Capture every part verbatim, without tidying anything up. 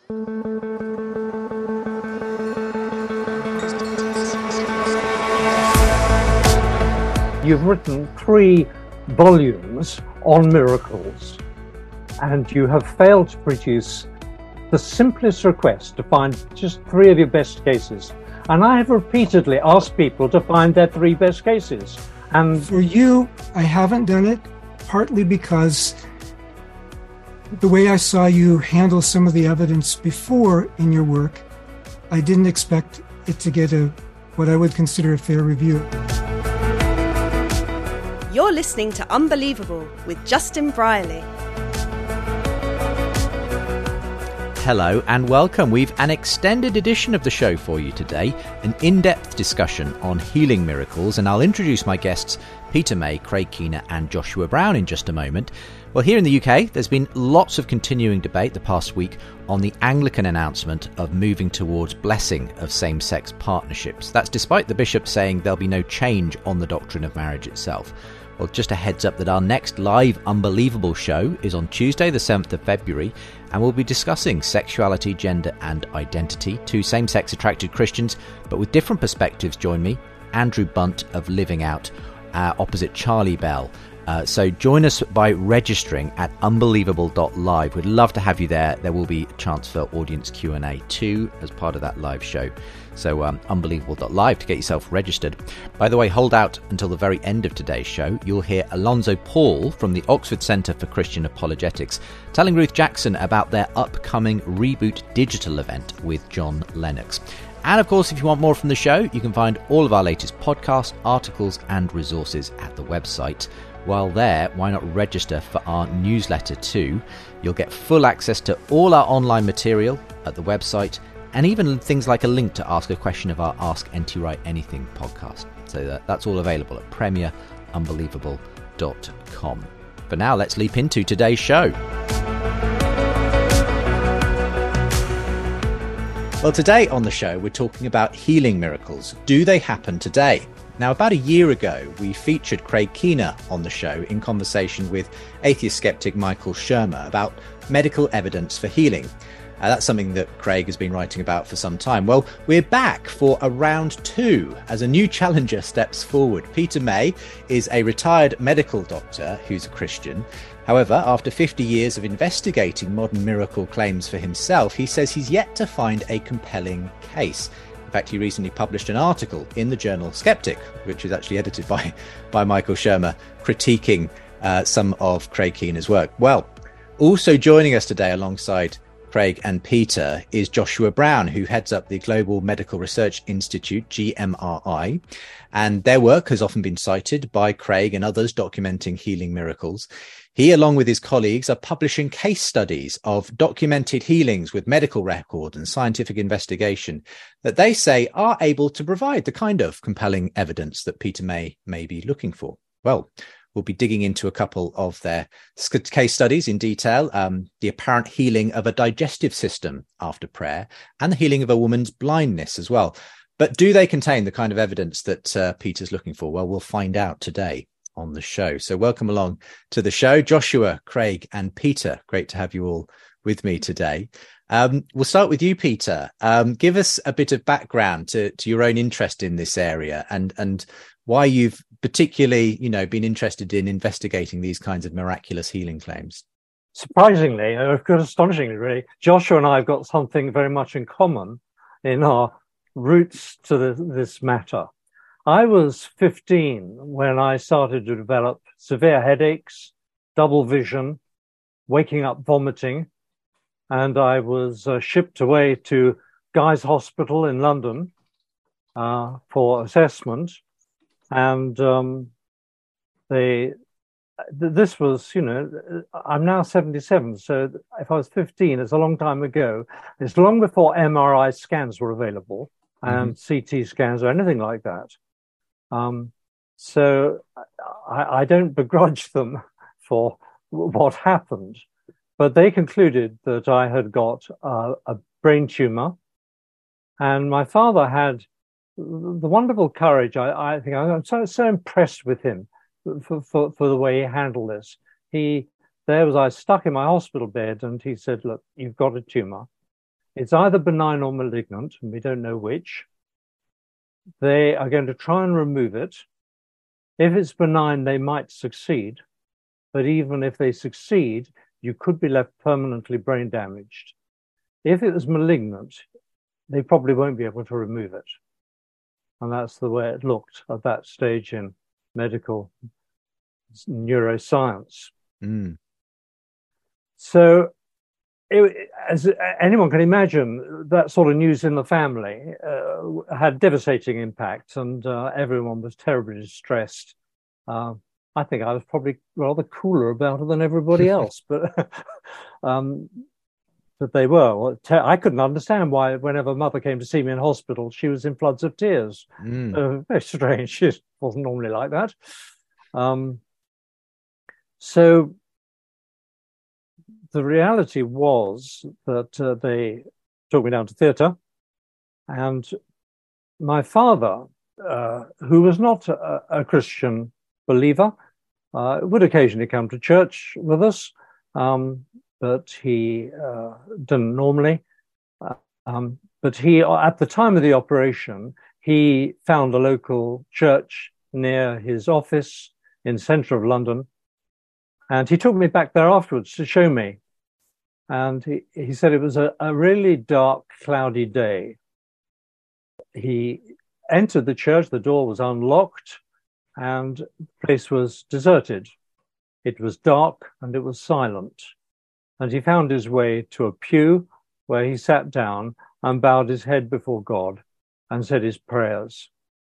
You've written three volumes on miracles, and you have failed to produce the simplest request to find just three of your best cases. And I have repeatedly asked people to find their three best cases. And for you, I haven't done it, partly because the way I saw you handle some of the evidence before in your work, I didn't expect it to get a what I would consider a fair review. You're listening to Unbelievable with Justin Brierley. Hello and welcome. We've an extended edition of the show for you today, an in-depth discussion on healing miracles, and I'll introduce my guests Peter May, Craig Keener and Joshua Brown in just a moment. Well, here in the U K, there's been lots of continuing debate the past week on the Anglican announcement of moving towards blessing of same-sex partnerships. That's despite the bishop saying there'll be no change on the doctrine of marriage itself. Well, just a heads up that our next live Unbelievable show is on Tuesday, the seventh of February, and we'll be discussing sexuality, gender and identity. Two same-sex attracted Christians, but with different perspectives. Join me, Andrew Bunt of Living Out, uh, opposite Charlie Bell. Uh, so join us by registering at unbelievable dot live. We'd love to have you there. There will be a chance for audience Q and A too as part of that live show. So um, unbelievable dot live to get yourself registered. By the way, hold out until the very end of today's show. You'll hear Alonzo Paul from the Oxford Centre for Christian Apologetics telling Ruth Jackson about their upcoming Reboot digital event with John Lennox. And of course, if you want more from the show, you can find all of our latest podcasts, articles and resources at the website. While there, why not register for our newsletter too? You'll get full access to all our online material at the website, and even things like a link to ask a question of our Ask N T Wright Anything podcast. So that, that's all available at premier unbelievable dot com. For now, let's leap into today's show. Well, today on the show, we're talking about healing miracles. Do they happen today? Now, about a year ago, we featured Craig Keener on the show in conversation with atheist skeptic Michael Shermer about medical evidence for healing. Uh, that's something that Craig has been writing about for some time. Well, we're back for a round two as a new challenger steps forward. Peter May is a retired medical doctor who's a Christian. However, after fifty years of investigating modern miracle claims for himself, he says he's yet to find a compelling case. In fact, he recently published an article in the journal Skeptic, which is actually edited by, by Michael Shermer, critiquing uh, some of Craig Keener's work. Well, also joining us today alongside Craig and Peter is Joshua Brown, who heads up the Global Medical Research Institute, G M R I, and their work has often been cited by Craig and others documenting healing miracles. He, along with his colleagues, are publishing case studies of documented healings with medical record and scientific investigation that they say are able to provide the kind of compelling evidence that Peter May may be looking for. Well, we'll be digging into a couple of their case studies in detail, um, the apparent healing of a digestive system after prayer and the healing of a woman's blindness as well. But do they contain the kind of evidence that uh, Peter's looking for? Well, we'll find out today on the show. So welcome along to the show, Joshua, Craig and Peter. Great to have you all with me today. Um, we'll start with you, Peter. Um, give us a bit of background to, to your own interest in this area and, and why you've particularly, you know, been interested in investigating these kinds of miraculous healing claims. Surprisingly, of course, astonishingly, really, Joshua and I have got something very much in common in our roots to the, this matter. I was fifteen when I started to develop severe headaches, double vision, waking up vomiting, and I was uh, shipped away to Guy's Hospital in London uh, for assessment. And um, they, th- this was, you know, I'm now seventy-seven, so if I was fifteen, it's a long time ago. It's long before M R I scans were available and mm-hmm. C T scans or anything like that. Um, so I, I don't begrudge them for what happened, but they concluded that I had got uh, a brain tumor, and my father had the wonderful courage. I, I think I'm so, so impressed with him for, for, for the way he handled this. He, there was I stuck in my hospital bed, and he said, "Look, you've got a tumor. It's either benign or malignant, and we don't know which. They are going to try and remove it. If it's benign, they might succeed. But even if they succeed, you could be left permanently brain damaged. If it was malignant, they probably won't be able to remove it. And that's the way it looked at that stage in medical neuroscience. Mm. So, it, as anyone can imagine, that sort of news in the family uh, had devastating impact, and uh, everyone was terribly distressed. Uh, I think I was probably rather cooler about it than everybody else, but um, but they were. I couldn't understand why, whenever mother came to see me in hospital, she was in floods of tears. Mm. Uh, very strange. She wasn't normally like that. Um, so the reality was that uh, they took me down to theatre, and my father, uh, who was not a, a Christian believer, uh, would occasionally come to church with us, um, but he uh, didn't normally. Uh, um, but he, at the time of the operation, he found a local church near his office in the centre of London, and he took me back there afterwards to show me. And he, he said it was a, a really dark, cloudy day. He entered the church, the door was unlocked, and the place was deserted. It was dark and it was silent. And he found his way to a pew where he sat down and bowed his head before God and said his prayers.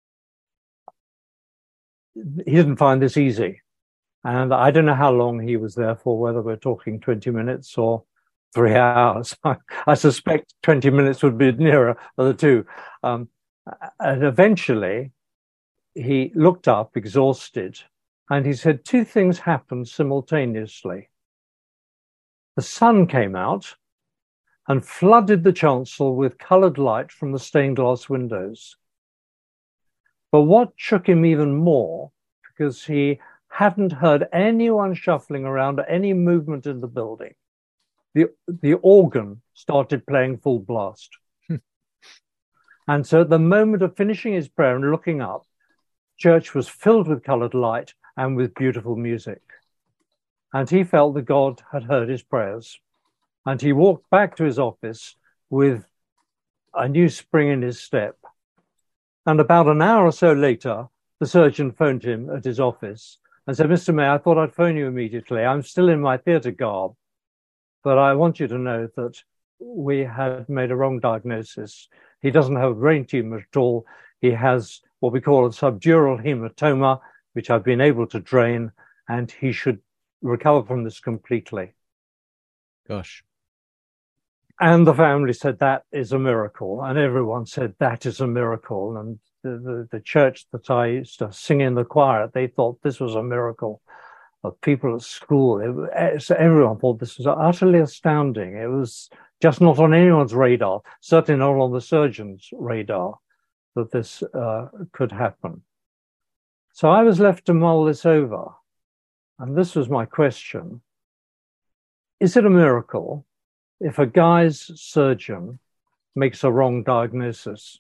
He didn't find this easy. And I don't know how long he was there for, whether we're talking twenty minutes or three hours. I suspect twenty minutes would be nearer of the two. Um, and eventually, he looked up, exhausted, and he said two things happened simultaneously. The sun came out and flooded the chancel with coloured light from the stained glass windows. But what shook him even more, because he hadn't heard anyone shuffling around or any movement in the building, the, the organ started playing full blast. And so at the moment of finishing his prayer and looking up, church was filled with coloured light and with beautiful music. And he felt that God had heard his prayers. And he walked back to his office with a new spring in his step. And about an hour or so later, the surgeon phoned him at his office and said, "Mister May, I thought I'd phone you immediately. I'm still in my theatre garb, but I want you to know that we had made a wrong diagnosis. He doesn't have a brain tumour at all. He has what we call a subdural hematoma, which I've been able to drain, and he should recover from this completely." Gosh. And the family said, "That is a miracle." And everyone said, "That is a miracle." And the, the, the church that I used to sing in the choir, they thought this was a miracle. Of people at school, it, so everyone thought this was utterly astounding. It was just not on anyone's radar, certainly not on the surgeon's radar, that this uh, could happen. So I was left to mull this over. And this was my question. Is it a miracle if a guy's surgeon makes a wrong diagnosis?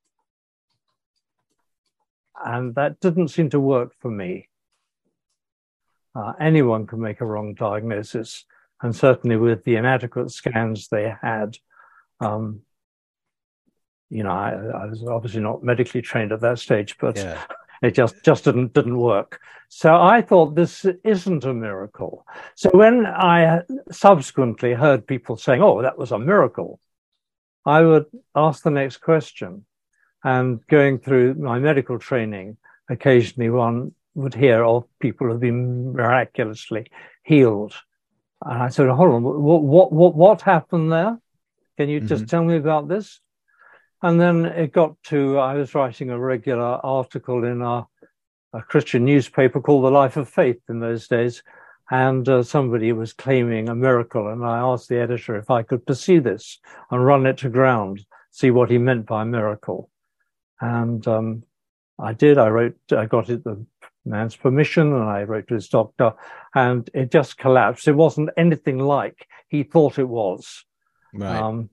And that didn't seem to work for me. Uh, anyone can make a wrong diagnosis, and certainly with the inadequate scans they had, um, you know, I, I was obviously not medically trained at that stage, but yeah. it just, just didn't didn't work. So I thought this isn't a miracle. So when I subsequently heard people saying, "Oh, that was a miracle," I would ask the next question. And going through my medical training, occasionally one would hear of people who've been miraculously healed. And I said, "Hold on, what what what, what happened there? Can you mm-hmm. just tell me about this?" And then it got to, I was writing a regular article in a, a Christian newspaper called The Life of Faith in those days, and uh, somebody was claiming a miracle, and I asked the editor if I could pursue this and run it to ground, see what he meant by miracle. And um, I did. I wrote, I got it, the man's permission, and I wrote to his doctor, and it just collapsed. It wasn't anything like he thought it was. Right. Um,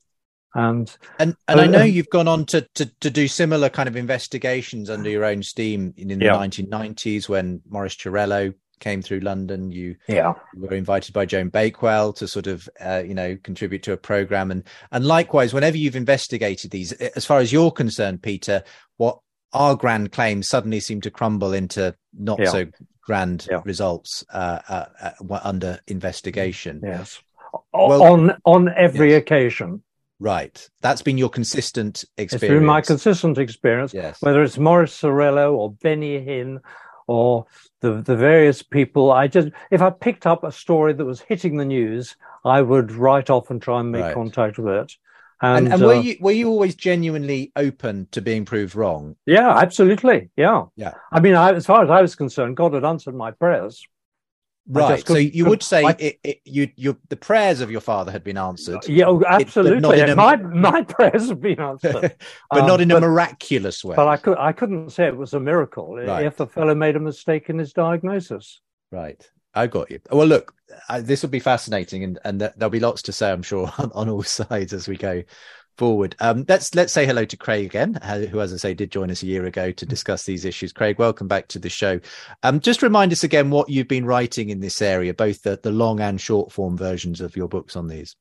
And and, and uh, I know you've gone on to, to to do similar kind of investigations under your own steam in, in the yeah. nineteen nineties when Maurice Chiarello came through London. You yeah. were invited by Joan Bakewell to sort of, uh, you know, contribute to a program. And, and likewise, whenever you've investigated these, as far as you're concerned, Peter, what our grand claims suddenly seem to crumble into not yeah. so grand yeah. results uh, uh, uh, under investigation. Yes. Well, on, on every yes. occasion. Right. That's been your consistent experience. It's been my consistent experience, yes. whether it's Maurice Chiarello or Benny Hinn or the the various people. I just, if I picked up a story that was hitting the news, I would write off and try and make right. contact with it. And, and, and uh, were you were you always genuinely open to being proved wrong? Yeah, absolutely. Yeah. Yeah. I mean, I, as far as I was concerned, God had answered my prayers. Right. So you would say I, it, it, you, you, the prayers of your father had been answered. Yeah, absolutely. It, a, my my prayers have been answered, but um, not in but, a miraculous way. But I could I couldn't say it was a miracle right. if a fellow made a mistake in his diagnosis. Right. I got you. Well, look, I, this will be fascinating, and and th- there'll be lots to say, I'm sure, on, on all sides as we go forward. Um, let's let's say hello to Craig again, who, as I say, did join us a year ago to discuss these issues. Craig, welcome back to the show. Um, just remind us again what you've been writing in this area, both the, the long and short form versions of your books on these.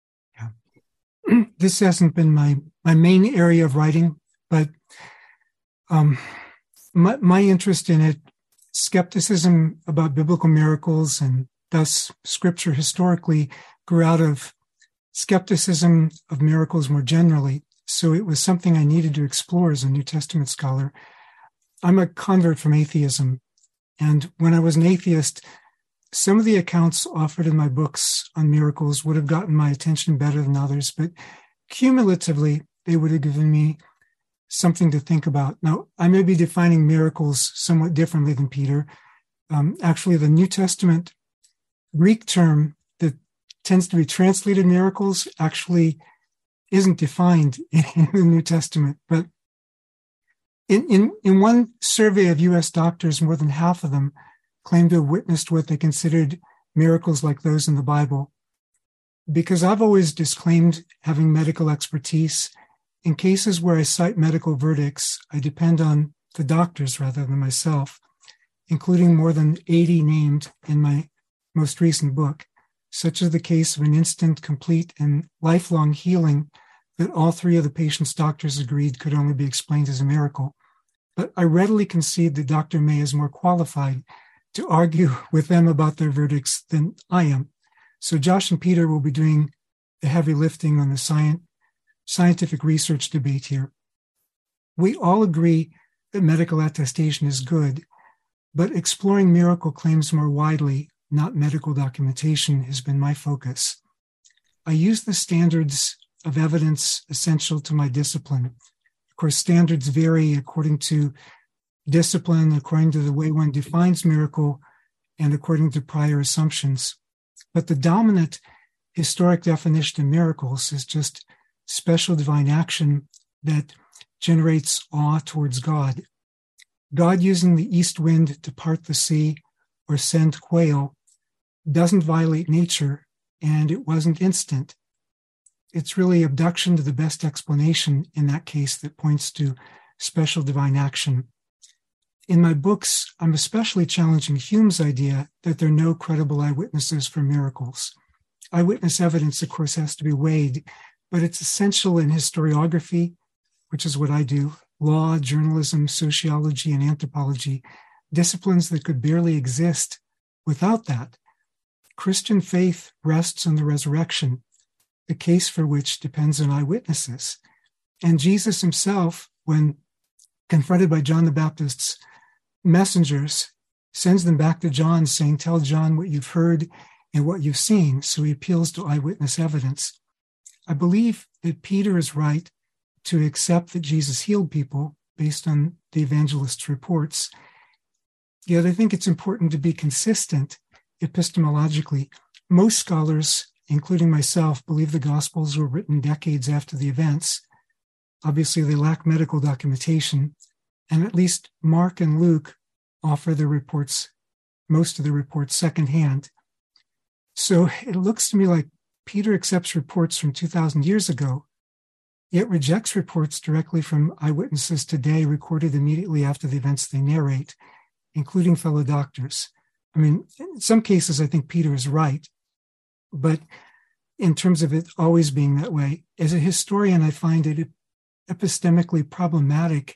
Yeah, this hasn't been my my main area of writing, but um, my my interest in it, skepticism about biblical miracles and thus Scripture historically, grew out of skepticism of miracles more generally. So it was something I needed to explore as a New Testament scholar. I'm a convert from atheism. And when I was an atheist, some of the accounts offered in my books on miracles would have gotten my attention better than others, but cumulatively, they would have given me something to think about. Now, I may be defining miracles somewhat differently than Peter. Um, actually, the New Testament Greek term tends to be translated miracles actually isn't defined in the New Testament. But in, in, in one survey of U S doctors, more than half of them claimed to have witnessed what they considered miracles like those in the Bible. Because I've always disclaimed having medical expertise, in cases where I cite medical verdicts, I depend on the doctors rather than myself, including more than eighty named in my most recent book. Such is the case of an instant, complete, and lifelong healing that all three of the patient's doctors agreed could only be explained as a miracle. But I readily concede that Doctor May is more qualified to argue with them about their verdicts than I am. So Josh and Peter will be doing the heavy lifting on the science, scientific research debate here. We all agree that medical attestation is good, but exploring miracle claims more widely, not medical documentation, has been my focus. I use the standards of evidence essential to my discipline. Of course, standards vary according to discipline, according to the way one defines miracle, and according to prior assumptions. But the dominant historic definition of miracles is just special divine action that generates awe towards God. God using the east wind to part the sea or send quail doesn't violate nature, and it wasn't instant. It's really abduction to the best explanation in that case that points to special divine action. In my books, I'm especially challenging Hume's idea that there are no credible eyewitnesses for miracles. Eyewitness evidence, of course, has to be weighed, but it's essential in historiography, which is what I do, law, journalism, sociology, and anthropology, disciplines that could barely exist without that. Christian faith rests on the resurrection, the case for which depends on eyewitnesses. And Jesus himself, when confronted by John the Baptist's messengers, sends them back to John saying, tell John what you've heard and what you've seen. So he appeals to eyewitness evidence. I believe that Peter is right to accept that Jesus healed people based on the evangelist's reports. Yet I think it's important to be consistent epistemologically. Most scholars, including myself, believe the Gospels were written decades after the events. Obviously, they lack medical documentation, and at least Mark and Luke offer their reports, most of the reports, secondhand. So it looks to me like Peter accepts reports from two thousand years ago, yet rejects reports directly from eyewitnesses today recorded immediately after the events they narrate, including fellow doctors. I mean, in some cases, I think Peter is right, but in terms of it always being that way, as a historian, I find it epistemically problematic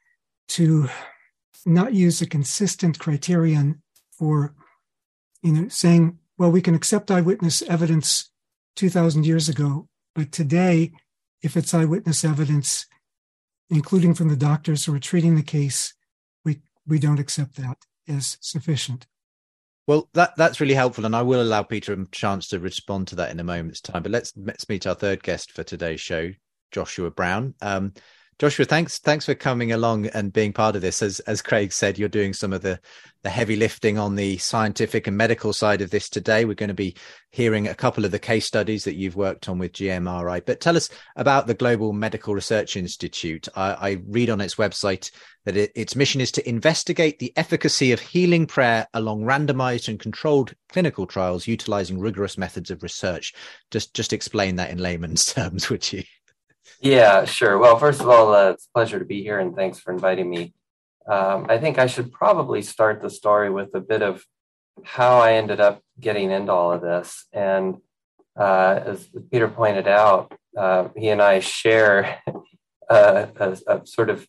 to not use a consistent criterion for, you know, saying, well, we can accept eyewitness evidence two thousand years ago, but today, if it's eyewitness evidence, including from the doctors who are treating the case, we, we don't accept that as sufficient. Well, that that's really helpful, and I will allow Peter a chance to respond to that in a moment's time. But let's let's meet our third guest for today's show, Joshua Brown. Um, Joshua, thanks thanks for coming along and being part of this. As as Craig said, you're doing some of the, the heavy lifting on the scientific and medical side of this today. We're going to be hearing a couple of the case studies that you've worked on with G M R I. But tell us about the Global Medical Research Institute. I, I read on its website that it, its mission is to investigate the efficacy of healing prayer along randomized and controlled clinical trials utilizing rigorous methods of research. Just just explain that in layman's terms, would you? Yeah, sure. Well, first of all, uh, it's a pleasure to be here, and thanks for inviting me. Um, I think I should probably start the story with a bit of how I ended up getting into all of this. And uh, as Peter pointed out, uh, he and I share uh, a, a sort of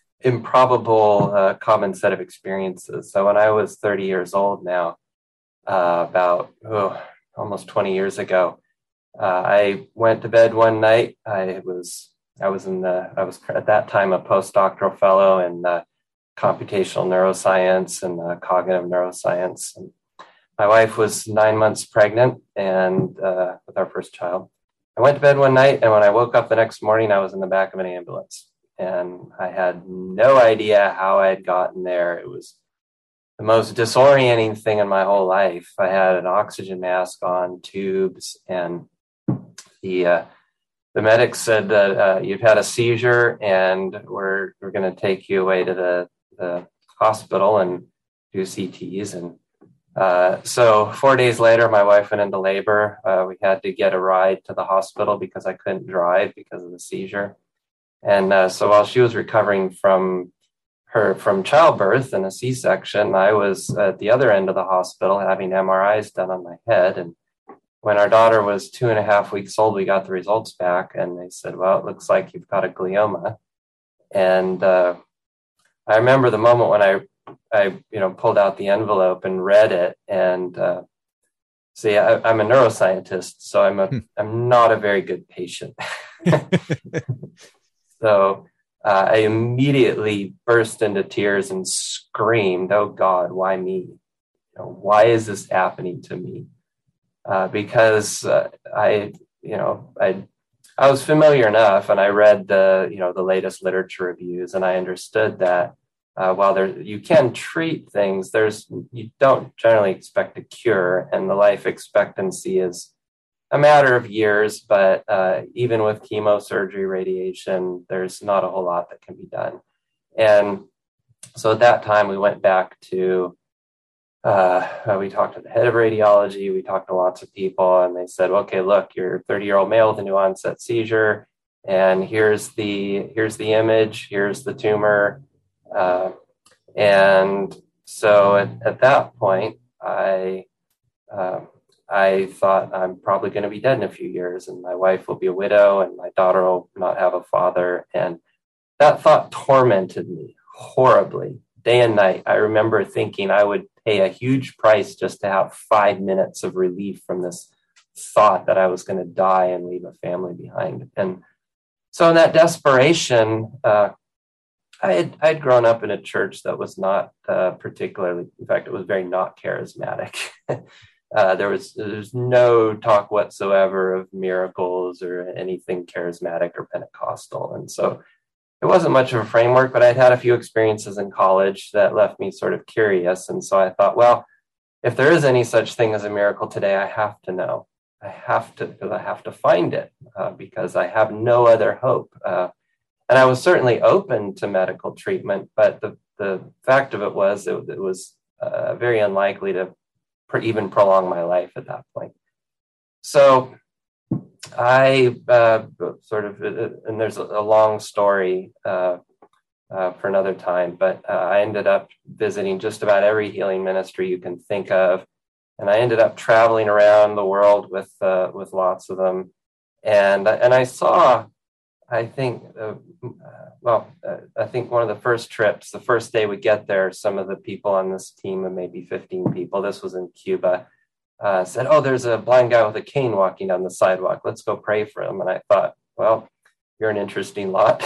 improbable uh, common set of experiences. So when I was thirty years old now, uh, about oh, almost twenty years ago, Uh, I went to bed one night. I was I was in the I was at that time a postdoctoral fellow in uh, computational neuroscience and uh, cognitive neuroscience. And my wife was nine months pregnant and uh, with our first child. I went to bed one night, and when I woke up the next morning, I was in the back of an ambulance, and I had no idea how I had gotten there. It was the most disorienting thing in my whole life. I had an oxygen mask on, tubes, and The uh, the medics said that uh, you've had a seizure and we're we're going to take you away to the, the hospital and do C Ts. And uh, so four days later, my wife went into labor. Uh, we had to get a ride to the hospital because I couldn't drive because of the seizure. And uh, so while she was recovering from her from childbirth and a C-section, I was at the other end of the hospital having M R Is done on my head. And when our daughter was two and a half weeks old, we got the results back, and they said, well, it looks like you've got a glioma. And uh, I remember the moment when I, I, you know, pulled out the envelope and read it. And uh, see, I, I'm a neuroscientist, so I'm a, hmm. I'm not a very good patient. So uh, I immediately burst into tears and screamed, oh God, why me? You know, why is this happening to me? Uh, because uh, I, you know, I, I was familiar enough, and I read the, you know, the latest literature reviews, and I understood that uh, while there you can treat things, there's you don't generally expect a cure, and the life expectancy is a matter of years. But uh, even with chemosurgery, radiation, there's not a whole lot that can be done. And so at that time, we went back to. Uh, we talked to the head of radiology, we talked to lots of people, and they said, okay, look, you're a thirty year old male with a new onset seizure, and here's the, here's the image, here's the tumor. Uh, and so at, at that point, I, uh, I thought I'm probably going to be dead in a few years, and my wife will be a widow, and my daughter will not have a father. And that thought tormented me horribly, day and night. I remember thinking I would pay a huge price just to have five minutes of relief from this thought that I was going to die and leave a family behind. And so in that desperation, uh, I had I'd grown up in a church that was not uh, particularly, in fact, it was very not charismatic. uh, there was there's no talk whatsoever of miracles or anything charismatic or Pentecostal. And so it wasn't much of a framework, but I'd had a few experiences in college that left me sort of curious. And so I thought, well, if there is any such thing as a miracle today, I have to know. I have to, because I have to find it, uh, because I have no other hope. Uh, and I was certainly open to medical treatment, but the, the fact of it was it, it was uh, very unlikely to pr- even prolong my life at that point. So I uh, sort of, and there's a long story uh, uh, for another time, but uh, I ended up visiting just about every healing ministry you can think of. And I ended up traveling around the world with uh, with lots of them. And, and I saw, I think, uh, well, uh, I think one of the first trips, the first day we get there, some of the people on this team of maybe fifteen people, this was in Cuba, uh, said, oh, there's a blind guy with a cane walking down the sidewalk. Let's go pray for him. And I thought, well, you're an interesting lot.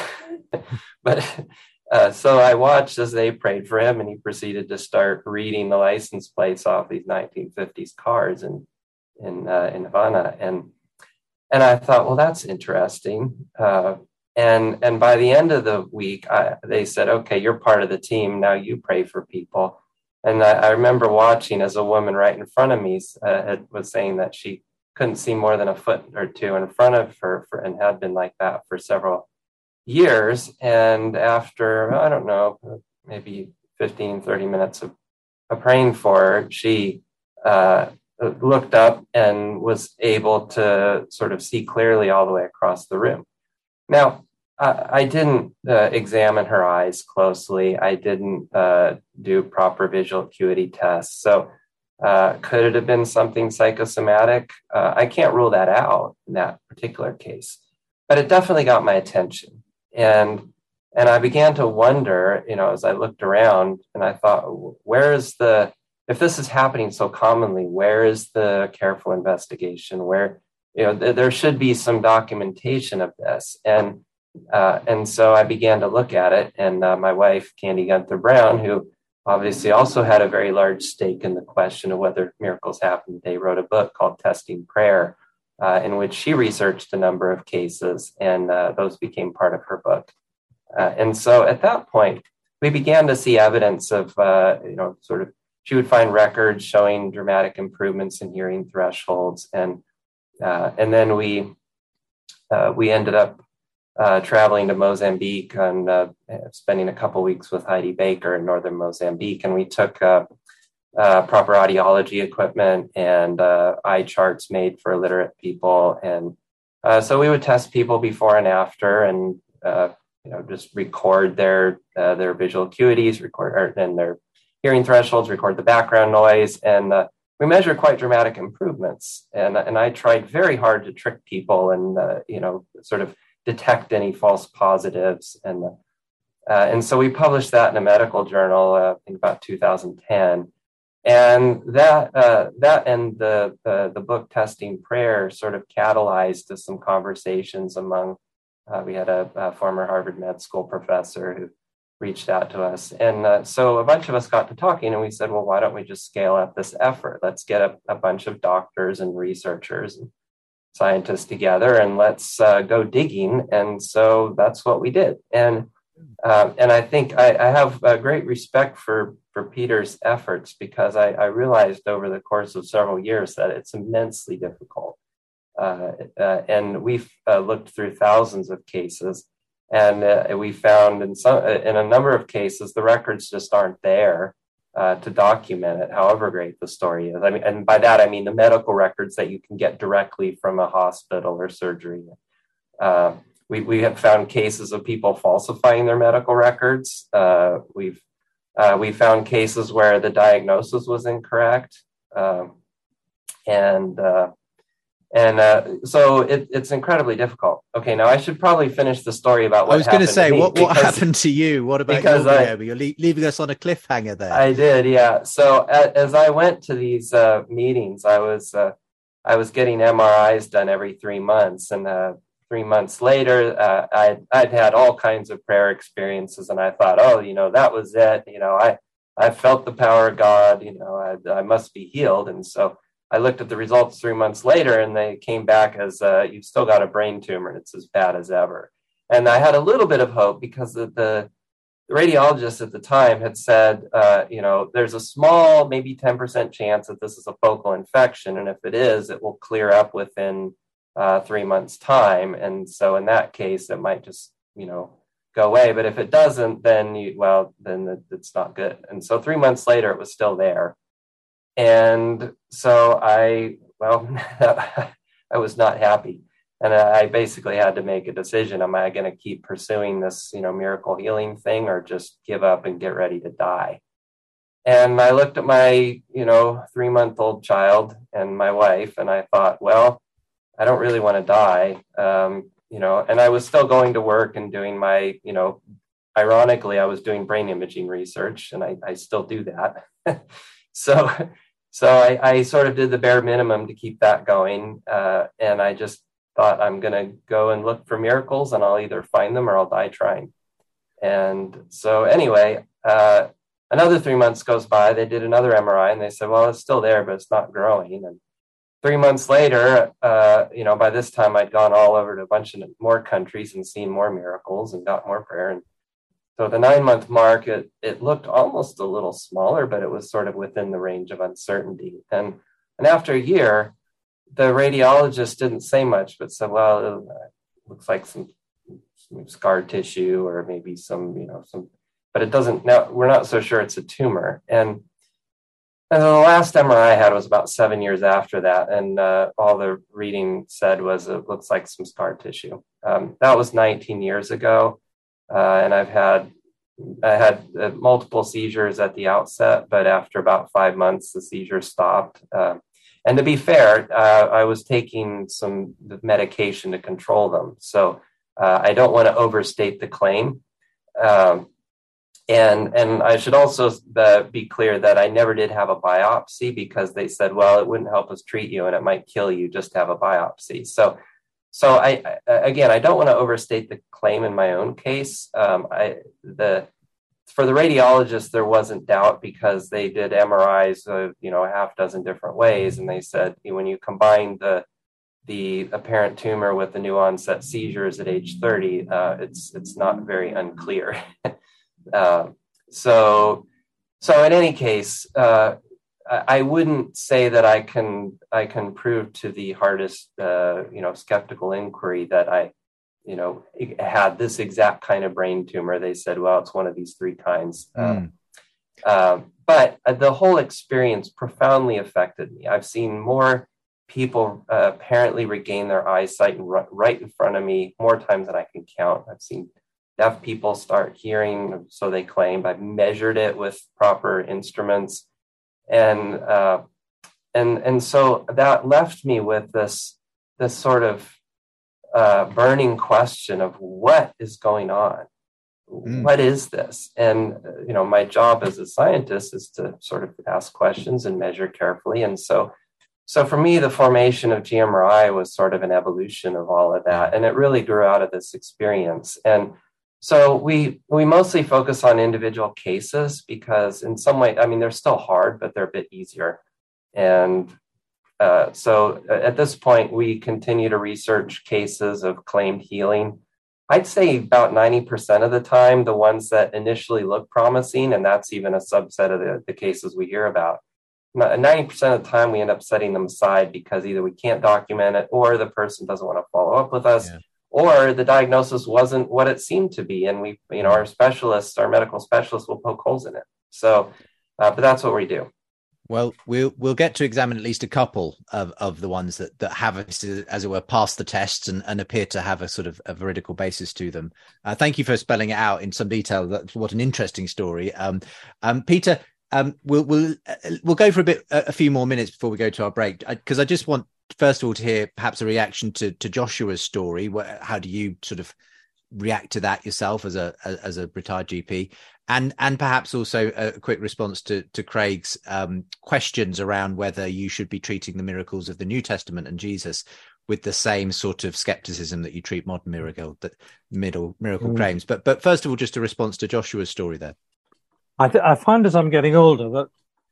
But uh, so I watched as they prayed for him, and he proceeded to start reading the license plates off these nineteen fifties cars in, in, uh, in Havana. And And I thought, well, that's interesting. Uh, and and by the end of the week, I, they said, okay, you're part of the team. Now you pray for people. And I, I remember watching as a woman right in front of me uh, was saying that she couldn't see more than a foot or two in front of her for, and had been like that for several years. And after, I don't know, maybe fifteen, thirty minutes of, of praying for her, she uh, looked up and was able to sort of see clearly all the way across the room. Now, I, I didn't uh, examine her eyes closely. I didn't uh, do proper visual acuity tests. So uh, could it have been something psychosomatic? Uh, I can't rule that out in that particular case, but it definitely got my attention. And and I began to wonder, you know, as I looked around, and I thought, where is the if this is happening so commonly, where is the careful investigation? Where, you know, th- there should be some documentation of this. And uh, and so I began to look at it. And uh, my wife, Candy Gunther Brown, who obviously also had a very large stake in the question of whether miracles happen today, wrote a book called Testing Prayer, uh, in which she researched a number of cases, and uh, those became part of her book. Uh, and so at that point, we began to see evidence of, uh, you know, sort of, she would find records showing dramatic improvements in hearing thresholds. And uh, and then we uh, we ended up uh, traveling to Mozambique and uh, spending a couple weeks with Heidi Baker in northern Mozambique. And we took uh, uh, proper audiology equipment and uh, eye charts made for illiterate people. And uh, so we would test people before and after, and uh, you know, just record their uh, their visual acuities, record or, and their hearing thresholds, record the background noise, and uh, we measure quite dramatic improvements. And and I tried very hard to trick people and uh, you know, sort of detect any false positives. And uh, and so we published that in a medical journal uh, in about two thousand ten. And that uh, that and the, the the book Testing Prayer sort of catalyzed to some conversations among. Uh, we had a, a former Harvard Med School professor who reached out to us. And uh, so a bunch of us got to talking, and we said, well, why don't we just scale up this effort? Let's get a, a bunch of doctors and researchers and scientists together, and let's uh, go digging. And so that's what we did. And um, and I think I, I have a great respect for, for Peter's efforts, because I, I realized over the course of several years that it's immensely difficult. Uh, uh, and we've uh, looked through thousands of cases, and uh, we found in some, in a number of cases, the records just aren't there uh, to document it, however great the story is. I mean, and by that, I mean the medical records that you can get directly from a hospital or surgery. Uh, we, we have found cases of people falsifying their medical records. Uh, we've uh, we found cases where the diagnosis was incorrect. Um, and uh, And uh, so it, it's incredibly difficult. Okay, now I should probably finish the story about what I was going to say, to what, because, what happened to you? What about your video? You're le- leaving us on a cliffhanger there. I did, yeah. So uh, as I went to these uh, meetings, I was uh, I was getting M R Is done every three months. And uh, three months later, uh, I'd, I'd had all kinds of prayer experiences. And I thought, oh, you know, that was it. You know, I, I felt the power of God. You know, I, I must be healed. And so I looked at the results three months later, and they came back as uh, you've still got a brain tumor, and it's as bad as ever. And I had a little bit of hope, because the, the, the radiologist at the time had said, uh, you know, there's a small, maybe ten percent chance that this is a focal infection. And if it is, it will clear up within uh, three months' time. And so in that case, it might just, you know, go away. But if it doesn't, then, you, well, then it's not good. And so three months later, it was still there. And so I, well, I was not happy. And I basically had to make a decision. Am I going to keep pursuing this, you know, miracle healing thing, or just give up and get ready to die? And I looked at my, you know, three month old child and my wife, and I thought, well, I don't really want to die. Um, you know, and I was still going to work and doing my, you know, ironically, I was doing brain imaging research, and I, I still do that. so, so I, I sort of did the bare minimum to keep that going. Uh, and I just thought, I'm going to go and look for miracles, and I'll either find them or I'll die trying. And so anyway, uh, another three months goes by. They did another M R I, and they said, well, it's still there, but it's not growing. And three months later, uh, you know, by this time I'd gone all over to a bunch of more countries and seen more miracles and got more prayer. And so the nine month mark, it, it looked almost a little smaller, but it was sort of within the range of uncertainty. And, and after a year, the radiologist didn't say much, but said, well, it looks like some, some scar tissue, or maybe some, you know, some, but it doesn't, now we're not so sure it's a tumor. And, and the last M R I I had was about seven years after that. And uh, all the reading said was, it looks like some scar tissue. Um, that was nineteen years ago. Uh, and I've had, I had uh, multiple seizures at the outset, but after about five months, the seizures stopped. Uh, and to be fair, uh, I was taking some medication to control them. So uh, I don't want to overstate the claim. Um, and, and I should also uh, be clear that I never did have a biopsy, because they said, well, it wouldn't help us treat you and it might kill you just to have a biopsy. So So I, again, I don't want to overstate the claim in my own case. Um, I, the, for the radiologist, there wasn't doubt, because they did M R Is of, you know, a half dozen different ways. And they said, when you combine the, the apparent tumor with the new onset seizures at age thirty, uh, it's, it's not very unclear. uh, so, so in any case, uh, I wouldn't say that I can I can prove to the hardest uh, you know skeptical inquiry that I you know had this exact kind of brain tumor. They said, well, it's one of these three kinds. Mm. Uh, uh, but the whole experience profoundly affected me. I've seen more people uh, apparently regain their eyesight r- right in front of me more times than I can count. I've seen deaf people start hearing, so they claimed. I've measured it with proper instruments. And uh, and and so that left me with this this sort of uh, burning question of what is going on, mm. what is this? And uh, you know, my job as a scientist is to sort of ask questions and measure carefully. And so, so for me, the formation of G M R I was sort of an evolution of all of that, and it really grew out of this experience. And so we we mostly focus on individual cases, because in some way, I mean, they're still hard, but they're a bit easier. And uh, so at this point, we continue to research cases of claimed healing. I'd say about ninety percent of the time, the ones that initially look promising, and that's even a subset of the, the cases we hear about, ninety percent of the time we end up setting them aside, because either we can't document it, or the person doesn't want to follow up with us. Yeah. Or the diagnosis wasn't what it seemed to be. And we, you know, our specialists, our medical specialists will poke holes in it. So, uh, but that's what we do. Well, we'll we'll get to examine at least a couple of, of the ones that, that have, as it were, passed the tests and, and appear to have a sort of a veridical basis to them. Uh, thank you for spelling it out in some detail. That's what an interesting story. Um, um, Peter, um, we'll we'll we'll go for a bit, a, a few more minutes before we go to our break, because I, I just want, first of all, to hear perhaps a reaction to, to Joshua's story. How do you sort of react to that yourself as a as a retired G P, and and perhaps also a quick response to to Craig's um, questions around whether you should be treating the miracles of the New Testament and Jesus with the same sort of skepticism that you treat modern miracle that middle miracle mm. claims. But but first of all, just a response to Joshua's story there. I th- I find as I'm getting older that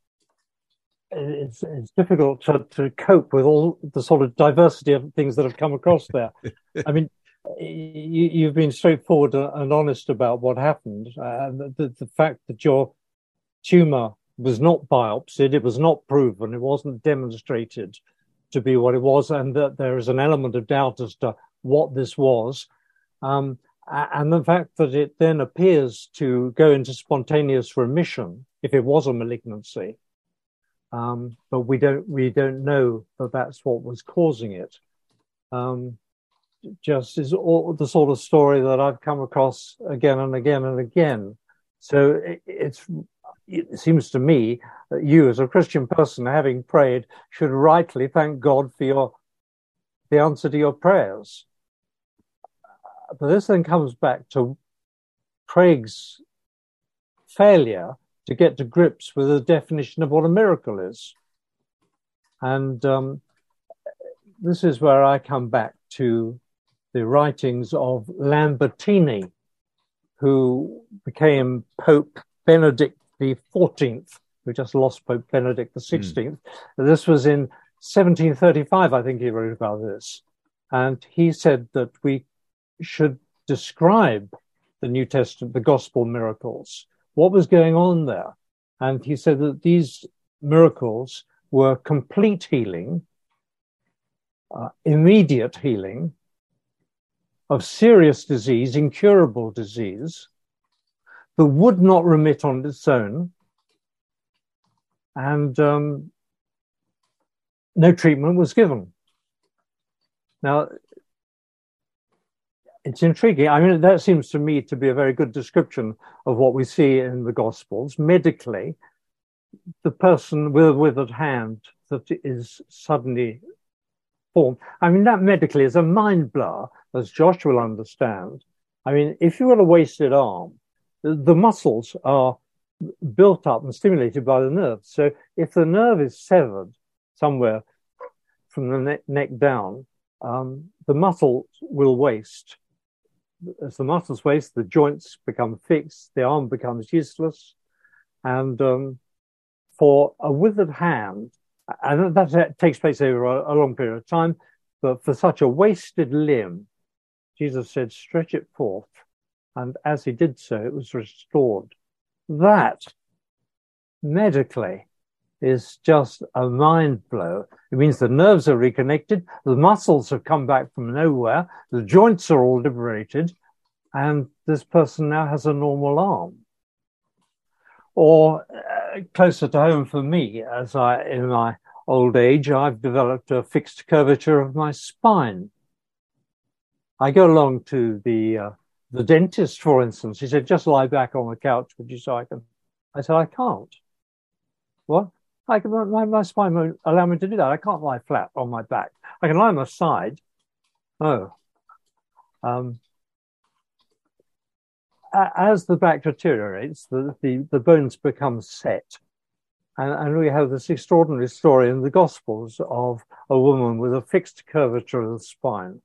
it's it's difficult to, to cope with all the sort of diversity of things that have come across there. I mean, you, you've been straightforward and honest about what happened. Uh, the, the fact that your tumor was not biopsied, it was not proven, it wasn't demonstrated to be what it was, and that there is an element of doubt as to what this was. Um, and the fact that it then appears to go into spontaneous remission, if it was a malignancy, um, but we don't we don't know that that's what was causing it. Um, just is all the sort of story that I've come across again and again and again. So it, it's, it seems to me that you, as a Christian person, having prayed, should rightly thank God for your the answer to your prayers. But this then comes back to Craig's failure to get to grips with the definition of what a miracle is. And um, this is where I come back to the writings of Lambertini, who became Pope Benedict the fourteenth. We just lost Pope Benedict the sixteenth. Mm. This was in seventeen thirty-five, I think he wrote about this. And he said that we should describe the New Testament, the gospel miracles, what was going on there. And he said that these miracles were complete healing, uh, immediate healing of serious disease, incurable disease, that would not remit on its own, and um, no treatment was given. Now, it's intriguing. I mean, that seems to me to be a very good description of what we see in the Gospels. Medically, the person with a withered hand that is suddenly formed. I mean, that medically is a mind blur, as Josh will understand. I mean, if you got a wasted arm, the, the muscles are built up and stimulated by the nerves. So if the nerve is severed somewhere from the neck, neck down, um, the muscle will waste. As the muscles waste, the joints become fixed, the arm becomes useless. And um, for a withered hand, and that takes place over a, a long period of time, but for such a wasted limb, Jesus said, stretch it forth. And as he did so, it was restored. That, medically, is just a mind blow. It means the nerves are reconnected, the muscles have come back from nowhere, the joints are all liberated, and this person now has a normal arm. Or uh, closer to home for me, as I, in my old age, I've developed a fixed curvature of my spine. I go along to the uh, the dentist, for instance. He said, just lie back on the couch, would you, so I can... I said, I can't. What? I can, my, my spine won't allow me to do that. I can't lie flat on my back. I can lie on my side. Oh. Um, as the back deteriorates, the, the, the bones become set. And, and we have this extraordinary story in the Gospels of a woman with a fixed curvature of the spine.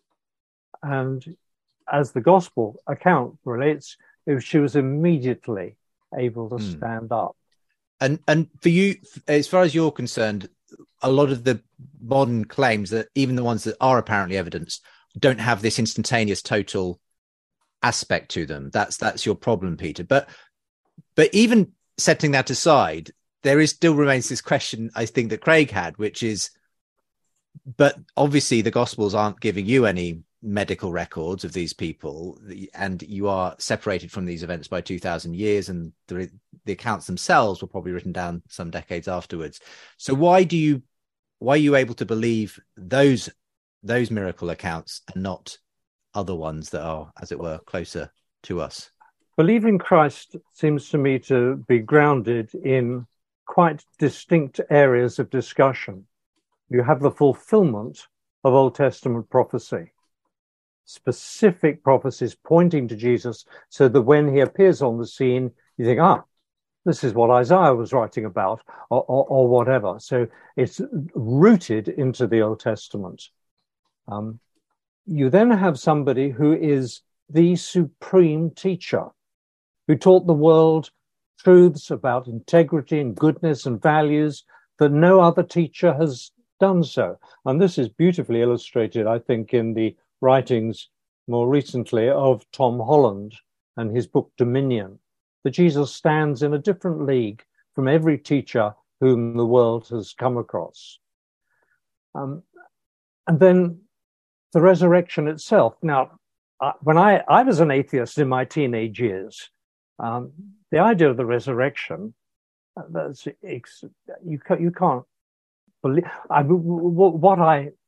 And as the Gospel account relates, she was immediately able to mm. stand up. And and for you, as far as you're concerned, a lot of the modern claims, that even the ones that are apparently evidenced, don't have this instantaneous total aspect to them. That's that's your problem, Peter. But but even setting that aside, there is still remains this question, I think, that Craig had, which is, but obviously the Gospels aren't giving you any medical records of these people, and you are separated from these events by two thousand years, and the, the accounts themselves were probably written down some decades afterwards. So why do you why are you able to believe those those miracle accounts and not other ones that are, as it were, closer to us? Believing Christ seems to me to be grounded in quite distinct areas of discussion. You have the fulfillment of Old Testament prophecy, specific prophecies pointing to Jesus, so that when he appears on the scene, you think, ah, this is what Isaiah was writing about, or, or, or whatever. So it's rooted into the Old Testament. Um, you then have somebody who is the supreme teacher, who taught the world truths about integrity and goodness and values that no other teacher has done so. And this is beautifully illustrated, I think, in the writings more recently of Tom Holland and his book Dominion, that Jesus stands in a different league from every teacher whom the world has come across. Um, and then the resurrection itself. Now, uh, when I, I was an atheist in my teenage years, um, the idea of the resurrection, uh, that's, you, you can't believe, I, what I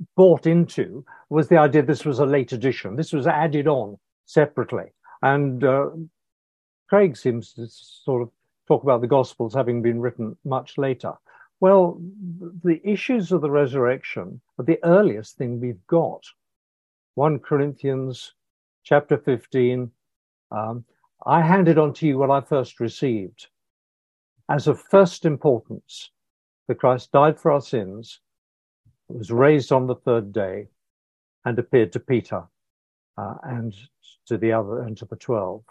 bought into was the idea this was a late addition. This was added on separately. And uh, Craig seems to sort of talk about the Gospels having been written much later. Well, the issues of the resurrection are the earliest thing we've got. First Corinthians chapter fifteen, um, I handed on to you what I first received. As of first importance, that Christ died for our sins, was raised on the third day, and appeared to Peter uh, and to the other and to the twelve.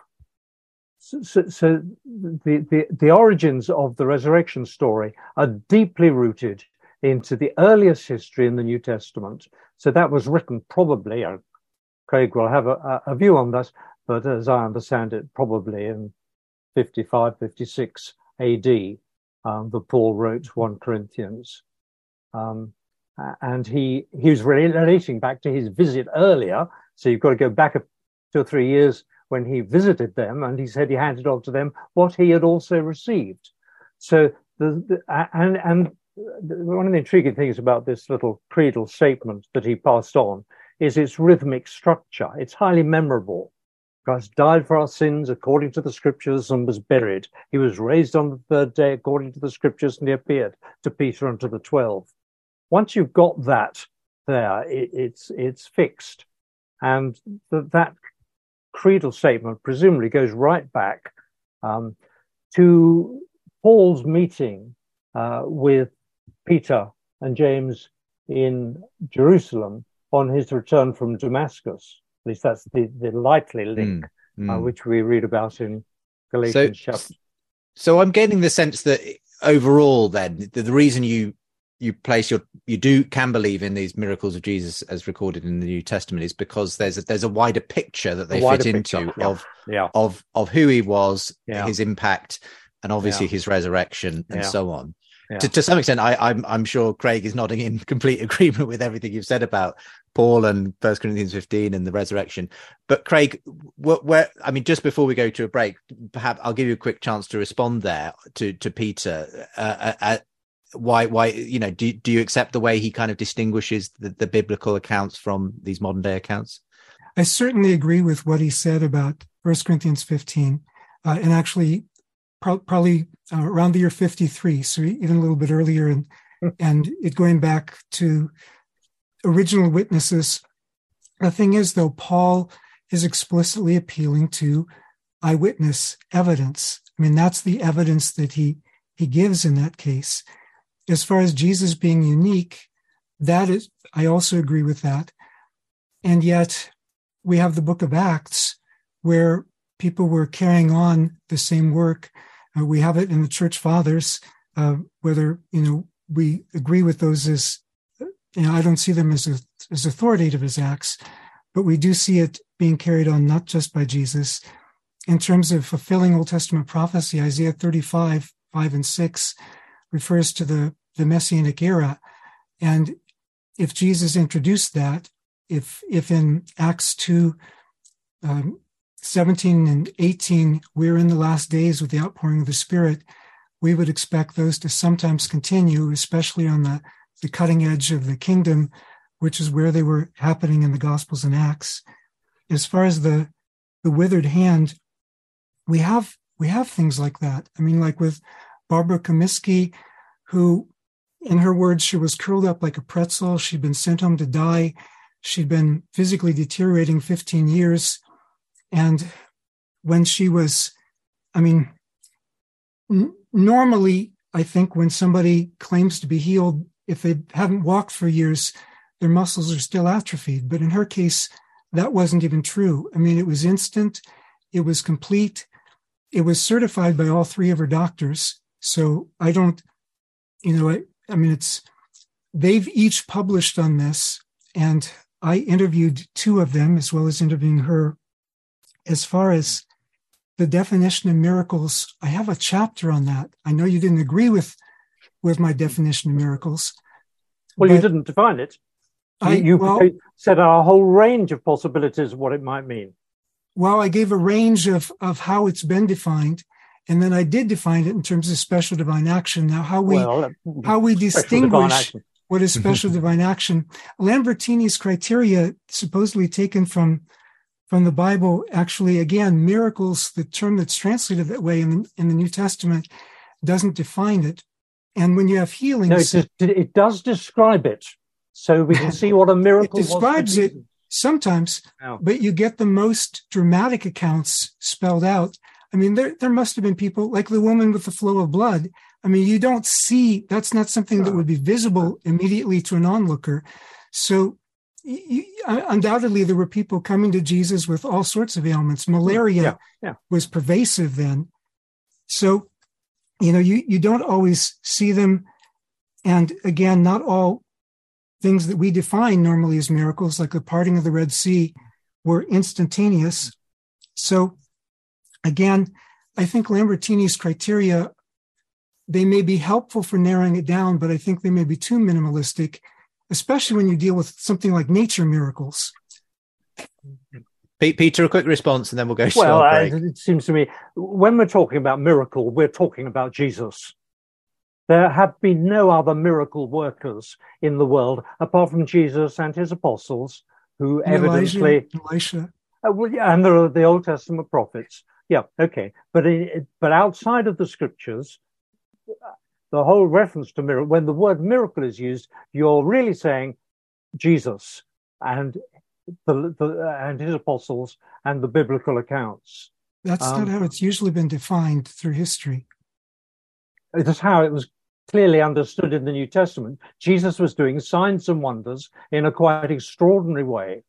So, so, so the, the, the origins of the resurrection story are deeply rooted into the earliest history in the New Testament. So that was written probably, uh, Craig will have a, a view on this, but as I understand it, probably in fifty-five, fifty-six A D, um, that Paul wrote First Corinthians. Um, and he, he was relating back to his visit earlier. So you've got to go back a, two or three years when he visited them, and he said he handed on to them what he had also received. So, the, the and and one of the intriguing things about this little creedal statement that he passed on is its rhythmic structure. It's highly memorable. Christ died for our sins according to the scriptures and was buried. He was raised on the third day according to the scriptures, and he appeared to Peter and to the twelve. Once you've got that there, it, it's it's fixed. And the, that creedal statement presumably goes right back um, to Paul's meeting uh, with Peter and James in Jerusalem on his return from Damascus. At least that's the, the likely link, mm, mm. Uh, which we read about in Galatians so, chapter. So I'm getting the sense that overall then, the, the reason you you place your you do can believe in these miracles of Jesus as recorded in the New Testament is because there's a, there's a wider picture that they fit picture, into yeah. of yeah. of of who he was, yeah. his impact, and obviously yeah. his resurrection and yeah. so on. Yeah. To, to some extent, I, I'm I'm sure Craig is nodding in complete agreement with everything you've said about Paul and First Corinthians fifteen and the resurrection. But Craig, where, where I mean, just before we go to a break, perhaps I'll give you a quick chance to respond there to to Peter. Uh, uh, why why you know do do you accept the way he kind of distinguishes the, the biblical accounts from these modern day accounts? I certainly agree with what he said about First Corinthians fifteen, uh, and actually pro- probably uh, around the year fifty-three, so even a little bit earlier, and and it going back to original witnesses. The thing is, though, Paul is explicitly appealing to eyewitness evidence. I mean, that's the evidence that he he gives in that case. As far as Jesus being unique, that is, I also agree with that. And yet we have the book of Acts where people were carrying on the same work. Uh, we have it in the church fathers, uh, whether, you know, we agree with those as, you know, I don't see them as, a, as authoritative as Acts, but we do see it being carried on not just by Jesus. In terms of fulfilling Old Testament prophecy, Isaiah thirty-five, five and six refers to the, the Messianic era. And if Jesus introduced that, if if in Acts two, um, seventeen and eighteen, we're in the last days with the outpouring of the Spirit, we would expect those to sometimes continue, especially on the, the cutting edge of the kingdom, which is where they were happening in the Gospels and Acts. As far as the, the withered hand, we have we have things like that. I mean, like with Barbara Comiskey, who, in her words, she was curled up like a pretzel. She'd been sent home to die. She'd been physically deteriorating fifteen years. And when she was, I mean, n- normally, I think when somebody claims to be healed, if they haven't walked for years, their muscles are still atrophied. But in her case, that wasn't even true. I mean, it was instant. It was complete. It was certified by all three of her doctors. So I don't, you know, I, I mean, it's, they've each published on this, and I interviewed two of them as well as interviewing her. As far as the definition of miracles, I have a chapter on that. I know you didn't agree with, with my definition of miracles. Well, you didn't define it. I, you well, said a whole range of possibilities of what it might mean. Well, I gave a range of, of how it's been defined, and then I did define it in terms of special divine action. Now, how we well, how we distinguish what is special divine action? Lambertini's criteria, supposedly taken from from the Bible, actually, again, miracles, the term that's translated that way in, in the New Testament, doesn't define it. And when you have healings... No, it, just, it does describe it, so we can see what a miracle it describes was it sometimes, oh. but you get the most dramatic accounts spelled out. I mean, there there must have been people, like the woman with the flow of blood. I mean, you don't see, that's not something that would be visible immediately to an onlooker. So you, undoubtedly, there were people coming to Jesus with all sorts of ailments. Malaria yeah, yeah. was pervasive then. So, you know, you, you don't always see them. And again, not all things that we define normally as miracles, like the parting of the Red Sea, were instantaneous. So again, I think Lambertini's criteria, they may be helpful for narrowing it down, but I think they may be too minimalistic, especially when you deal with something like nature miracles. Peter, a quick response, and then we'll go. Well, uh, it seems to me, when we're talking about miracle, we're talking about Jesus. There have been no other miracle workers in the world apart from Jesus and his apostles, who Elijah, evidently, Elisha, uh, well, yeah, and there are the Old Testament prophets. Yeah, okay, but it, but outside of the scriptures, the whole reference to miracle, when the word miracle is used, you're really saying Jesus and the, the and his apostles and the biblical accounts. That's um, not how it's usually been defined through history. That's how it was clearly understood in the New Testament. Jesus was doing signs and wonders in a quite extraordinary way.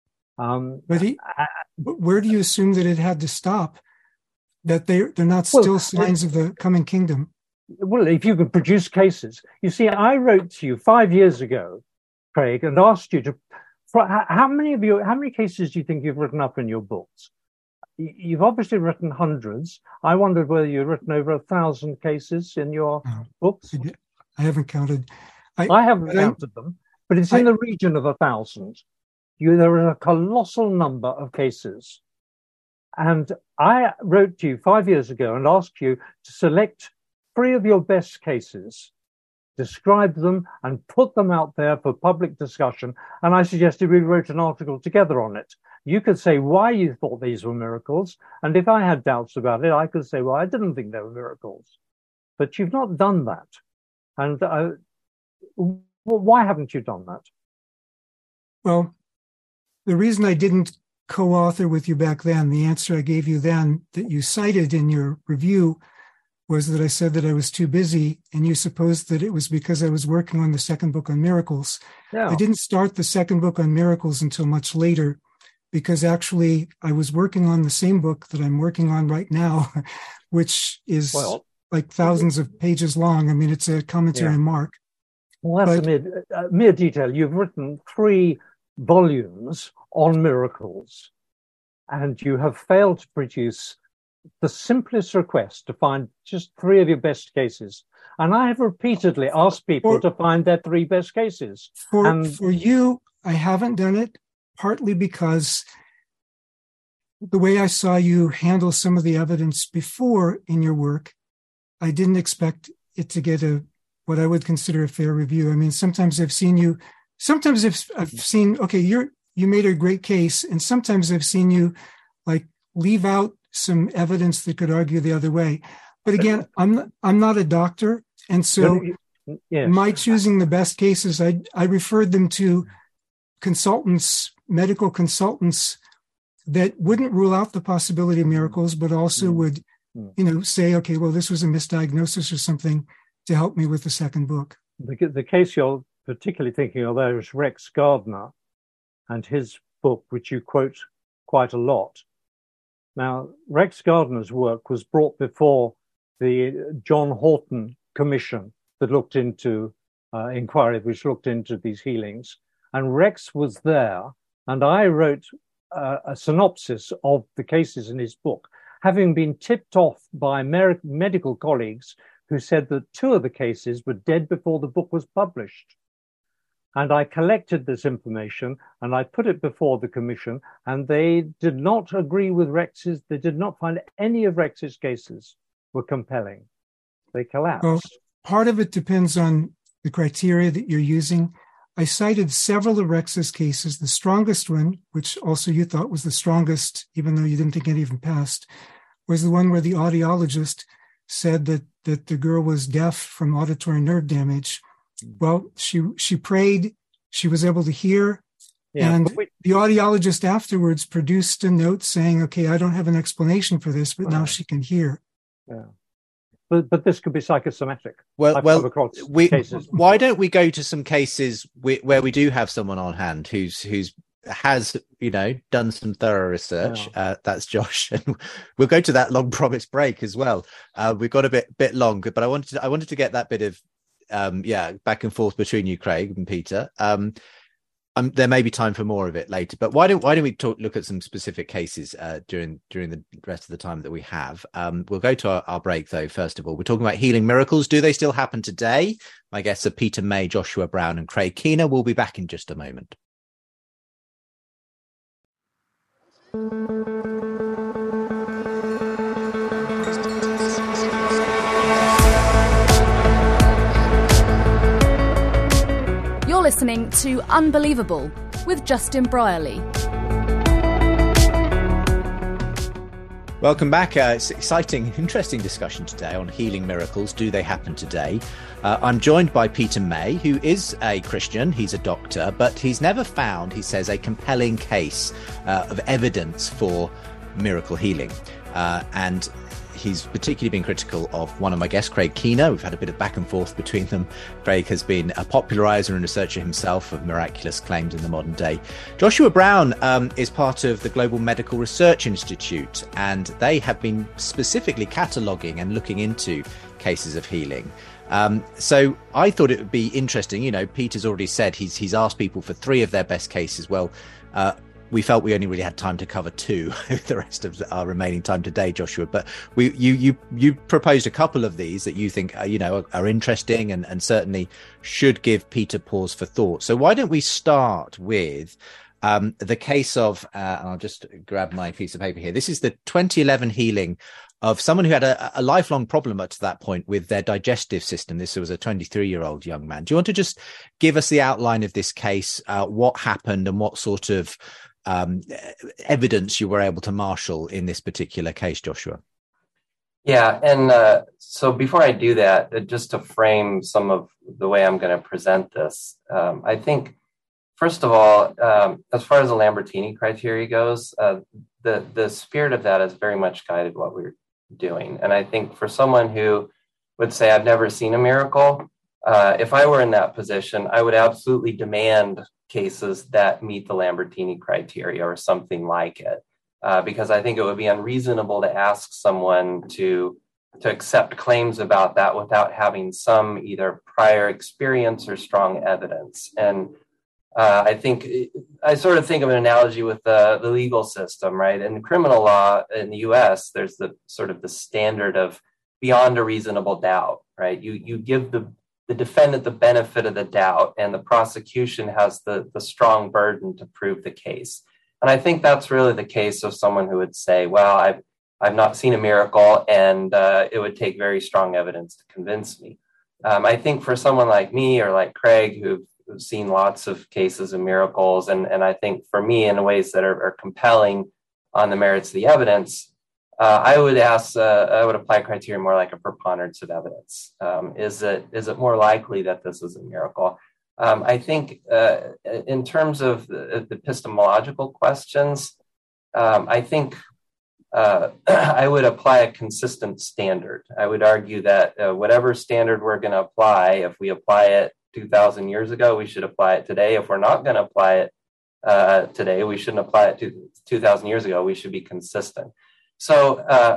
Um, but, he, but where do you assume that it had to stop? That they they're not still well, signs of the coming kingdom? Well, if you could produce cases. You see, I wrote to you five years ago, Craig, and asked you to, for, how many of you, how many cases do you think you've written up in your books? You've obviously written hundreds. I wondered whether you've written over a thousand cases in your oh, books. I haven't counted. I, I haven't counted I, them, but it's I, in the region of a thousand. You, there is a colossal number of cases. And I wrote to you five years ago and asked you to select three of your best cases, describe them, and put them out there for public discussion. And I suggested we wrote an article together on it. You could say why you thought these were miracles. And if I had doubts about it, I could say, well, I didn't think they were miracles. But you've not done that. And uh, well, why haven't you done that? Well, the reason I didn't co-author with you back then, the answer I gave you then that you cited in your review was that I said that I was too busy, and you supposed that it was because I was working on the second book on miracles. Yeah. I didn't start the second book on miracles until much later, because actually I was working on the same book that I'm working on right now, which is well, like thousands of pages long. I mean, it's a commentary yeah. on Mark. Well, that's but, a mere, uh, mere detail. You've written three volumes on miracles, and you have failed to produce the simplest request to find just three of your best cases. And I have repeatedly asked people for, to find their three best cases. For, and for you, I haven't done it, partly because the way I saw you handle some of the evidence before in your work, I didn't expect it to get a what I would consider a fair review. I mean, sometimes I've seen you, sometimes I've, I've seen, okay, you're you made a great case, and sometimes I've seen you like leave out some evidence that could argue the other way. But again, I'm I'm not a doctor, and so yes. my choosing the best cases, I I referred them to consultants, medical consultants that wouldn't rule out the possibility of miracles, but also would, you know, say, okay, well, this was a misdiagnosis or something to help me with the second book. The, the case you're particularly thinking of there is Rex Gardner and his book, which you quote quite a lot. Now, Rex Gardner's work was brought before the John Horton Commission that looked into, uh, inquiry, which looked into these healings. And Rex was there, and I wrote uh, a synopsis of the cases in his book, having been tipped off by mer- medical colleagues who said that two of the cases were dead before the book was published. And I collected this information and I put it before the commission, and they did not agree with Rex's. They did not find any of Rex's cases were compelling. They collapsed. Well, part of it depends on the criteria that you're using. I cited several Orexis cases. The strongest one, which also you thought was the strongest, even though you didn't think any of them passed, was the one where the audiologist said that, that the girl was deaf from auditory nerve damage. Well, she she prayed, she was able to hear, yeah, and we, the audiologist afterwards produced a note saying, okay, I don't have an explanation for this, but right. now she can hear. Yeah. But but this could be psychosomatic. Well, I've well, we, why don't we go to some cases we, where we do have someone on hand who's who's has you know done some thorough research. Yeah. Uh, that's Josh, and we'll go to that long promised break as well. Uh, we've got a bit bit long, but I wanted to, I wanted to get that bit of um, yeah back and forth between you, Craig and Peter. Um, Um, there may be time for more of it later, but why don't why don't we talk, look at some specific cases uh, during during the rest of the time that we have? Um, we'll go to our, our break though. First of all, we're talking about healing miracles. Do they still happen today? My guests are Peter May, Joshua Brown, and Craig Keener. We'll be back in just a moment. You're listening to Unbelievable with Justin Brierley. Welcome back. Uh, it's exciting, interesting discussion today on healing miracles. Do they happen today? Uh, I'm joined by Peter May, who is a Christian. He's a doctor, but he's never found, he says, a compelling case uh, of evidence for miracle healing. Uh, and he's particularly been critical of one of my guests, Craig Keener. We've had a bit of back and forth between them. Craig has been a popularizer and researcher himself of miraculous claims in the modern day. Joshua Brown um, is part of the Global Medical Research Institute, and they have been specifically cataloguing and looking into cases of healing. Um, so I thought it would be interesting. You know, Peter's already said he's he's asked people for three of their best cases. Well, uh, we felt we only really had time to cover two the rest of our remaining time today, Joshua. But we, you, you, you proposed a couple of these that you think, are, you know, are, are interesting and, and certainly should give Peter pause for thought. So why don't we start with um, the case of, uh, and I'll just grab my piece of paper here. This is the twenty eleven healing of someone who had a, a lifelong problem up to that point with their digestive system. This was a twenty-three-year-old young man. Do you want to just give us the outline of this case, uh, what happened and what sort of Um, evidence you were able to marshal in this particular case, Joshua? Yeah, and uh, so before I do that, uh, just to frame some of the way I'm going to present this, um, I think, first of all, um, as far as the Lambertini criteria goes, uh, the, the spirit of that has very much guided what we're doing. And I think for someone who would say, I've never seen a miracle, uh, if I were in that position, I would absolutely demand cases that meet the Lambertini criteria or something like it, uh, because I think it would be unreasonable to ask someone to to accept claims about that without having some either prior experience or strong evidence. And uh, I think I sort of think of an analogy with the, the legal system, right? In criminal law in the U S, there's the sort of the standard of beyond a reasonable doubt, right? You you give the the defendant the benefit of the doubt, and the prosecution has the, the strong burden to prove the case. And I think that's really the case of someone who would say, well, I've, I've not seen a miracle, and uh, it would take very strong evidence to convince me. Um, I think for someone like me or like Craig, who've, who've seen lots of cases of miracles, and, and I think for me in ways that are, are compelling on the merits of the evidence, Uh, I would ask, uh, I would apply criteria more like a preponderance of evidence. Um, is it is it more likely that this is a miracle? Um, I think uh, in terms of the, the epistemological questions, um, I think uh, I would apply a consistent standard. I would argue that uh, whatever standard we're going to apply, if we apply it two thousand years ago, we should apply it today. If we're not going to apply it uh, today, we shouldn't apply it to two thousand years ago. We should be consistent. So, uh,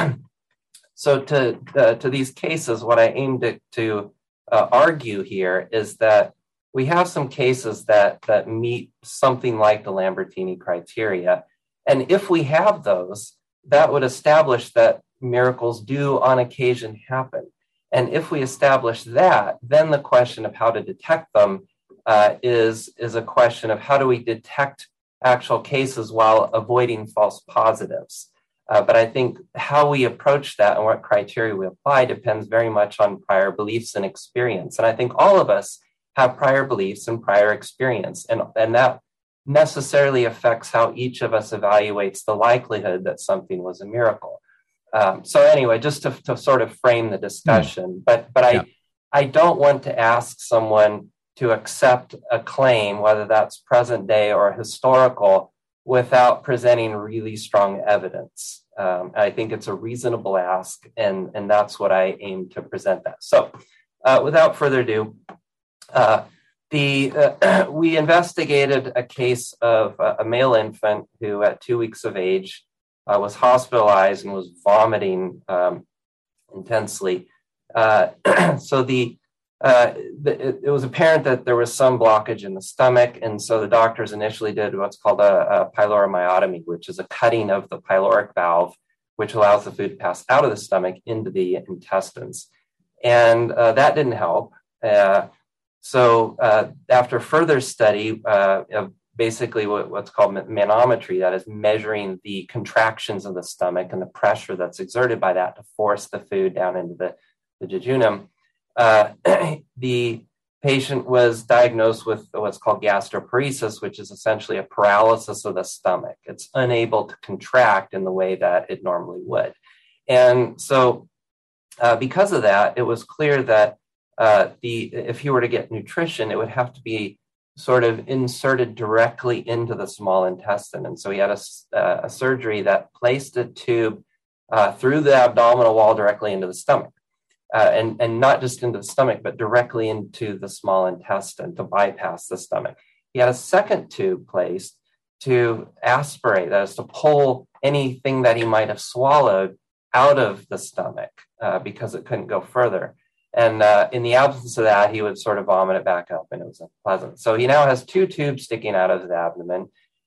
so to uh, to these cases, what I aim to, to uh, argue here is that we have some cases that that meet something like the Lambertini criteria, and if we have those, that would establish that miracles do on occasion happen. And if we establish that, then the question of how to detect them uh, is is a question of how do we detect actual cases while avoiding false positives. Uh, but I think how we approach that and what criteria we apply depends very much on prior beliefs and experience. And I think all of us have prior beliefs and prior experience, and, and that necessarily affects how each of us evaluates the likelihood that something was a miracle. Um, so anyway, just to, to sort of frame the discussion, mm. but but yeah. I I don't want to ask someone to accept a claim, whether that's present day or historical, without presenting really strong evidence. Um, I think it's a reasonable ask, and, and that's what I aim to present that. So uh, without further ado, uh, the uh, we investigated a case of a, a male infant who at two weeks of age uh, was hospitalized and was vomiting um, intensely. Uh, so the Uh, it, it was apparent that there was some blockage in the stomach, and so the doctors initially did what's called a, a pyloromyotomy, which is a cutting of the pyloric valve, which allows the food to pass out of the stomach into the intestines. And uh, that didn't help. Uh, so uh, after further study uh, of basically what, what's called manometry, that is measuring the contractions of the stomach and the pressure that's exerted by that to force the food down into the, the jejunum, Uh, the patient was diagnosed with what's called gastroparesis, which is essentially a paralysis of the stomach. It's unable to contract in the way that it normally would. And so uh, because of that, it was clear that uh, the if he were to get nutrition, it would have to be sort of inserted directly into the small intestine. And so he had a, uh, a surgery that placed a tube uh, through the abdominal wall directly into the stomach. Uh, and, and not just into the stomach, but directly into the small intestine to bypass the stomach. He had a second tube placed to aspirate, that is to pull anything that he might have swallowed out of the stomach uh, because it couldn't go further. And uh, in the absence of that, he would sort of vomit it back up, and it was unpleasant. So he now has two tubes sticking out of his abdomen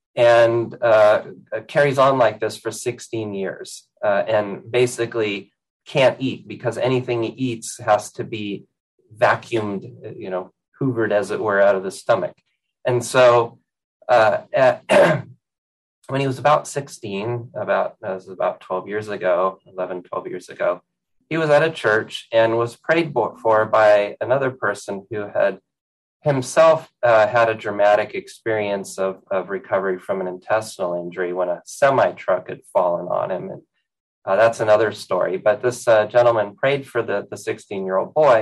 and uh, carries on like this for sixteen years uh, and basically can't eat because anything he eats has to be vacuumed, you know, hoovered, as it were, out of the stomach. And so uh, at, when he was about sixteen, about, that was about twelve years ago, eleven, twelve years ago, he was at a church and was prayed for by another person who had himself uh, had a dramatic experience of, of recovery from an intestinal injury when a semi-truck had fallen on him. And Uh, that's another story. But this uh, gentleman prayed for the, the sixteen-year-old boy.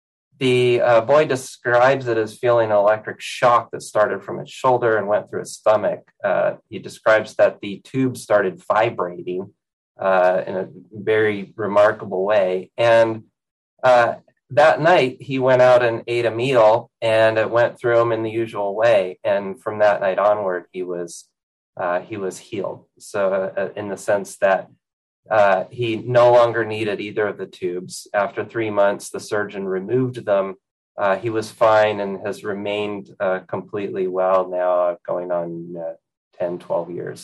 The uh, boy describes it as feeling an electric shock that started from his shoulder and went through his stomach. Uh, he describes that the tube started vibrating uh, in a very remarkable way. And uh, that night, he went out and ate a meal, and it went through him in the usual way. And from that night onward, he was uh, he was healed. So uh, in the sense that Uh, he no longer needed either of the tubes. After three months, the surgeon removed them. Uh, he was fine and has remained uh, completely well now, uh, going on uh, ten, twelve years.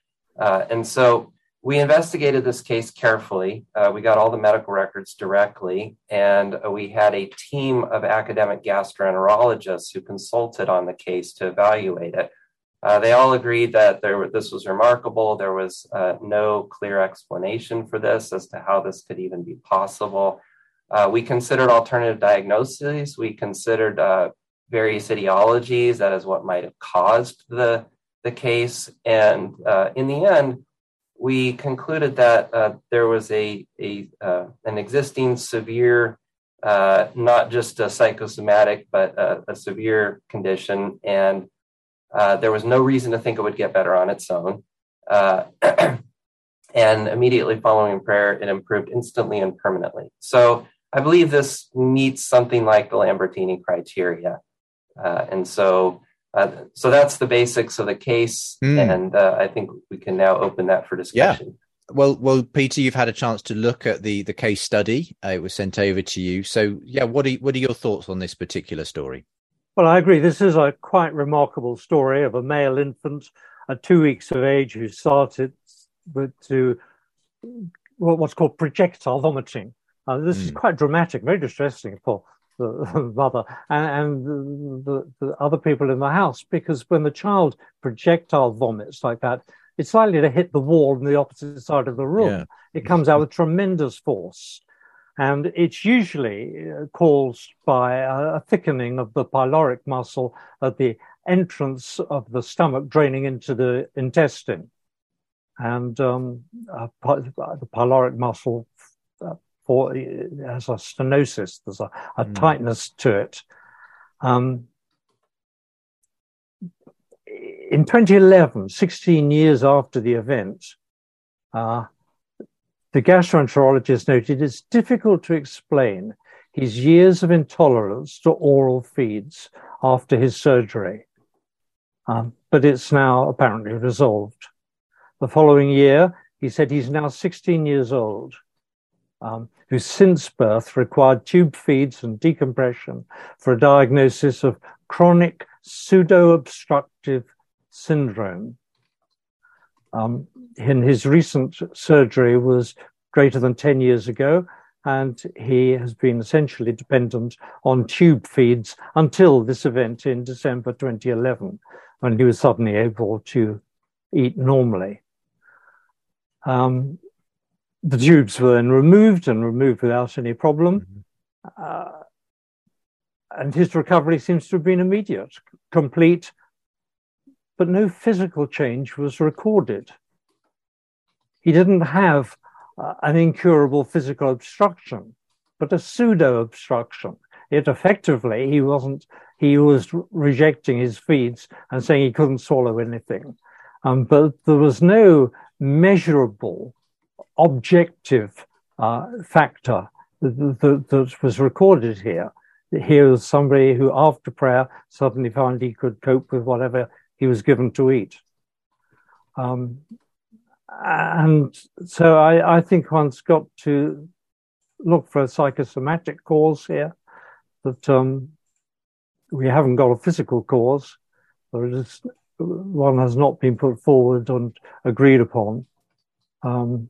Uh, and so we investigated this case carefully. Uh, we got all the medical records directly, and uh, we had a team of academic gastroenterologists who consulted on the case to evaluate it. Uh, they all agreed that there, this was remarkable. There was uh, no clear explanation for this as to how this could even be possible. Uh, we considered alternative diagnoses. We considered uh, various etiologies, that is what might have caused the, the case. And uh, in the end, we concluded that uh, there was a, a uh, an existing severe, uh, not just a psychosomatic, but a, a severe condition. And Uh, there was no reason to think it would get better on its own. Uh, and immediately following prayer, it improved instantly and permanently. So I believe this meets something like the Lambertini criteria. Uh, and so uh, so that's the basics of the case. Mm. And uh, I think we can now open that for discussion. Yeah. Well, well, Peter, you've had a chance to look at the, the case study. Uh, it was sent over to you. So, yeah, what are, what are your thoughts on this particular story? Well, I agree. This is a quite remarkable story of a male infant at two weeks of age who started with, to what's called projectile vomiting. Uh, this mm. is quite dramatic, very distressing for the mother and, and the, the other people in the house, because when the child projectile vomits like that, it's likely to hit the wall on the opposite side of the room. Yeah. It comes out with tremendous force. And it's usually caused by a thickening of the pyloric muscle at the entrance of the stomach draining into the intestine. And um, uh, the pyloric muscle uh, for, has a stenosis, there's a, a mm. tightness to it. Um, in twenty eleven, sixteen years after the event, uh, the gastroenterologist noted it's difficult to explain his years of intolerance to oral feeds after his surgery, um, but it's now apparently resolved. The following year, he said he's now sixteen years old, um, who since birth required tube feeds and decompression for a diagnosis of chronic pseudo-obstructive syndrome. Um, in his recent surgery was greater than ten years ago, and he has been essentially dependent on tube feeds until this event in December twenty eleven, when he was suddenly able to eat normally. Um, the tubes were then removed and removed without any problem. Mm-hmm. Uh, and his recovery seems to have been immediate, complete, but no physical change was recorded. He didn't have uh, an incurable physical obstruction, but a pseudo-obstruction. It effectively, he wasn't, he was re- rejecting his feeds and saying he couldn't swallow anything. Um, but there was no measurable, objective uh, factor that, that, that was recorded here. Here was somebody who, after prayer, suddenly found he could cope with whatever he was given to eat. Um, and so I, I think one's got to look for a psychosomatic cause here, that um, we haven't got a physical cause, but it is, one has not been put forward and agreed upon. Um,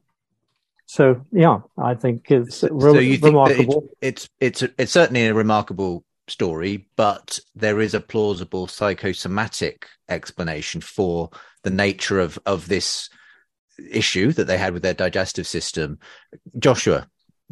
so, yeah, I think it's so, re- so you remarkable. Think it's, it's, it's, it's certainly a remarkable story, but there is a plausible psychosomatic explanation for the nature of, of this issue that they had with their digestive system. Joshua.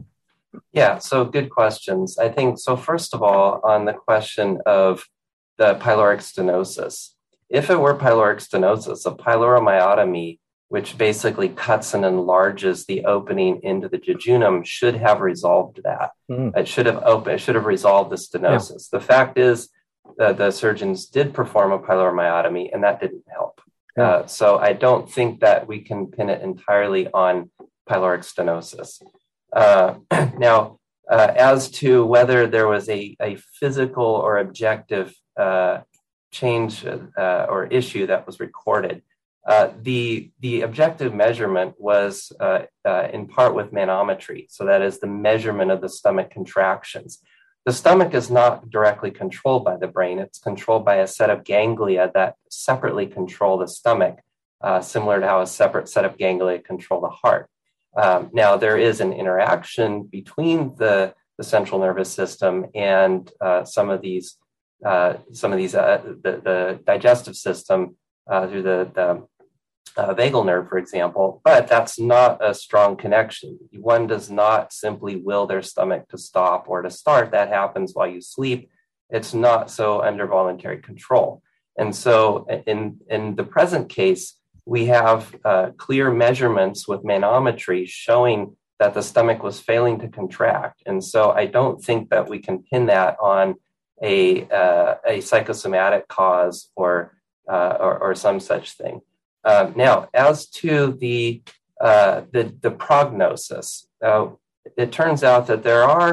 Yeah, so good questions. I think, so first of all, on the question of the pyloric stenosis, if it were pyloric stenosis, a pyloromyotomy, which basically cuts and enlarges the opening into the jejunum, should have resolved that. Mm. It should have opened, it should have resolved the stenosis. Yeah. The fact is that the surgeons did perform a pyloromyotomy, and that didn't help. Yeah. Uh, so I don't think that we can pin it entirely on pyloric stenosis. Uh, now, uh, as to whether there was a, a physical or objective uh, change uh, or issue that was recorded, Uh, the the objective measurement was uh, uh, in part with manometry. So that is the measurement of the stomach contractions. The stomach is not directly controlled by the brain. It's controlled by a set of ganglia that separately control the stomach, uh, similar to how a separate set of ganglia control the heart. Um, now, there is an interaction between the, the central nervous system and uh, some of these, uh, some of these, uh, the, the digestive system uh, through the, the Uh, vagal nerve, for example, but that's not a strong connection. One does not simply will their stomach to stop or to start. That happens while you sleep. It's not so under voluntary control. And so in, in the present case, we have uh, clear measurements with manometry showing that the stomach was failing to contract. And so I don't think that we can pin that on a, uh, a psychosomatic cause or, uh, or, or some such thing. Uh, now, as to the, uh, the the prognosis, uh, it turns out that there are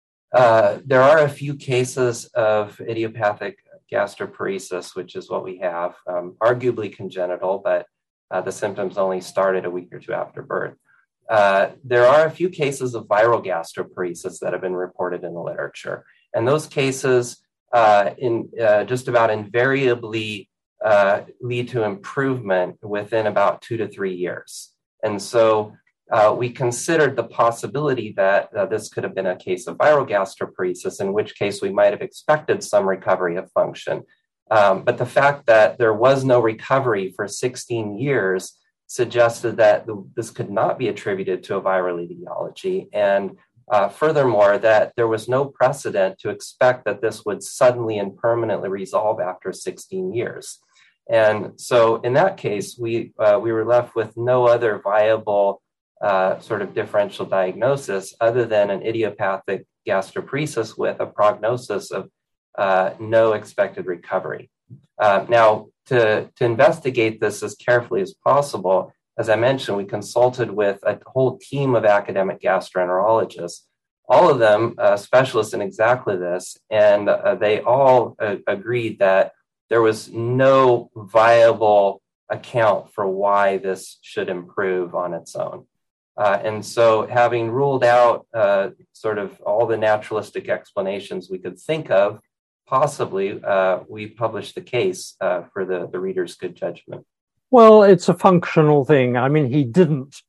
uh, there are a few cases of idiopathic gastroparesis, which is what we have, um, arguably congenital, but uh, the symptoms only started a week or two after birth. Uh, there are a few cases of viral gastroparesis that have been reported in the literature, and those cases, uh, in uh, just about invariably, Uh, lead to improvement within about two to three years. And so uh, we considered the possibility that uh, this could have been a case of viral gastroparesis, in which case we might have expected some recovery of function. Um, but the fact that there was no recovery for sixteen years suggested that this could not be attributed to a viral etiology. And uh, furthermore, that there was no precedent to expect that this would suddenly and permanently resolve after sixteen years. And so in that case, we uh, we were left with no other viable uh, sort of differential diagnosis other than an idiopathic gastroparesis with a prognosis of uh, no expected recovery. Uh, now, to, to investigate this as carefully as possible, as I mentioned, we consulted with a whole team of academic gastroenterologists, all of them uh, specialists in exactly this, and uh, they all uh, agreed that there was no viable account for why this should improve on its own. Uh, and so having ruled out uh, sort of all the naturalistic explanations we could think of, possibly, uh, we published the case uh, for the, the reader's good judgment. Well, it's a functional thing. I mean, he didn't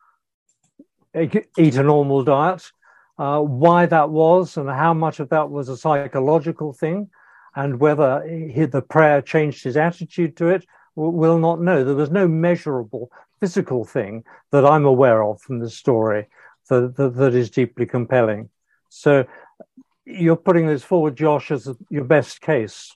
eat a normal diet. Uh, why that was and how much of that was a psychological thing and whether he, the prayer changed his attitude to it, we'll not know. There was no measurable physical thing that I'm aware of from the story that, that, that is deeply compelling. So you're putting this forward, Josh, as your best case.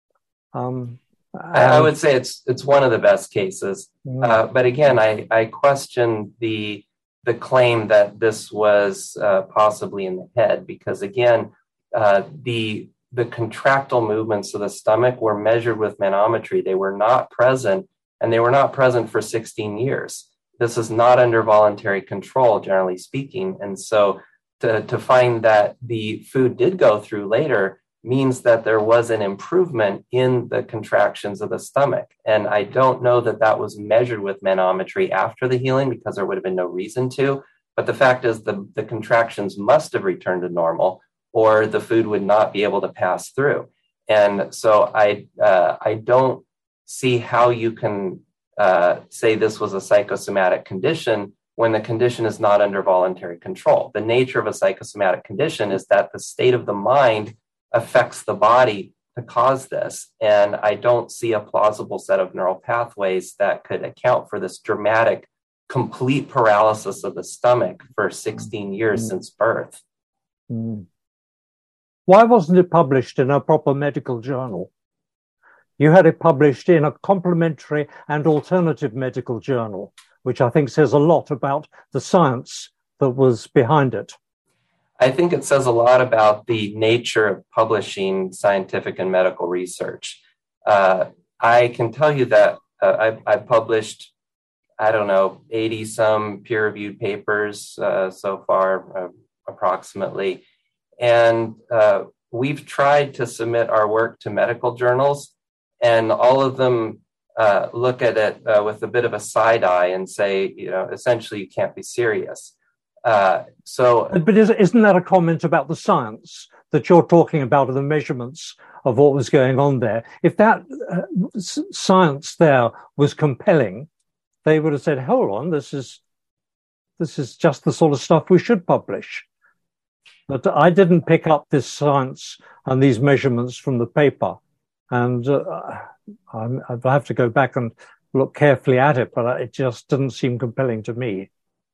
Um, I, I would say it's it's one of the best cases. Mm. Uh, but again, I, I question the the claim that this was uh, possibly in the head, because again, uh, the the contractile movements of the stomach were measured with manometry. They were not present, and they were not present for sixteen years. This is not under voluntary control, generally speaking. And so to, to find that the food did go through later means that there was an improvement in the contractions of the stomach. And I don't know that that was measured with manometry after the healing, because there would have been no reason to. But the fact is the, the contractions must have returned to normal, or the food would not be able to pass through. And so I uh, I don't see how you can uh, say this was a psychosomatic condition when the condition is not under voluntary control. The nature of a psychosomatic condition is that the state of the mind affects the body to cause this. And I don't see a plausible set of neural pathways that could account for this dramatic, complete paralysis of the stomach for sixteen years mm. since birth. Mm. Why wasn't it published in a proper medical journal? You had it published in a complementary and alternative medical journal, which I think says a lot about the science that was behind it. I think it says a lot about the nature of publishing scientific and medical research. Uh, I can tell you that uh, I've, I've published, I don't know, eighty some peer-reviewed papers uh, so far, uh, approximately. And uh, we've tried to submit our work to medical journals, and all of them uh, look at it uh, with a bit of a side eye and say, you know, essentially, you can't be serious. Uh, so, but isn't that a comment about the science that you're talking about, of the measurements of what was going on there? If that uh, science there was compelling, they would have said, "Hold on, this is this is just the sort of stuff we should publish." But I didn't pick up this science and these measurements from the paper, and uh, I'm, I'll have to go back and look carefully at it, but it just didn't seem compelling to me.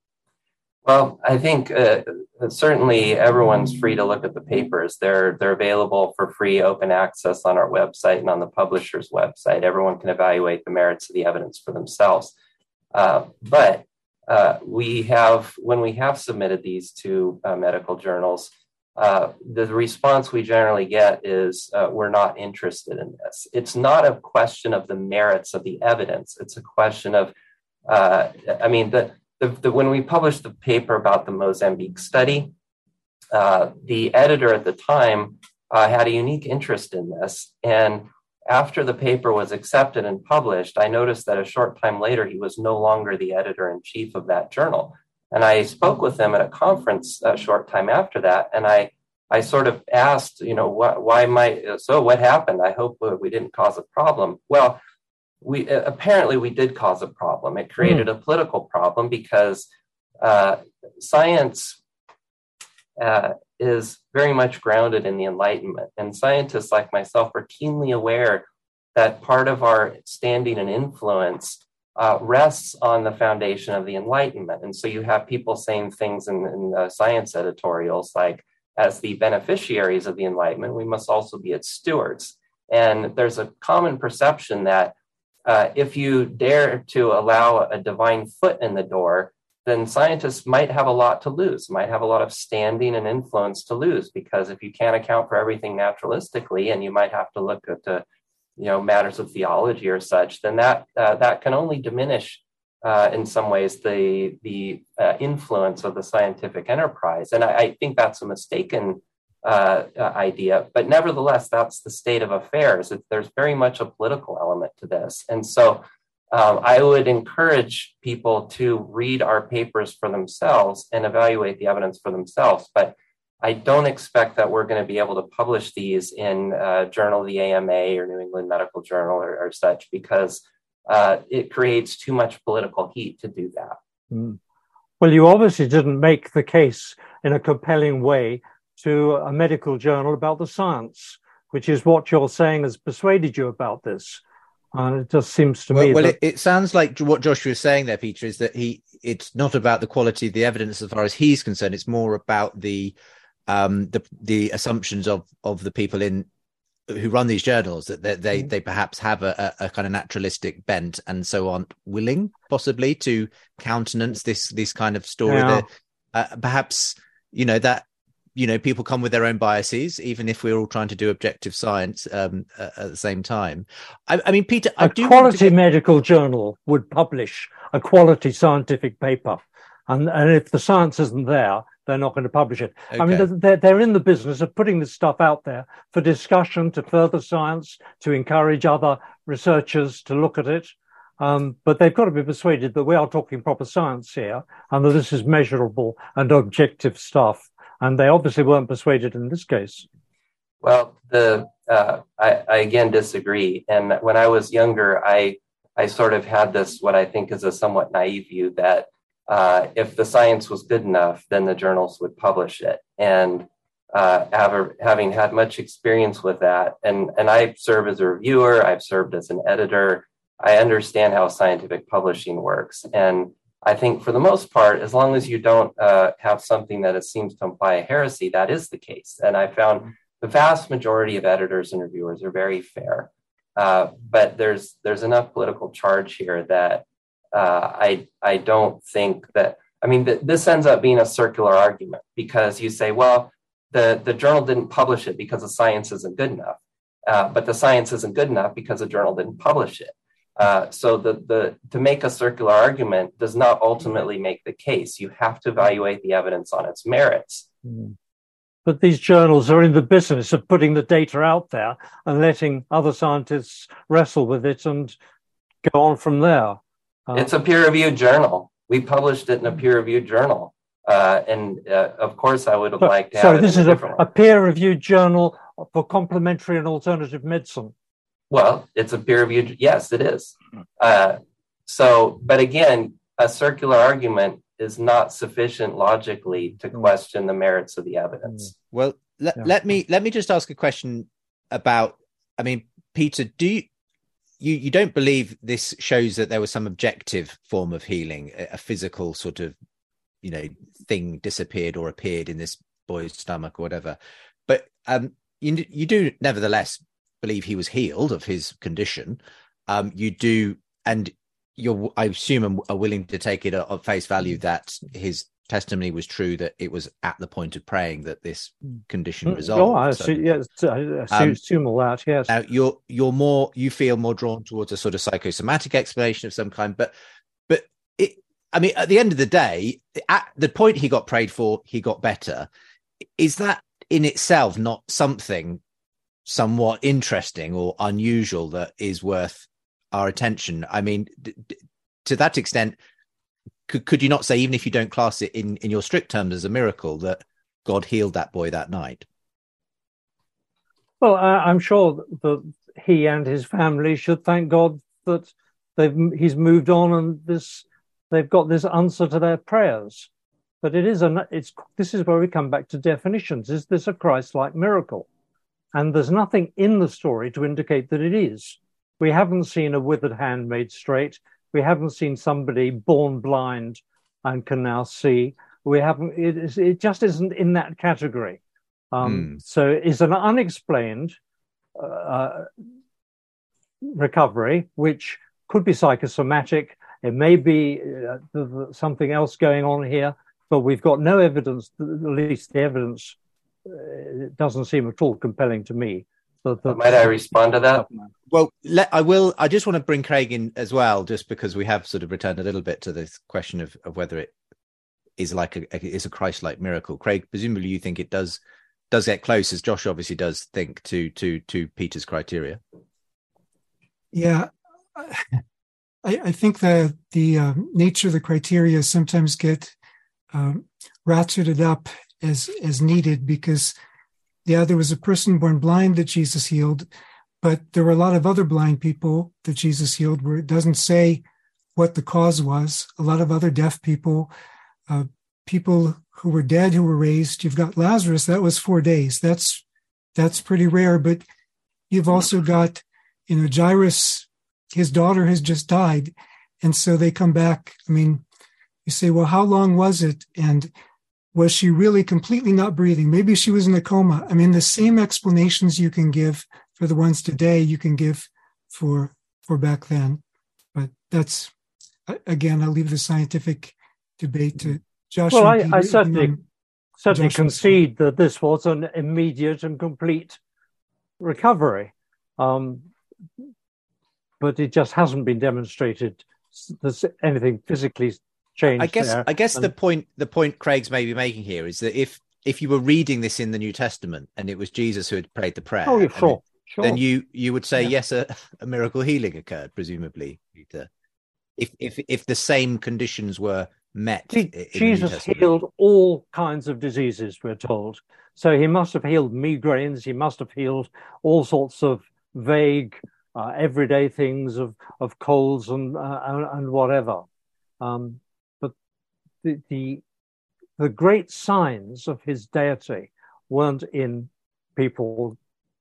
Well, I think uh, certainly everyone's free to look at the papers. They're they're available for free open access on our website and on the publisher's website. Everyone can evaluate the merits of the evidence for themselves. Uh, but uh, we have, when we have submitted these to uh, medical journals, uh, the response we generally get is uh, we're not interested in this. It's not a question of the merits of the evidence. It's a question of, uh, I mean, the The, the, when we published the paper about the Mozambique study, uh, the editor at the time uh, had a unique interest in this. And after the paper was accepted and published, I noticed that a short time later, he was no longer the editor-in-chief of that journal. And I spoke with him at a conference a short time after that. And I, I sort of asked, you know, why, why might, so what happened? I hope we didn't cause a problem. Well, We uh, apparently we did cause a problem. It created mm. a political problem because uh, science uh, is very much grounded in the Enlightenment. And scientists like myself are keenly aware that part of our standing and influence uh, rests on the foundation of the Enlightenment. And so you have people saying things in, in uh, science editorials like, as the beneficiaries of the Enlightenment, we must also be its stewards. And there's a common perception that uh, if you dare to allow a divine foot in the door, then scientists might have a lot to lose, might have a lot of standing and influence to lose, because if you can't account for everything naturalistically, and you might have to look at the, you know, matters of theology or such, then that uh, that can only diminish uh, in some ways the the uh, influence of the scientific enterprise. And I, I think that's a mistaken uh, uh, idea, but nevertheless, that's the state of affairs. It, there's very much a political element to this, and so. Um, I would encourage people to read our papers for themselves and evaluate the evidence for themselves. But I don't expect that we're going to be able to publish these in uh, Journal of the A M A or New England Medical Journal or, or such, because uh, it creates too much political heat to do that. Mm. Well, you obviously didn't make the case in a compelling way to a medical journal about the science, which is what you're saying has persuaded you about this. And it just seems to well, me well that... it, it sounds like what Joshua is saying there, Peter, is that he it's not about the quality of the evidence as far as he's concerned. It's more about the um, the the assumptions of of the people in who run these journals, that they they, mm. they perhaps have a, a, a kind of naturalistic bent and so aren't willing, possibly, to countenance this this kind of story. Yeah. That uh, perhaps you know that. You know, people come with their own biases, even if we're all trying to do objective science um, uh, at the same time. I, I mean, Peter, I a do quality get... medical journal would publish a quality scientific paper, and and if the science isn't there, they're not going to publish it. Okay. I mean, they're they're in the business of putting this stuff out there for discussion, to further science, to encourage other researchers to look at it. Um, but they've got to be persuaded that we are talking proper science here, and that this is measurable and objective stuff. And they obviously weren't persuaded in this case. Well, the uh, I, I again disagree. And when I was younger, I I sort of had this, what I think is a somewhat naive view that uh, if the science was good enough, then the journals would publish it. And uh, have, having had much experience with that, and, and I serve as a reviewer, I've served as an editor, I understand how scientific publishing works. And I think for the most part, as long as you don't uh, have something that it seems to imply a heresy, that is the case. And I found the vast majority of editors and reviewers are very fair. Uh, but there's there's enough political charge here that uh, I I don't think that, I mean, th- this ends up being a circular argument, because you say, well, the, the journal didn't publish it because the science isn't good enough. Uh, but the science isn't good enough because the journal didn't publish it. Uh, so the, the to make a circular argument does not ultimately make the case. You have to evaluate the evidence on its merits. But these journals are in the business of putting the data out there and letting other scientists wrestle with it and go on from there. Uh, it's a peer-reviewed journal. We published it in a peer-reviewed journal. Uh, and uh, of course, I would have but, liked to have so it this in is a, a, a peer-reviewed journal for complementary and alternative medicine. Well, it's a peer-reviewed, yes, it is. Uh, so, but again, a circular argument is not sufficient logically to question the merits of the evidence. Well, le- yeah. let me let me just ask a question about, I mean, Peter, do you, you, you don't believe this shows that there was some objective form of healing, a, a physical sort of, you know, thing disappeared or appeared in this boy's stomach or whatever, but um, you, you do nevertheless believe he was healed of his condition. Um, you do, and you're, I assume, are willing to take it at face value that his testimony was true, that it was at the point of praying that this condition resolved. Oh, I assume, yes, I assume, um, assume all that, yes. Now, you're you're more, you feel more drawn towards a sort of psychosomatic explanation of some kind, but but it, I mean, at the end of the day, at the point he got prayed for, he got better. Is that in itself not something somewhat interesting or unusual that is worth our attention? I mean, d- d- to that extent, could could you not say, even if you don't class it in, in your strict terms as a miracle, that God healed that boy that night? Well, uh, I'm sure that he and his family should thank God that they've he's moved on and this they've got this answer to their prayers. But it is a it's this is where we come back to definitions. Is this a Christ-like miracle? And there's nothing in the story to indicate that it is. We haven't seen a withered hand made straight. We haven't seen somebody born blind and can now see. We haven't. It, is, it just isn't in that category. Um, mm. So it's an unexplained uh, recovery, which could be psychosomatic. It may be uh, something else going on here, but we've got no evidence. At least the evidence uh, doesn't seem at all compelling to me. That, that, Might I respond to that? Well, let, I will. I just want to bring Craig in as well, just because we have sort of returned a little bit to this question of, of whether it is like a, is a Christ-like miracle. Craig, presumably you think it does does get close, as Josh obviously does think, to to to Peter's criteria. Yeah, I, I think that the uh, nature of the criteria sometimes get um, ratcheted up as as needed, because yeah, there was a person born blind that Jesus healed, but there were a lot of other blind people that Jesus healed where it doesn't say what the cause was. A lot of other deaf people, uh, people who were dead who were raised. You've got Lazarus, that was four days. That's that's pretty rare, but you've also got, you know, Jairus, his daughter has just died. And so they come back. I mean, you say, well, how long was it? And was she really completely not breathing? Maybe she was in a coma. I mean, the same explanations you can give for the ones today, you can give for for back then. But that's, again, I'll leave the scientific debate to Josh. Well, I, I certainly certainly Josh concede that this was an immediate and complete recovery, um, but it just hasn't been demonstrated there's anything physically changed. I guess there. I guess and, the point the point Craig's maybe making here is that if if you were reading this in the New Testament and it was Jesus who had prayed the prayer, oh, yeah, sure, sure. then you you would say yeah. yes, a, a miracle healing occurred, presumably, Peter. If if if the same conditions were met, he, Jesus healed all kinds of diseases, we're told. So he must have healed migraines. He must have healed all sorts of vague, uh, everyday things of of colds and uh, and, and whatever. Um, but the, the the great signs of his deity weren't in people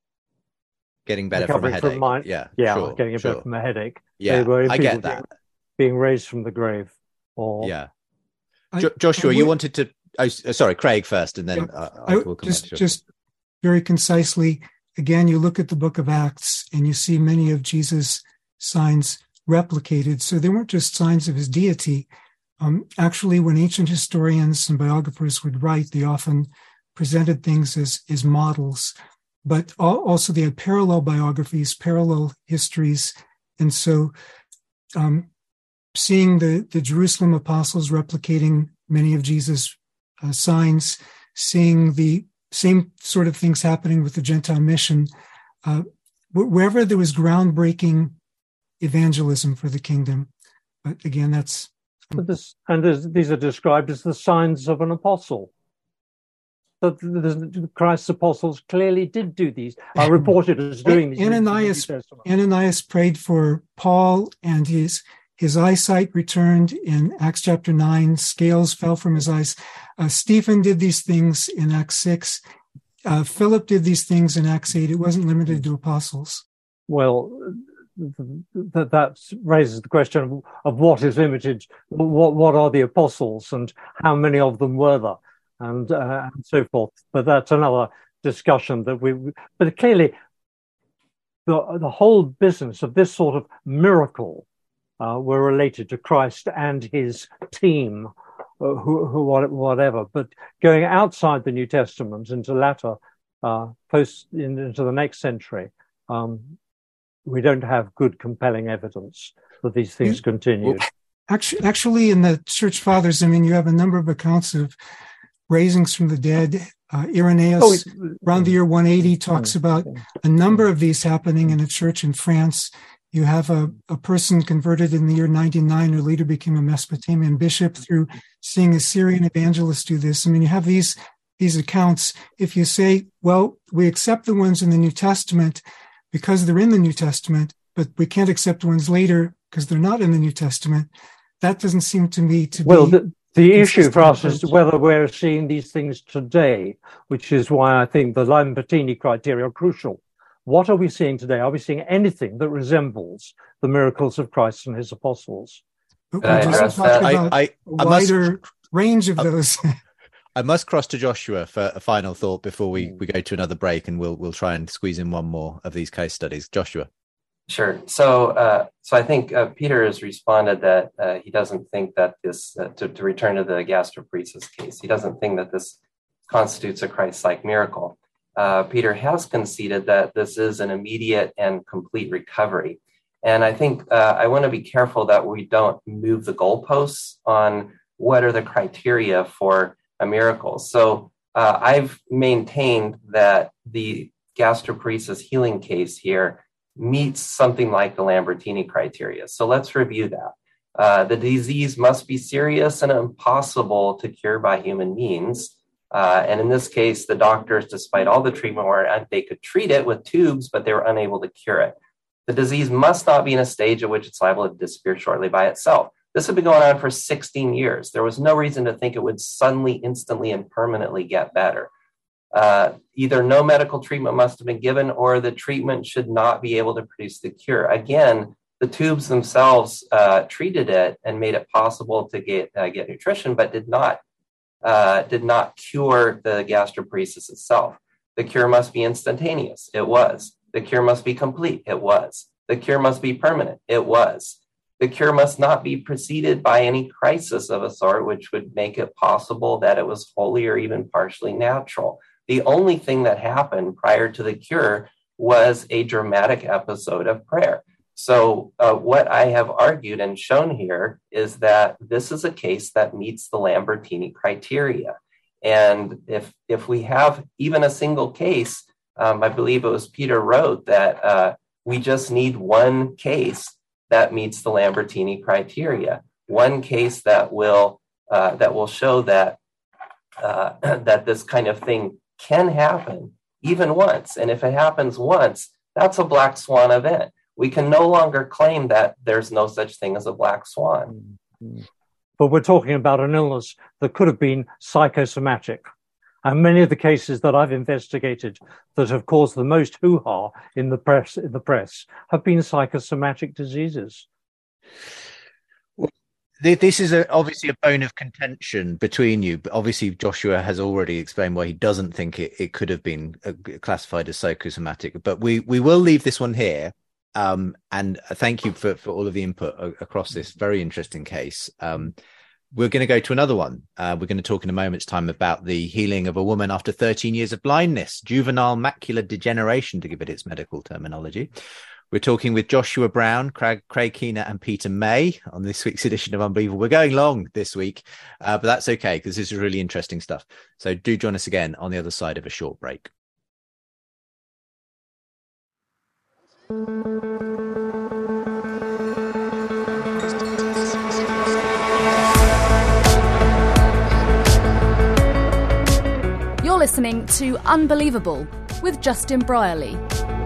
getting better from a headache. From mind, yeah, yeah, sure, getting sure. better from a headache. Yeah, they were in I people get that. Being, being raised from the grave, or yeah. I, Jo- Joshua, I would, you wanted to. Oh, sorry, Craig first, and then yeah, uh, I, we'll come just back to just very concisely. Again, you look at the Book of Acts, and you see many of Jesus' signs replicated. So they weren't just signs of his deity. Um, actually, when ancient historians and biographers would write, they often presented things as, as models, but also they had parallel biographies, parallel histories. And so um, seeing the, the Jerusalem apostles replicating many of Jesus' uh, signs, seeing the same sort of things happening with the Gentile mission, uh, wherever there was groundbreaking evangelism for the kingdom. But again, that's But this, and this, these are described as the signs of an apostle. But Christ's apostles clearly did do these, are reported as doing these. Ananias, Ananias prayed for Paul, and his his eyesight returned in Acts chapter nine. Scales fell from his eyes. Uh, Stephen did these things in Acts six. Uh, Philip did these things in Acts eight. It wasn't limited to apostles. Well, that that raises the question of, of what is limited, what what are the apostles, and how many of them were there, and uh, and so forth. But that's another discussion that we. But clearly, the the whole business of this sort of miracle uh, were related to Christ and his team, uh, who who whatever. But going outside the New Testament into latter uh, post in, into the next century. Um, We don't have good, compelling evidence that these things continued. Actually, actually, in the Church Fathers, I mean, you have a number of accounts of raisings from the dead. Uh, Irenaeus, oh, around the year one eighty, talks about a number of these happening in a church in France. You have a, a person converted in the year ninety-nine who later became a Mesopotamian bishop through seeing a Syrian evangelist do this. I mean, you have these, these accounts. If you say, well, we accept the ones in the New Testament because they're in the New Testament, but we can't accept ones later because they're not in the New Testament, that doesn't seem to me to well, be... Well, the, the issue for us is whether we're seeing these things today, which is why I think the Lambertini criteria are crucial. What are we seeing today? Are we seeing anything that resembles the miracles of Christ and his apostles. But we just talked about I, I, a I wider must, range of I, those. I must cross to Joshua for a final thought before we, we go to another break, and we'll we'll try and squeeze in one more of these case studies. Joshua. Sure. So, uh, so I think uh, Peter has responded that uh, he doesn't think that this, uh, to, to return to the gastroparesis case, he doesn't think that this constitutes a Christ-like miracle. Uh, Peter has conceded that this is an immediate and complete recovery. And I think uh, I want to be careful that we don't move the goalposts on what are the criteria for a miracle. So uh, I've maintained that the gastroparesis healing case here meets something like the Lambertini criteria. So let's review that. Uh, the disease must be serious and impossible to cure by human means. Uh, and in this case, the doctors, despite all the treatment, were they could treat it with tubes, but they were unable to cure it. The disease must not be in a stage at which it's liable to disappear shortly by itself. This had been going on for sixteen years. There was no reason to think it would suddenly, instantly, and permanently get better. Uh, either no medical treatment must have been given, or the treatment should not be able to produce the cure. Again, the tubes themselves uh, treated it and made it possible to get uh, get nutrition, but did not uh, did not cure the gastroparesis itself. The cure must be instantaneous. It was. The cure must be complete. It was. The cure must be permanent. It was. The cure must not be preceded by any crisis of a sort, which would make it possible that it was wholly or even partially natural. The only thing that happened prior to the cure was a dramatic episode of prayer. So uh, what I have argued and shown here is that this is a case that meets the Lambertini criteria. And if if we have even a single case, um, I believe it was Peter wrote that uh, we just need one case that meets the Lambertini criteria, one case that will uh, that will show that uh, that this kind of thing can happen even once. And if it happens once, that's a black swan event. We can no longer claim that there's no such thing as a black swan. But we're talking about an illness that could have been psychosomatic. And many of the cases that I've investigated that have caused the most hoo-ha in the press, in the press have been psychosomatic diseases. This is a, obviously a bone of contention between you, but obviously Joshua has already explained why he doesn't think it, it could have been classified as psychosomatic. But we, we will leave this one here. Um, and thank you for, for all of the input across this very interesting case. Um, we're going to go to another one. Uh, we're going to talk in a moment's time about the healing of a woman after thirteen years of blindness, juvenile macular degeneration, to give it its medical terminology. We're talking with Joshua Brown, Craig, Craig Keener, and Peter May on this week's edition of Unbelievable. We're going long this week, uh, but that's okay because this is really interesting stuff. So do join us again on the other side of a short break. You're listening to Unbelievable with Justin Brierley.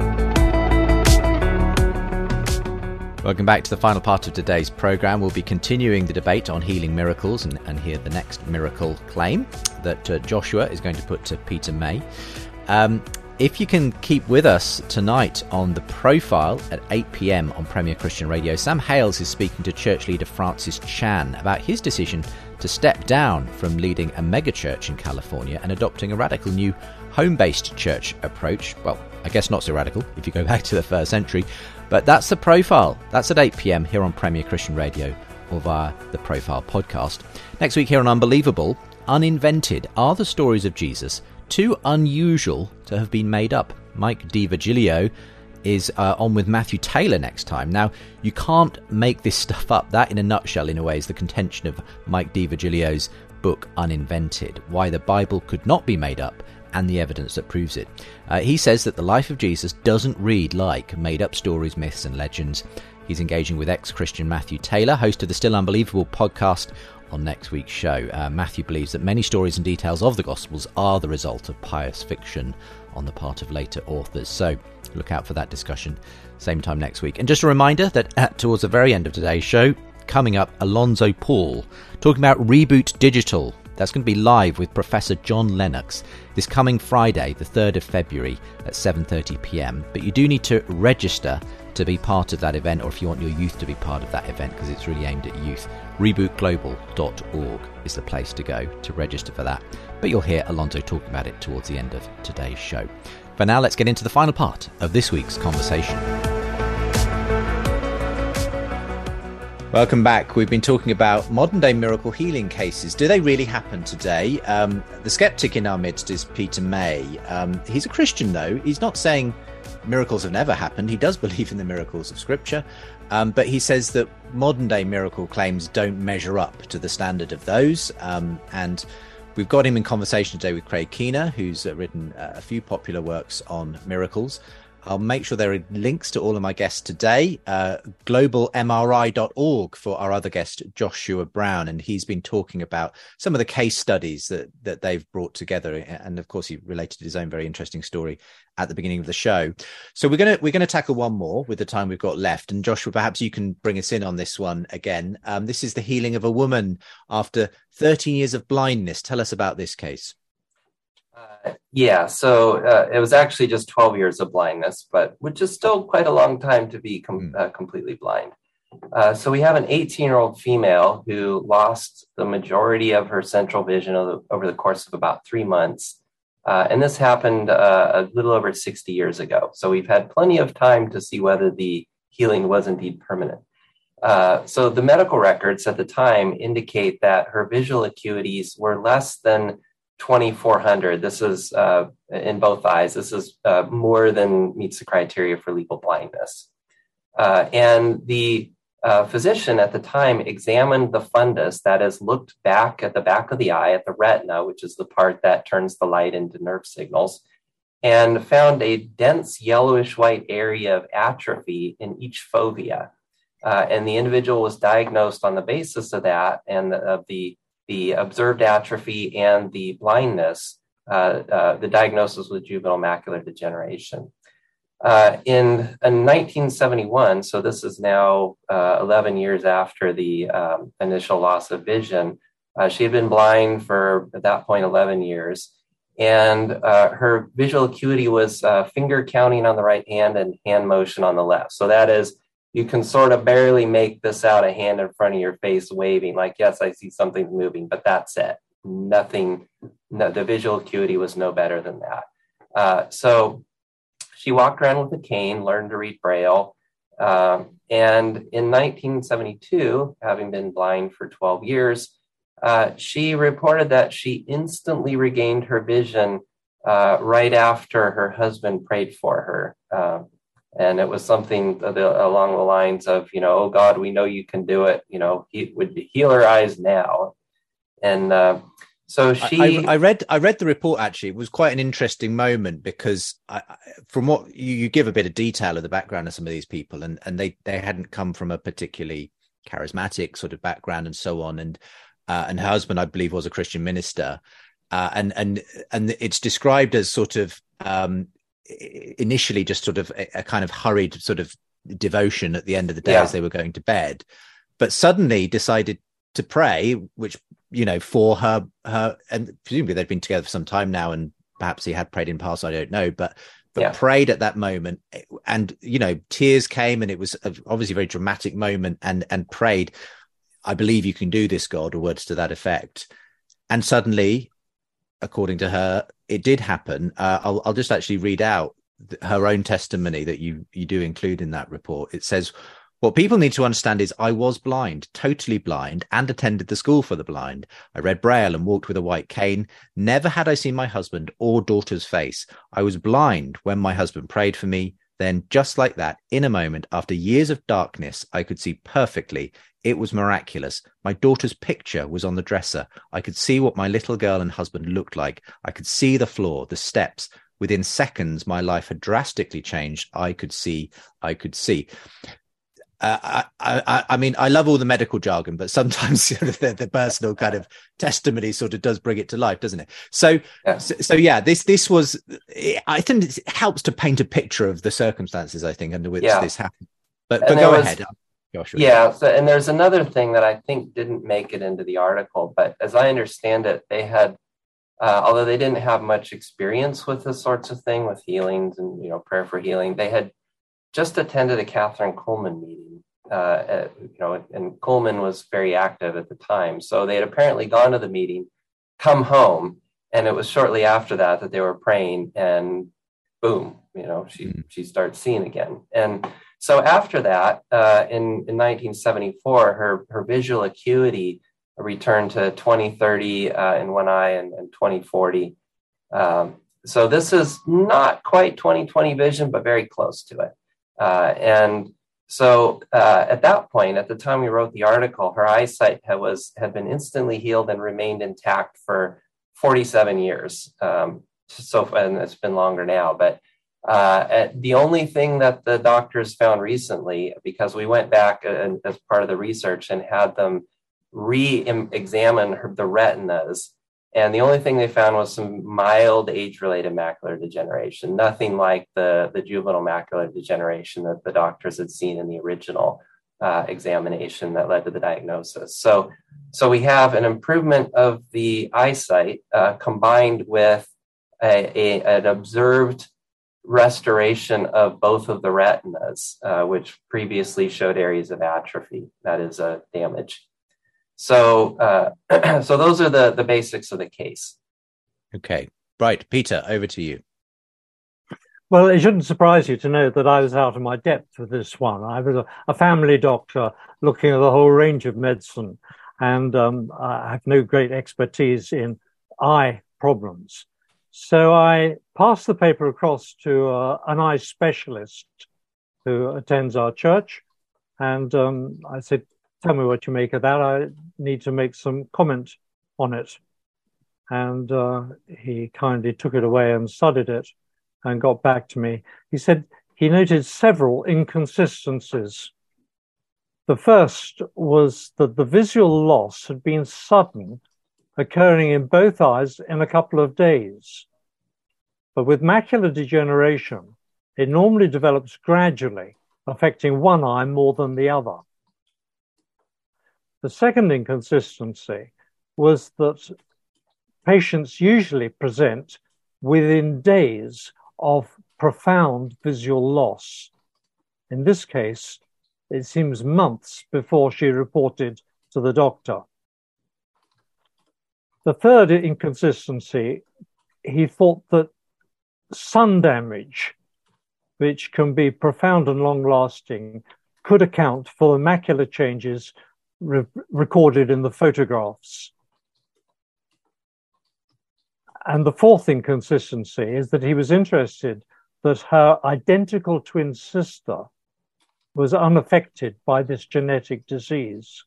Welcome back to the final part of today's programme. We'll be continuing the debate on healing miracles and, and hear the next miracle claim that uh, Joshua is going to put to Peter May. Um, if you can keep with us tonight on The Profile at eight p.m. on Premier Christian Radio, Sam Hales is speaking to church leader Francis Chan about his decision to step down from leading a megachurch in California and adopting a radical new home-based church approach. Well, I guess not so radical if you go back to the first century. But that's The Profile. That's at eight p.m. here on Premier Christian Radio or via the Profile podcast. Next week here on Unbelievable, uninvented are the stories of Jesus too unusual to have been made up. Mike DiVirgilio is uh, on with Matthew Taylor next time. Now, you can't make this stuff up. That, in a nutshell, in a way, is the contention of Mike DiVirgilio's book, Uninvented, Why the Bible Could Not Be Made Up and the Evidence That Proves It. Uh, he says that the life of Jesus doesn't read like made-up stories, myths and legends. He's engaging with ex-Christian Matthew Taylor, host of the Still Unbelievable podcast, on next week's show. Uh, Matthew believes that many stories and details of the Gospels are the result of pious fiction on the part of later authors. So look out for that discussion same time next week. And just a reminder that at, towards the very end of today's show, coming up, Alonzo Paul talking about Reboot Digital. That's going to be live with Professor John Lennox this coming Friday, the third of February at seven thirty p.m. But you do need to register to be part of that event, or if you want your youth to be part of that event, because it's really aimed at youth, reboot global dot org is the place to go to register for that. But you'll hear Alonso talking about it towards the end of today's show. For now, let's get into the final part of this week's conversation. Welcome back. We've been talking about modern-day miracle healing cases. Do they really happen today? Um, the skeptic in our midst is Peter May. Um, he's a Christian, though. He's not saying miracles have never happened. He does believe in the miracles of Scripture, um, but he says that modern-day miracle claims don't measure up to the standard of those. Um, and we've got him in conversation today with Craig Keener, who's uh, written uh, a few popular works on miracles. I'll make sure there are links to all of my guests today. Uh, global M R I dot org for our other guest, Joshua Brown. And he's been talking about some of the case studies that, that they've brought together. And of course, he related his own very interesting story at the beginning of the show. So we're going to we're going to tackle one more with the time we've got left. And Joshua, perhaps you can bring us in on this one again. Um, this is the healing of a woman after thirteen years of blindness. Tell us about this case. Uh, yeah, so uh, it was actually just twelve years of blindness, but which is still quite a long time to be com- uh, completely blind. Uh, so we have an eighteen-year-old female who lost the majority of her central vision over the, over the course of about three months. Uh, and this happened uh, a little over sixty years ago. So we've had plenty of time to see whether the healing was indeed permanent. Uh, so the medical records at the time indicate that her visual acuities were less than twenty-four hundred. This is uh, in both eyes. This is uh, more than meets the criteria for legal blindness. Uh, and the uh, physician at the time examined the fundus, that is, looked back at the back of the eye at the retina, which is the part that turns the light into nerve signals, and found a dense yellowish white area of atrophy in each fovea. Uh, and the individual was diagnosed on the basis of that and of the the observed atrophy and the blindness. Uh, uh, the diagnosis was juvenile macular degeneration. Uh, in, in nineteen seventy-one, so this is now uh, eleven years after the um, initial loss of vision, uh, she had been blind for, at that point, eleven years. And uh, her visual acuity was uh, finger counting on the right hand and hand motion on the left. So that is, you can sort of barely make this out, a hand in front of your face waving, like, yes, I see something moving, but that's it. Nothing, no, the visual acuity was no better than that. Uh, so she walked around with a cane, learned to read Braille. Um, and in nineteen seventy-two, having been blind for twelve years, uh, she reported that she instantly regained her vision uh, right after her husband prayed for her. Uh, And it was something along the lines of, you know, oh, God, we know you can do it. You know, he would heal her eyes now. And uh, so she... I, I, I read I read the report, actually. It was quite an interesting moment because I, from what you, you give a bit of detail of the background of some of these people, and, and they, they hadn't come from a particularly charismatic sort of background and so on. And uh, and her husband, I believe, was a Christian minister. Uh, and, and, and it's described as sort of... Um, initially just sort of a, a kind of hurried sort of devotion at the end of the day yeah. as they were going to bed, but suddenly decided to pray, which, you know, for her, her, and presumably they'd been together for some time now, and perhaps he had prayed in past, I don't know, but, but yeah. prayed at that moment. And, you know, tears came, and it was obviously a very dramatic moment, and, and prayed, I believe you can do this, God, or words to that effect. And suddenly, according to her, it did happen. Uh, I'll, I'll just actually read out her own testimony that you, you do include in that report. It says, what people need to understand is I was blind, totally blind, and attended the school for the blind. I read Braille and walked with a white cane. Never had I seen my husband or daughter's face. I was blind when my husband prayed for me. Then, just like that, in a moment, after years of darkness, I could see perfectly. It was miraculous. My daughter's picture was on the dresser. I could see what my little girl and husband looked like. I could see the floor, the steps. Within seconds, my life had drastically changed. I could see, I could see. Uh, I, I, I mean, I love all the medical jargon, but sometimes sort of the, the personal kind of testimony sort of does bring it to life, doesn't it? So, yeah. so, so yeah, this this was. I think it helps to paint a picture of the circumstances, I think, under which yeah. this happened. But, but go was, ahead, Joshua. Yeah. So, and there's another thing that I think didn't make it into the article, but as I understand it, they had, uh, although they didn't have much experience with this sorts of thing, with healings and you know prayer for healing, they had. just attended a Catherine Coleman meeting. Uh, at, you know, and Coleman was very active at the time. So they had apparently gone to the meeting, come home, and it was shortly after that that they were praying, and boom, you know, she mm. she starts seeing again. And so after that, uh, in, in nineteen seventy-four, her, her visual acuity returned to twenty thirty uh, in one eye and, and twenty forty. Um, so this is not quite twenty twenty vision, but very close to it. Uh, and so uh, at that point, at the time we wrote the article, her eyesight had, was, had been instantly healed and remained intact for forty-seven years. Um, so, and it's been longer now, but uh, the only thing that the doctors found recently, because we went back and, as part of the research and had them re-examine her, the retinas, and the only thing they found was some mild age-related macular degeneration, nothing like the, the juvenile macular degeneration that the doctors had seen in the original uh, examination that led to the diagnosis. So, so we have an improvement of the eyesight uh, combined with a, a, an observed restoration of both of the retinas, uh, which previously showed areas of atrophy, that is a damage. So, uh, so those are the, the basics of the case. Okay. Right. Peter, over to you. Well, it shouldn't surprise you to know that I was out of my depth with this one. I was a, a family doctor looking at the whole range of medicine, and um, I have no great expertise in eye problems. So I passed the paper across to uh, an eye specialist who attends our church, and um, I said, tell me what you make of that. I need to make some comment on it. And uh, he kindly took it away and studied it and got back to me. He said he noted several inconsistencies. The first was that the visual loss had been sudden, occurring in both eyes in a couple of days. But with macular degeneration, it normally develops gradually, affecting one eye more than the other. The second inconsistency was that patients usually present within days of profound visual loss. In this case, it seems months before she reported to the doctor. The third inconsistency, he thought that sun damage, which can be profound and long-lasting, could account for the macular changes re- recorded in the photographs. And the fourth inconsistency is that he was interested that her identical twin sister was unaffected by this genetic disease.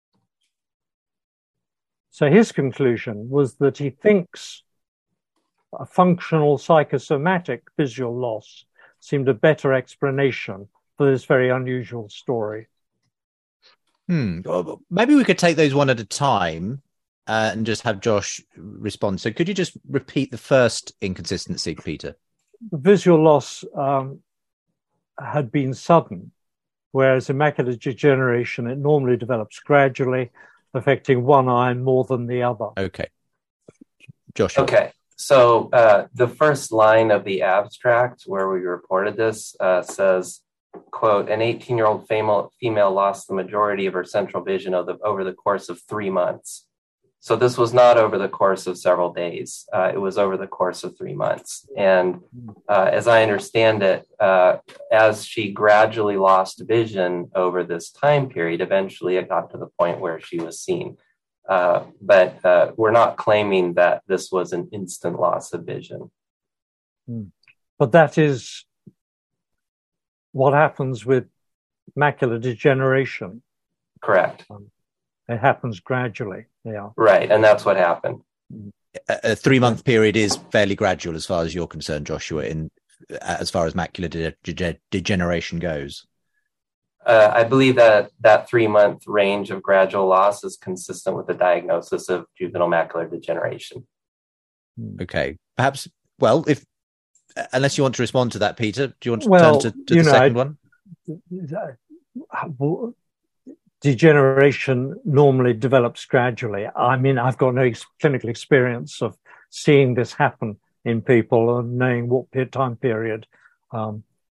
So his conclusion was that he thinks a functional psychosomatic visual loss seemed a better explanation for this very unusual story. Hmm. Well, maybe we could take those one at a time uh, and just have Josh respond. So could you just repeat the first inconsistency, Peter? The visual loss um, had been sudden, whereas in macular degeneration, it normally develops gradually, affecting one eye more than the other. Okay. Josh. Okay. So uh, the first line of the abstract where we reported this uh, says, quote, an eighteen-year-old female, female lost the majority of her central vision of the, over the course of three months. So this was not over the course of several days. Uh, it was over the course of three months. And uh, as I understand it, uh, as she gradually lost vision over this time period, eventually it got to the point where she was seen. Uh, but uh, we're not claiming that this was an instant loss of vision. But that is what happens with macular degeneration. Correct. Um, it happens gradually. Yeah. Right. And that's what happened. A, a three month period is fairly gradual as far as you're concerned, Joshua, in as far as macular de- de- degeneration goes. Uh, I believe that that three-month range of gradual loss is consistent with the diagnosis of juvenile macular degeneration. Okay. Perhaps, well, if unless you want to respond to that, Peter, do you want to well, turn to, to the know, second I, one? Degeneration normally develops gradually. I mean, I've got no ex- clinical experience of seeing this happen in people and knowing what time period. Um,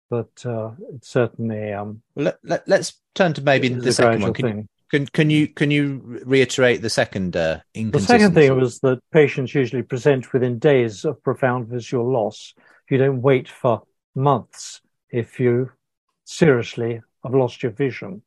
but uh, it's certainly um, let, let, let's turn to maybe the second one. Can you, can, can you can you reiterate the second uh, inconsistency? The second thing was that patients usually present within days of profound visual loss. You don't wait for months if you seriously have lost your vision.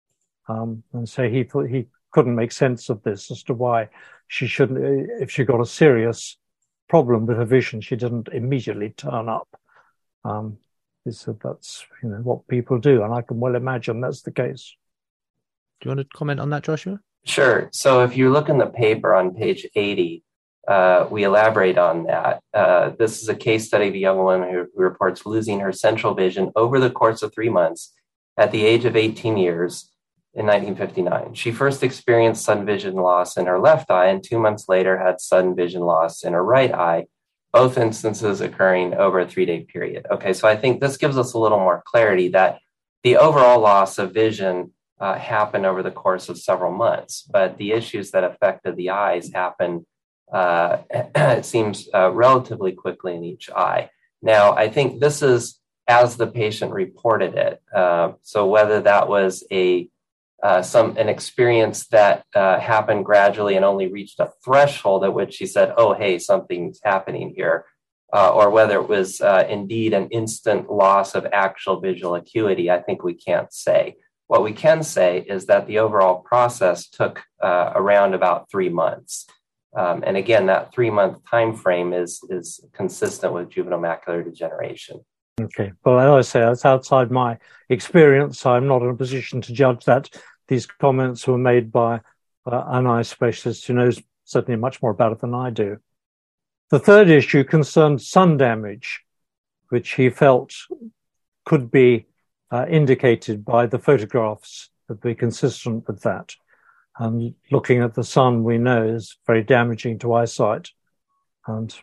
Um, and so he thought he couldn't make sense of this as to why she shouldn't, if she got a serious problem with her vision, she didn't immediately turn up. Um, he said that's, you know, what people do, and I can well imagine that's the case. Do you want to comment on that, Joshua? Sure. So if you look in the paper on page eighty, uh, we elaborate on that. Uh, this is a case study of a young woman who, who reports losing her central vision over the course of three months at the age of eighteen years in nineteen fifty-nine. She first experienced sudden vision loss in her left eye, and two months later had sudden vision loss in her right eye, both instances occurring over a three-day period. Okay, so I think this gives us a little more clarity that the overall loss of vision uh, happened over the course of several months, but the issues that affected the eyes happened, uh, it seems, uh, relatively quickly in each eye. Now, I think this is as the patient reported it. Uh, so whether that was a uh, some an experience that uh, happened gradually and only reached a threshold at which she said, "Oh, hey, something's happening here," uh, or whether it was uh, indeed an instant loss of actual visual acuity, I think we can't say. What we can say is that the overall process took uh, around about three months. Um, and again, that three-month time frame is is consistent with juvenile macular degeneration. Okay. Well, as I say, that's outside my experience. I'm not in a position to judge that. These comments were made by uh, an eye specialist who knows certainly much more about it than I do. The third issue concerned sun damage, which he felt could be uh, indicated by the photographs that be consistent with that. And looking at the sun, we know, is very damaging to eyesight. And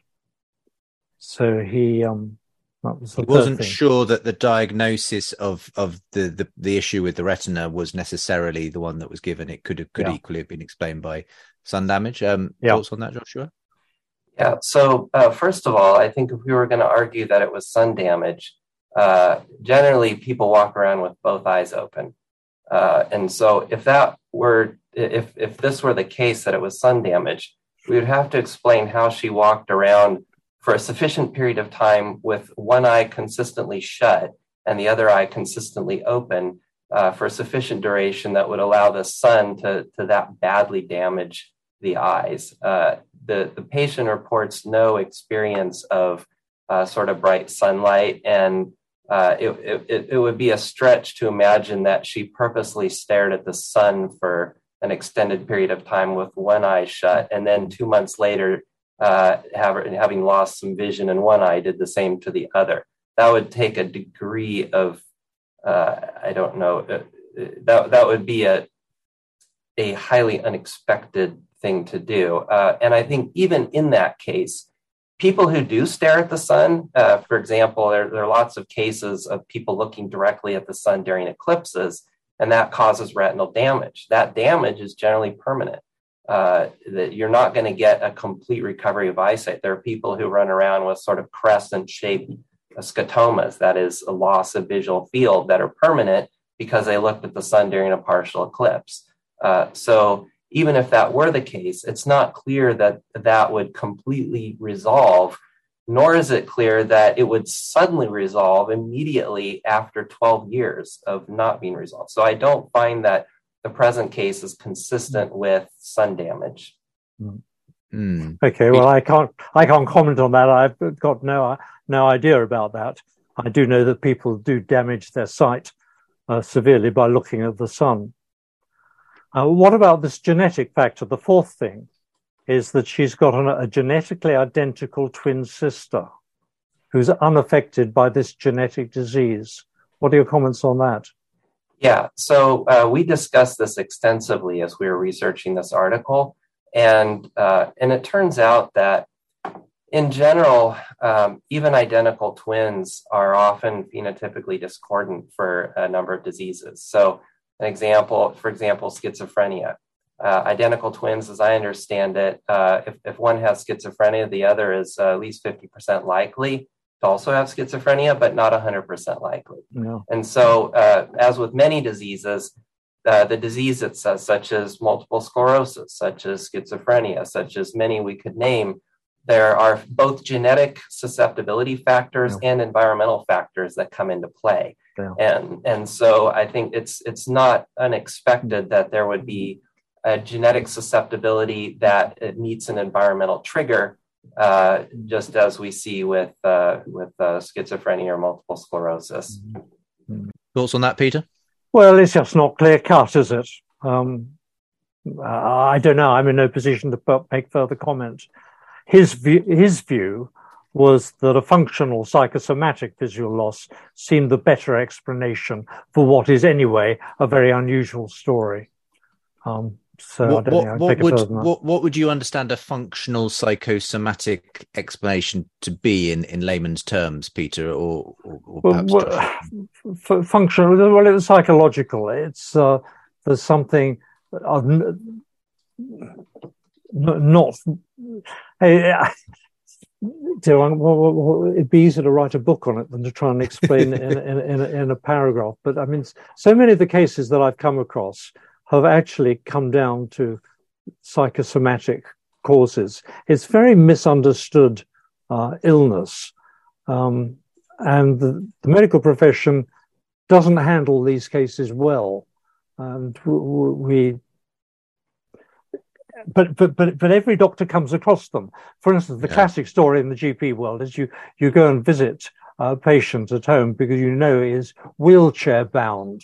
so he... Um, That was the he wasn't thing. sure that the diagnosis of of the, the the issue with the retina was necessarily the one that was given. It could have could Yeah. equally have been explained by sun damage. Um, Yeah. Thoughts on that, Joshua? Yeah. So uh, first of all, I think if we were going to argue that it was sun damage, uh, generally people walk around with both eyes open, uh, and so if that were if if this were the case that it was sun damage, we would have to explain how she walked around for a sufficient period of time with one eye consistently shut and the other eye consistently open uh, for a sufficient duration that would allow the sun to, to that badly damage the eyes. Uh, the, the patient reports no experience of uh, sort of bright sunlight, and uh, it, it, it would be a stretch to imagine that she purposely stared at the sun for an extended period of time with one eye shut, and then two months later, Uh, have, having lost some vision in one eye, did the same to the other. That would take a degree of, uh, I don't know, uh, that that would be a a highly unexpected thing to do. Uh, and I think even in that case, people who do stare at the sun, uh, for example, there, there are lots of cases of people looking directly at the sun during eclipses, and that causes retinal damage. That damage is generally permanent. Uh, that you're not going to get a complete recovery of eyesight. There are people who run around with sort of crescent-shaped scotomas, that is a loss of visual field, that are permanent because they looked at the sun during a partial eclipse. Uh, so even if that were the case, it's not clear that that would completely resolve, nor is it clear that it would suddenly resolve immediately after twelve years of not being resolved. So I don't find that the present case is consistent with sun damage. Mm. Okay, well, I can't, I can't comment on that. I've got no, no idea about that. I do know that people do damage their sight uh, severely by looking at the sun. Uh, what about this genetic factor? The fourth thing is that she's got an, a genetically identical twin sister who's unaffected by this genetic disease. What are your comments on that? Yeah, so uh, we discussed this extensively as we were researching this article, and uh, and it turns out that in general, um, even identical twins are often phenotypically discordant for a number of diseases. So an example, for example, schizophrenia. Uh, identical twins, as I understand it, uh, if, if one has schizophrenia, the other is uh, at least fifty percent likely. to also have schizophrenia, but not one hundred percent likely. No. And so, uh, as with many diseases, uh, the disease itself, such as multiple sclerosis, such as schizophrenia, such as many we could name, there are both genetic susceptibility factors yeah. and environmental factors that come into play. Yeah. And and so I think it's it's not unexpected that there would be a genetic susceptibility that it meets an environmental trigger, uh, just as we see with uh, with uh, schizophrenia or multiple sclerosis. Thoughts on that, Peter? Well, it's just not clear cut, is it? Um, I don't know. I'm in no position to make further comment. His view, his view was that a functional psychosomatic visual loss seemed the better explanation for what is anyway a very unusual story. Um, so what, I don't what, think I'd what take would it further than what, what would you understand a functional psychosomatic explanation to be in, in layman's terms, Peter, or, or, or perhaps well, f- functional? Well, it was psychological. It's uh, there's something of n- not. Hey, it'd be easier to write a book on it than to try and explain it in, in, in, a, in a paragraph. But I mean, so many of the cases that I've come across have actually come down to psychosomatic causes. It's very misunderstood uh, illness. Um, and the, the medical profession doesn't handle these cases well. And we... But but but but every doctor comes across them. For instance, the yeah. classic story in the G P world is you you go and visit a patient at home because you know he is wheelchair bound,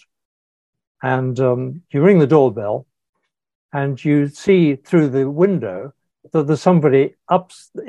and um, you ring the doorbell, and you see through the window that there's somebody up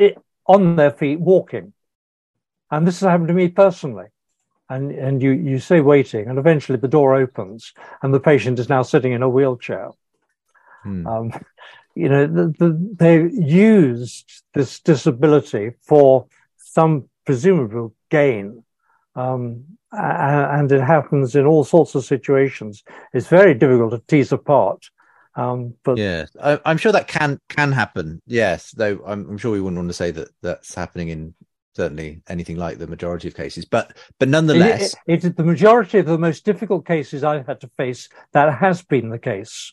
on their feet walking, and this has happened to me personally. And and you you say waiting, and eventually the door opens, and the patient is now sitting in a wheelchair. Hmm. Um, You know, the, the, they used this disability for some presumable gain, um, and it happens in all sorts of situations. It's very difficult to tease apart. Um, but yeah, I, I'm sure that can can happen. Yes, though I'm, I'm sure we wouldn't want to say that that's happening in certainly anything like the majority of cases. But but nonetheless, it, it, it, the majority of the most difficult cases I've had to face, that has been the case.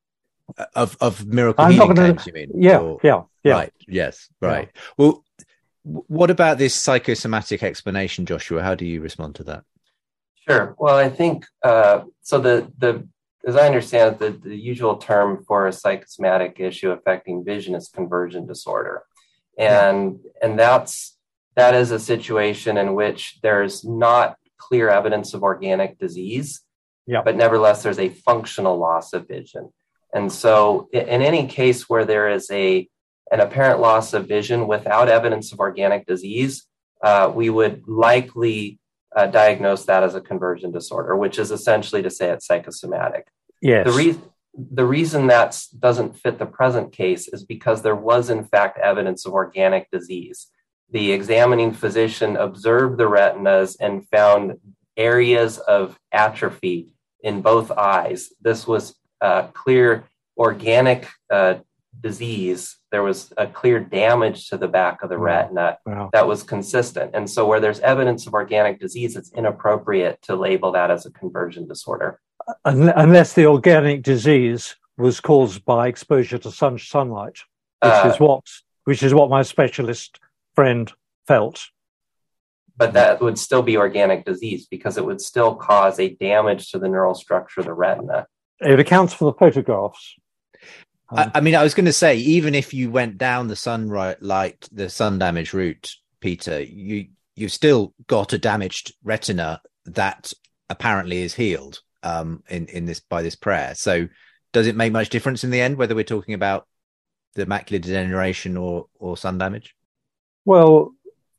Of of miracle healing gonna, claims, you mean? Yeah, or, yeah, yeah. Right. Yes. Right. Yeah. Well, what about this psychosomatic explanation, Joshua? How do you respond to that? Sure. Well, I think uh, so. The the as I understand it, the, the usual term for a psychosomatic issue affecting vision is conversion disorder, and yeah. and that's that is a situation in which there's not clear evidence of organic disease, yeah. but nevertheless there's a functional loss of vision. And so in any case where there is a an apparent loss of vision without evidence of organic disease, uh, we would likely uh, diagnose that as a conversion disorder, which is essentially to say it's psychosomatic. Yes. The, re- the reason that doesn't fit the present case is because there was, in fact, evidence of organic disease. The examining physician observed the retinas and found areas of atrophy in both eyes. This was Uh, clear organic uh, disease. There was a clear damage to the back of the wow. retina wow. that was consistent. And so where there's evidence of organic disease, it's inappropriate to label that as a conversion disorder. Unless the organic disease was caused by exposure to sun sunlight, which uh, is what which is what my specialist friend felt. But that would still be organic disease because it would still cause a damage to the neural structure of the retina. It accounts for the photographs. Um, I, I mean, I was going to say, even if you went down the sunlight, the sun damage route, Peter, you you've still got a damaged retina that apparently is healed um, in in this by this prayer. So, does it make much difference in the end whether we're talking about the macular degeneration or or sun damage? Well,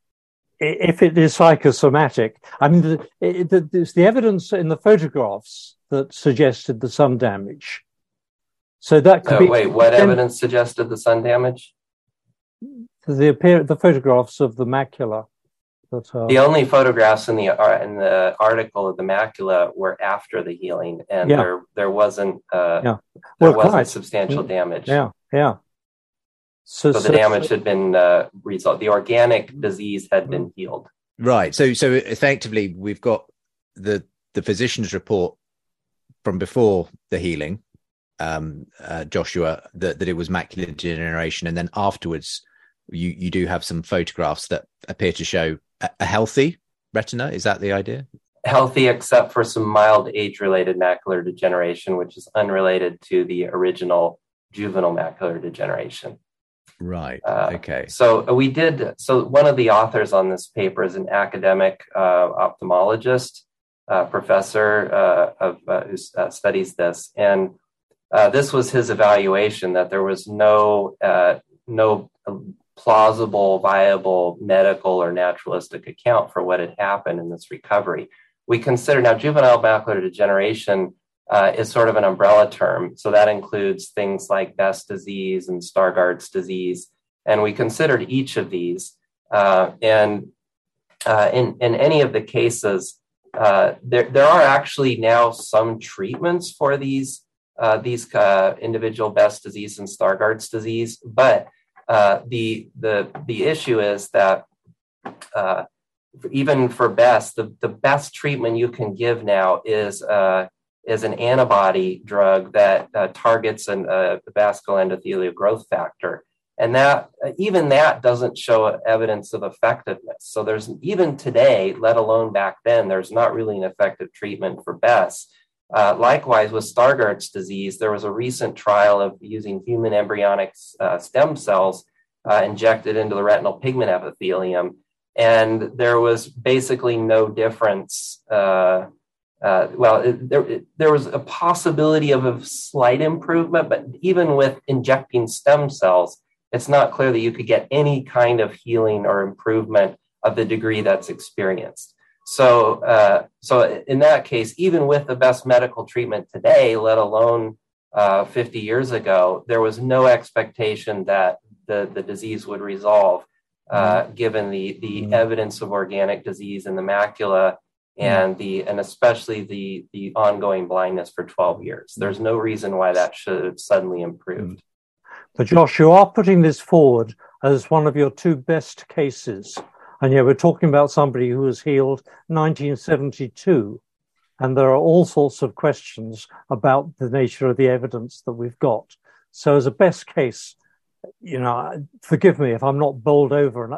if it is psychosomatic, I mean, the, it, the, there's the evidence in the photographs that suggested the sun damage. So that could uh, be. Wait, what then, evidence suggested the sun damage? The appear the photographs of the macula. That, uh, the only photographs in the uh, in the article of the macula were after the healing, and yeah. there there wasn't uh, yeah. there well, wasn't quite. substantial damage. Yeah, yeah. So, so the so, damage had been uh, resolved. The organic disease had been healed. Right. So, so effectively, we've got the the physician's report from before the healing, um, uh, Joshua, that, that it was macular degeneration, and then afterwards, you you do have some photographs that appear to show a, a healthy retina. Is that the idea? Healthy, except for some mild age-related macular degeneration, which is unrelated to the original juvenile macular degeneration. Right. Uh, okay. So we did. So one of the authors on this paper is an academic uh, ophthalmologist, uh, professor uh, of uh, who uh, studies this, and uh, this was his evaluation that there was no uh, no plausible, viable medical or naturalistic account for what had happened in this recovery. We consider now juvenile macular degeneration uh, is sort of an umbrella term. So that includes things like Best disease and Stargardt's disease. And we considered each of these. Uh, and uh, in, in any of the cases, uh, there, there are actually now some treatments for these, uh, these uh, individual Best disease and Stargardt's disease. But uh, the, the, the issue is that uh, even for Best, the, the best treatment you can give now is uh, is an antibody drug that uh, targets an uh, vascular endothelial growth factor, and that even that doesn't show evidence of effectiveness. So there's even today, let alone back then, there's not really an effective treatment for Best. Uh, likewise, with Stargardt's disease, there was a recent trial of using human embryonic uh, stem cells uh, injected into the retinal pigment epithelium. And there was basically no difference. Uh, uh, well, it, there, it, there was a possibility of a slight improvement, but even with injecting stem cells, it's not clear that you could get any kind of healing or improvement of the degree that's experienced. So, uh, so in that case, even with the best medical treatment today, let alone uh, fifty years ago, there was no expectation that the, the disease would resolve. Uh, given the the mm. evidence of organic disease in the macula and mm. the and especially the the ongoing blindness for twelve years, there's no reason why that should have suddenly improved. But Josh, you are putting this forward as one of your two best cases, and yeah, we're talking about somebody who was healed nineteen seventy-two, and there are all sorts of questions about the nature of the evidence that we've got. So, as a best case, you know, forgive me if I'm not bowled over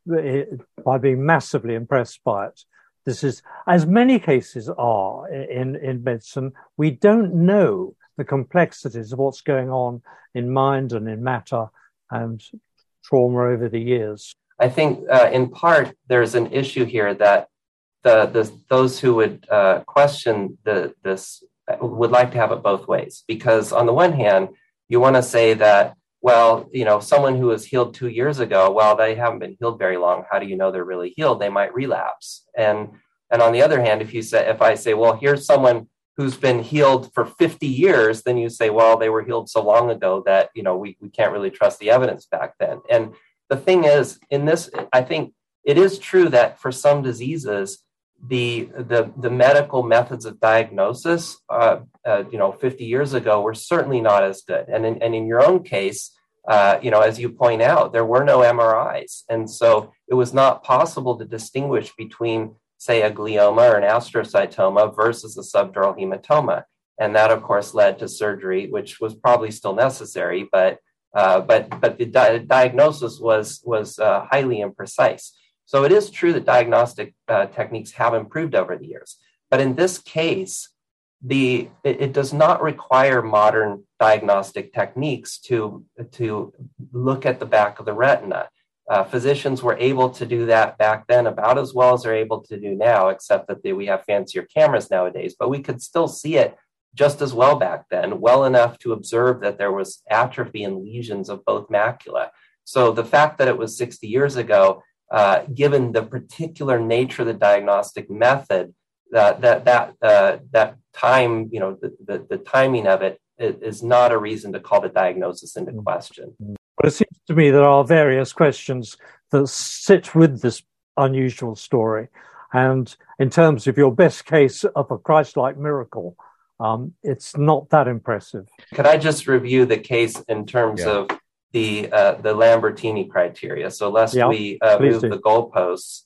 by being massively impressed by it. This is, as many cases are in, in medicine, we don't know the complexities of what's going on in mind and in matter and trauma over the years. I think uh, in part, there's an issue here that the, the those who would uh, question the, this would like to have it both ways. Because on the one hand, you want to say that, well, you know, someone who was healed two years ago, well, they haven't been healed very long. How do you know they're really healed? They might relapse. And and on the other hand, if you say, if I say, well, here's someone who's been healed for fifty years, then you say, well, they were healed so long ago that, you know, we, we can't really trust the evidence back then. And the thing is, in this, I think it is true that for some diseases, the the the medical methods of diagnosis, uh, uh, you know, fifty years ago were certainly not as good. And in, and in your own case, uh, you know, as you point out, there were no M R Is. And so it was not possible to distinguish between, say, a glioma or an astrocytoma versus a subdural hematoma. And that, of course, led to surgery, which was probably still necessary, but uh, but but the di- diagnosis was, was uh, highly imprecise. So it is true that diagnostic uh, techniques have improved over the years. But in this case, the it, it does not require modern diagnostic techniques to, to look at the back of the retina. Uh, physicians were able to do that back then about as well as they're able to do now, except that they, we have fancier cameras nowadays. But we could still see it just as well back then, well enough to observe that there was atrophy and lesions of both macula. So the fact that it was sixty years ago, Uh, given the particular nature of the diagnostic method, uh, that that uh, that time, you know, the, the, the timing of it is not a reason to call the diagnosis into question. Well, it seems to me there are various questions that sit with this unusual story. And in terms of your best case of a Christ-like miracle, um, it's not that impressive. Could I just review the case in terms yeah. of the uh, the Lambertini criteria? So lest yeah, we uh, move do. the goalposts,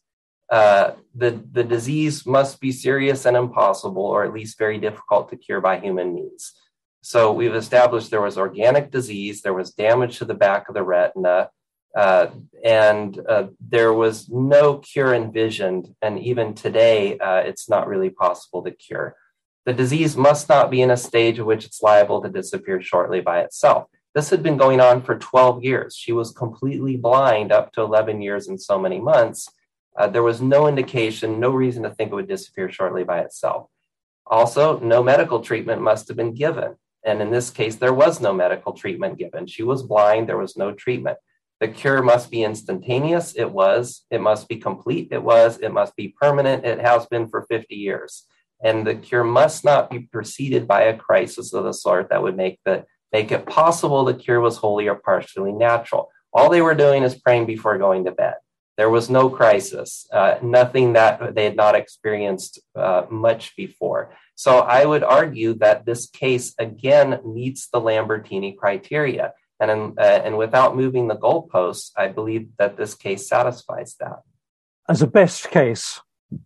uh, the, the disease must be serious and impossible, or at least very difficult to cure by human means. So we've established there was organic disease, there was damage to the back of the retina, uh, and uh, there was no cure envisioned. And even today, uh, it's not really possible to cure. The disease must not be in a stage at which it's liable to disappear shortly by itself. This had been going on for twelve years. She was completely blind up to eleven years and so many months. Uh, there was no indication, no reason to think it would disappear shortly by itself. Also, no medical treatment must have been given. And in this case, there was no medical treatment given. She was blind. There was no treatment. The cure must be instantaneous. It was. It must be complete. It was. It must be permanent. It has been for fifty years. And the cure must not be preceded by a crisis of the sort that would make the make it possible the cure was wholly or partially natural. All they were doing is praying before going to bed. There was no crisis, uh, nothing that they had not experienced uh, much before. So I would argue that this case, again, meets the Lambertini criteria. And, in, uh, and without moving the goalposts, I believe that this case satisfies that. As a best case.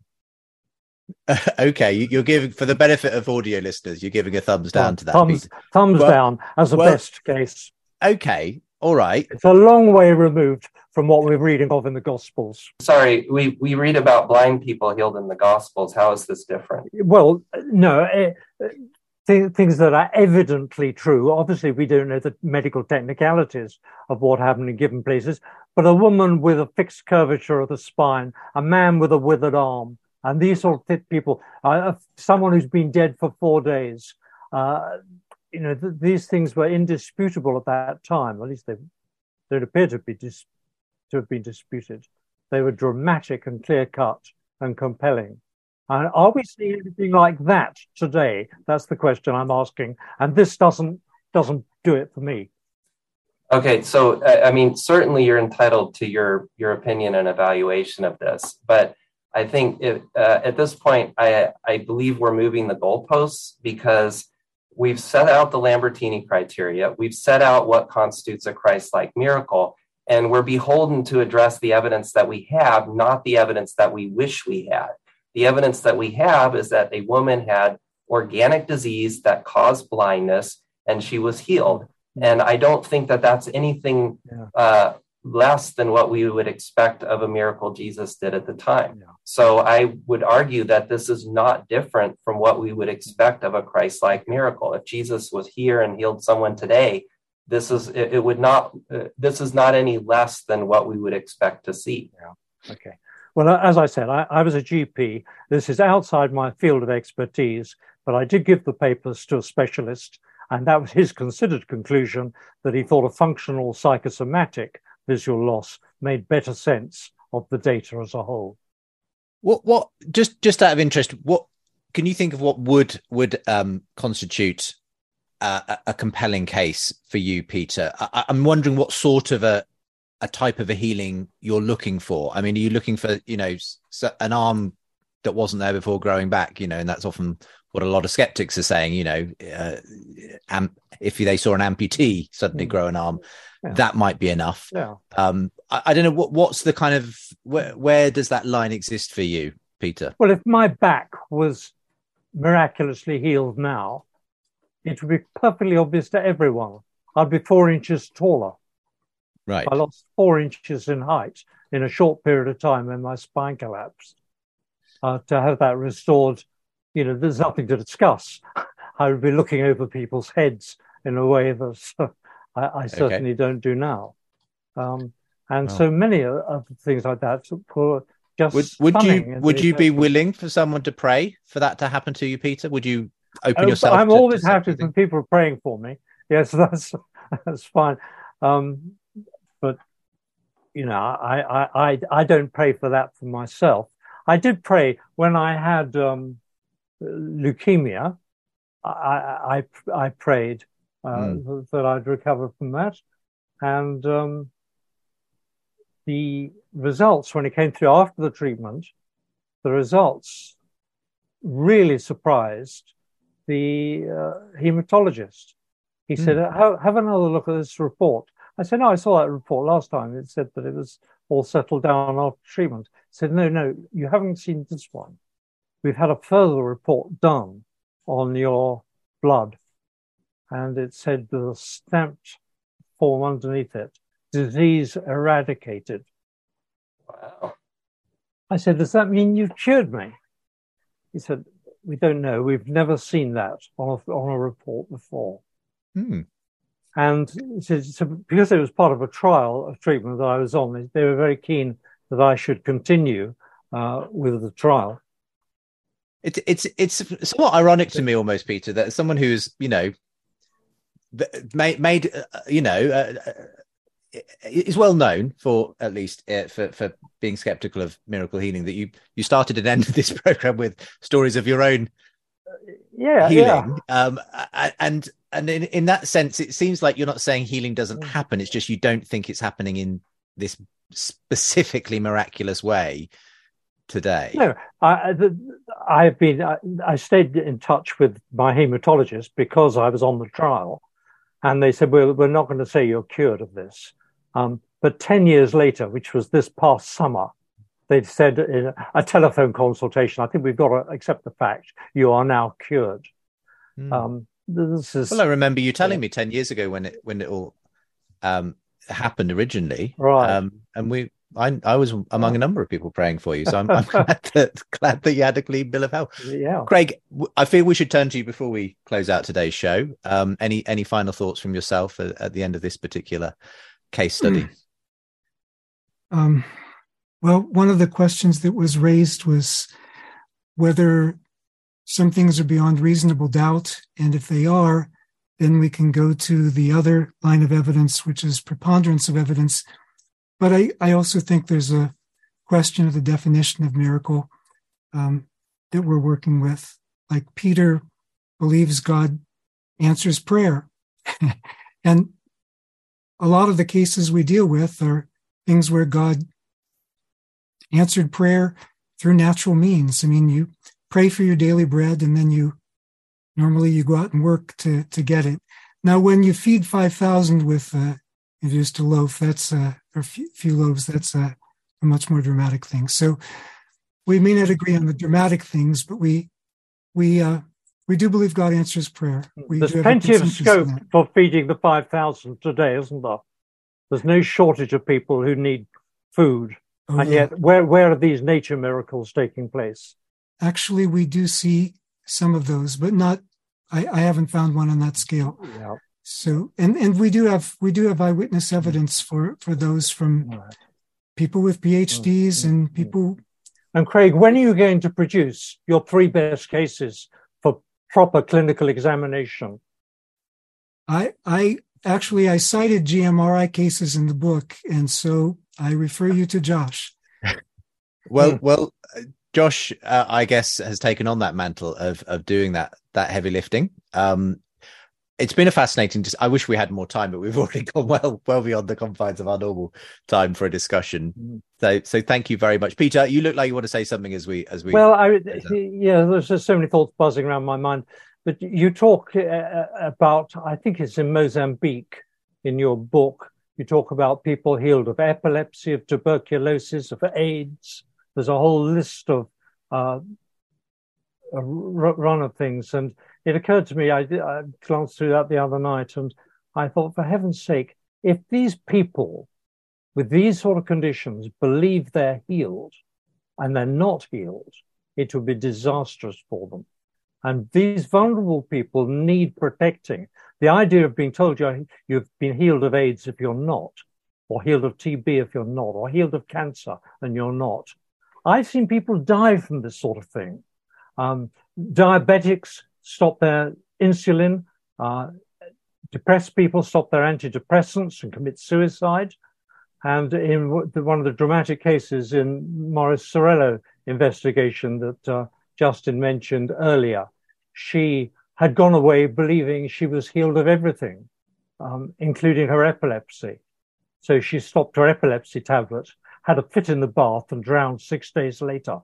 Uh, okay, you're giving, for the benefit of audio listeners, you're giving a thumbs down to that. Thumbs, thumbs well, down as a well, best case. Okay, all right. It's a long way removed from what we're reading of in the Gospels. Sorry, we, we read about blind people healed in the Gospels. How is this different? Well, no, uh, th- things that are evidently true. Obviously, we don't know the medical technicalities of what happened in given places, but a woman with a fixed curvature of the spine, a man with a withered arm, and these sort of people, uh, someone who's been dead for four days, uh, you know, th- these things were indisputable at that time. At least they don't appear to be dis- to have been disputed. They were dramatic and clear-cut and compelling. And are we seeing anything like that today? That's the question I'm asking. And this doesn't doesn't do it for me. Okay, so I mean, certainly you're entitled to your your opinion and evaluation of this, but I think it, uh, at this point, I, I believe we're moving the goalposts because we've set out the Lambertini criteria. We've set out what constitutes a Christ-like miracle, and we're beholden to address the evidence that we have, not the evidence that we wish we had. The evidence that we have is that a woman had organic disease that caused blindness, and she was healed. And I don't think that that's anything yeah. uh, less than what we would expect of a miracle Jesus did at the time. Yeah. So I would argue that this is not different from what we would expect of a Christ-like miracle. If Jesus was here and healed someone today, this is it, it would not uh, this is not any less than what we would expect to see. Yeah. Okay. Well, as I said, I, I was a G P. This is outside my field of expertise, but I did give the papers to a specialist, and that was his considered conclusion that he thought a functional psychosomatic visual loss made better sense of the data as a whole. What, what, just, just out of interest, what can you think of what would, would um, constitute uh, a, a compelling case for you, Peter? I, I'm wondering what sort of a, a type of a healing you're looking for. I mean, are you looking for, you know, an arm that wasn't there before growing back, you know, and that's often what a lot of skeptics are saying, you know, uh, am, if they saw an amputee suddenly grow an arm, yeah. that might be enough. Yeah. Um, I, I don't know, what, what's the kind of, where, where does that line exist for you, Peter? Well, if my back was miraculously healed now, it would be perfectly obvious to everyone. I'd be four inches taller. Right. I lost four inches in height in a short period of time when my spine collapsed. Uh, to have that restored, you know, there's nothing to discuss. I would be looking over people's heads in a way that uh, I, I certainly okay. don't do now. Um, and oh. so many of things like that for just would, would you would you be willing for someone to pray for that to happen to you, Peter? Would you open oh, yourself? I'm to, always to happy when people are praying for me. Yes, that's that's fine. Um, but you know, I, I I I don't pray for that for myself. I did pray when I had um, leukemia. I, I, I prayed uh, mm. that I'd recover from that. And um, the results, when it came through after the treatment, the results really surprised the uh, hematologist. He mm. said, have, have another look at this report. I said, no, I saw that report last time. It said that it was all settled down after treatment. I said, no, no, you haven't seen this one. We've had a further report done on your blood. And it said the stamped form underneath it, disease eradicated. Wow. I said, does that mean you've cured me? He said, we don't know. We've never seen that on a, on a report before. Hmm. And so, so because it was part of a trial of treatment that I was on, they were very keen that I should continue uh, with the trial. It's it's it's somewhat ironic to me, almost, Peter, that someone who's you know made made uh, you know uh, is well known for at least uh, for for being skeptical of miracle healing. That you you started and ended this program with stories of your own yeah healing, yeah. um, and. And in, in that sense, it seems like you're not saying healing doesn't happen. It's just you don't think it's happening in this specifically miraculous way today. No, I, the, I've been. I, I stayed in touch with my hematologist because I was on the trial, and they said, "Well, we're not going to say you're cured of this." Um, but ten years later, which was this past summer, they said in a telephone consultation, "I think we've got to accept the fact you are now cured." Mm. Um, This is, well, I remember you telling yeah. me ten years ago when it when it all um, happened originally, right? Um, and we, I, I was among a number of people praying for you, so I'm, I'm glad that glad that you had a clean bill of health. Yeah, Craig, I feel we should turn to you before we close out today's show. Um, any any final thoughts from yourself at, at the end of this particular case study? Um, well, one of the questions that was raised was whether some things are beyond reasonable doubt, and if they are, then we can go to the other line of evidence, which is preponderance of evidence. But I, I also think there's a question of the definition of miracle um, that we're working with. Like Peter believes God answers prayer. And a lot of the cases we deal with are things where God answered prayer through natural means. I mean, you pray for your daily bread, and then you normally you go out and work to to get it. Now, when you feed five thousand with uh, just a loaf, that's uh, or a few, few loaves, that's uh, a much more dramatic thing. So we may not agree on the dramatic things, but we we uh, we do believe God answers prayer. We There's plenty of scope for feeding the five thousand today, isn't there? There's no shortage of people who need food, oh, and yeah. yet where where are these nature miracles taking place? Actually, we do see some of those, but not. I, I haven't found one on that scale. Yeah. So, and, and we do have we do have eyewitness evidence for, for those from right. people with PhDs and people. And Craig, when are you going to produce your three best cases for proper clinical examination? I I actually I cited G M R I cases in the book, and so I refer you to Josh. well, well. Josh, uh, I guess, has taken on that mantle of of doing that that heavy lifting. Um, it's been a fascinating. Dis- I wish we had more time, but we've already gone well well beyond the confines of our normal time for a discussion. Mm-hmm. So, so thank you very much, Peter. You look like you want to say something as we as we. Well, I yeah, there's just so many thoughts buzzing around my mind. But you talk uh, about, I think it's in Mozambique, in your book. You talk about people healed of epilepsy, of tuberculosis, of AIDS. There's a whole list of uh, a run of things. And it occurred to me, I, I glanced through that the other night, and I thought, for heaven's sake, if these people with these sort of conditions believe they're healed and they're not healed, it would be disastrous for them. And these vulnerable people need protecting. The idea of being told you you've been healed of AIDS if you're not, or healed of T B if you're not, or healed of cancer and you're not. I've seen people die from this sort of thing. Um, diabetics stop their insulin. Uh, depressed people stop their antidepressants and commit suicide. And in one of the dramatic cases in Morris Cerullo investigation that uh, Justin mentioned earlier, she had gone away believing she was healed of everything, um, including her epilepsy. So she stopped her epilepsy tablet, had a fit in the bath, and drowned six days later.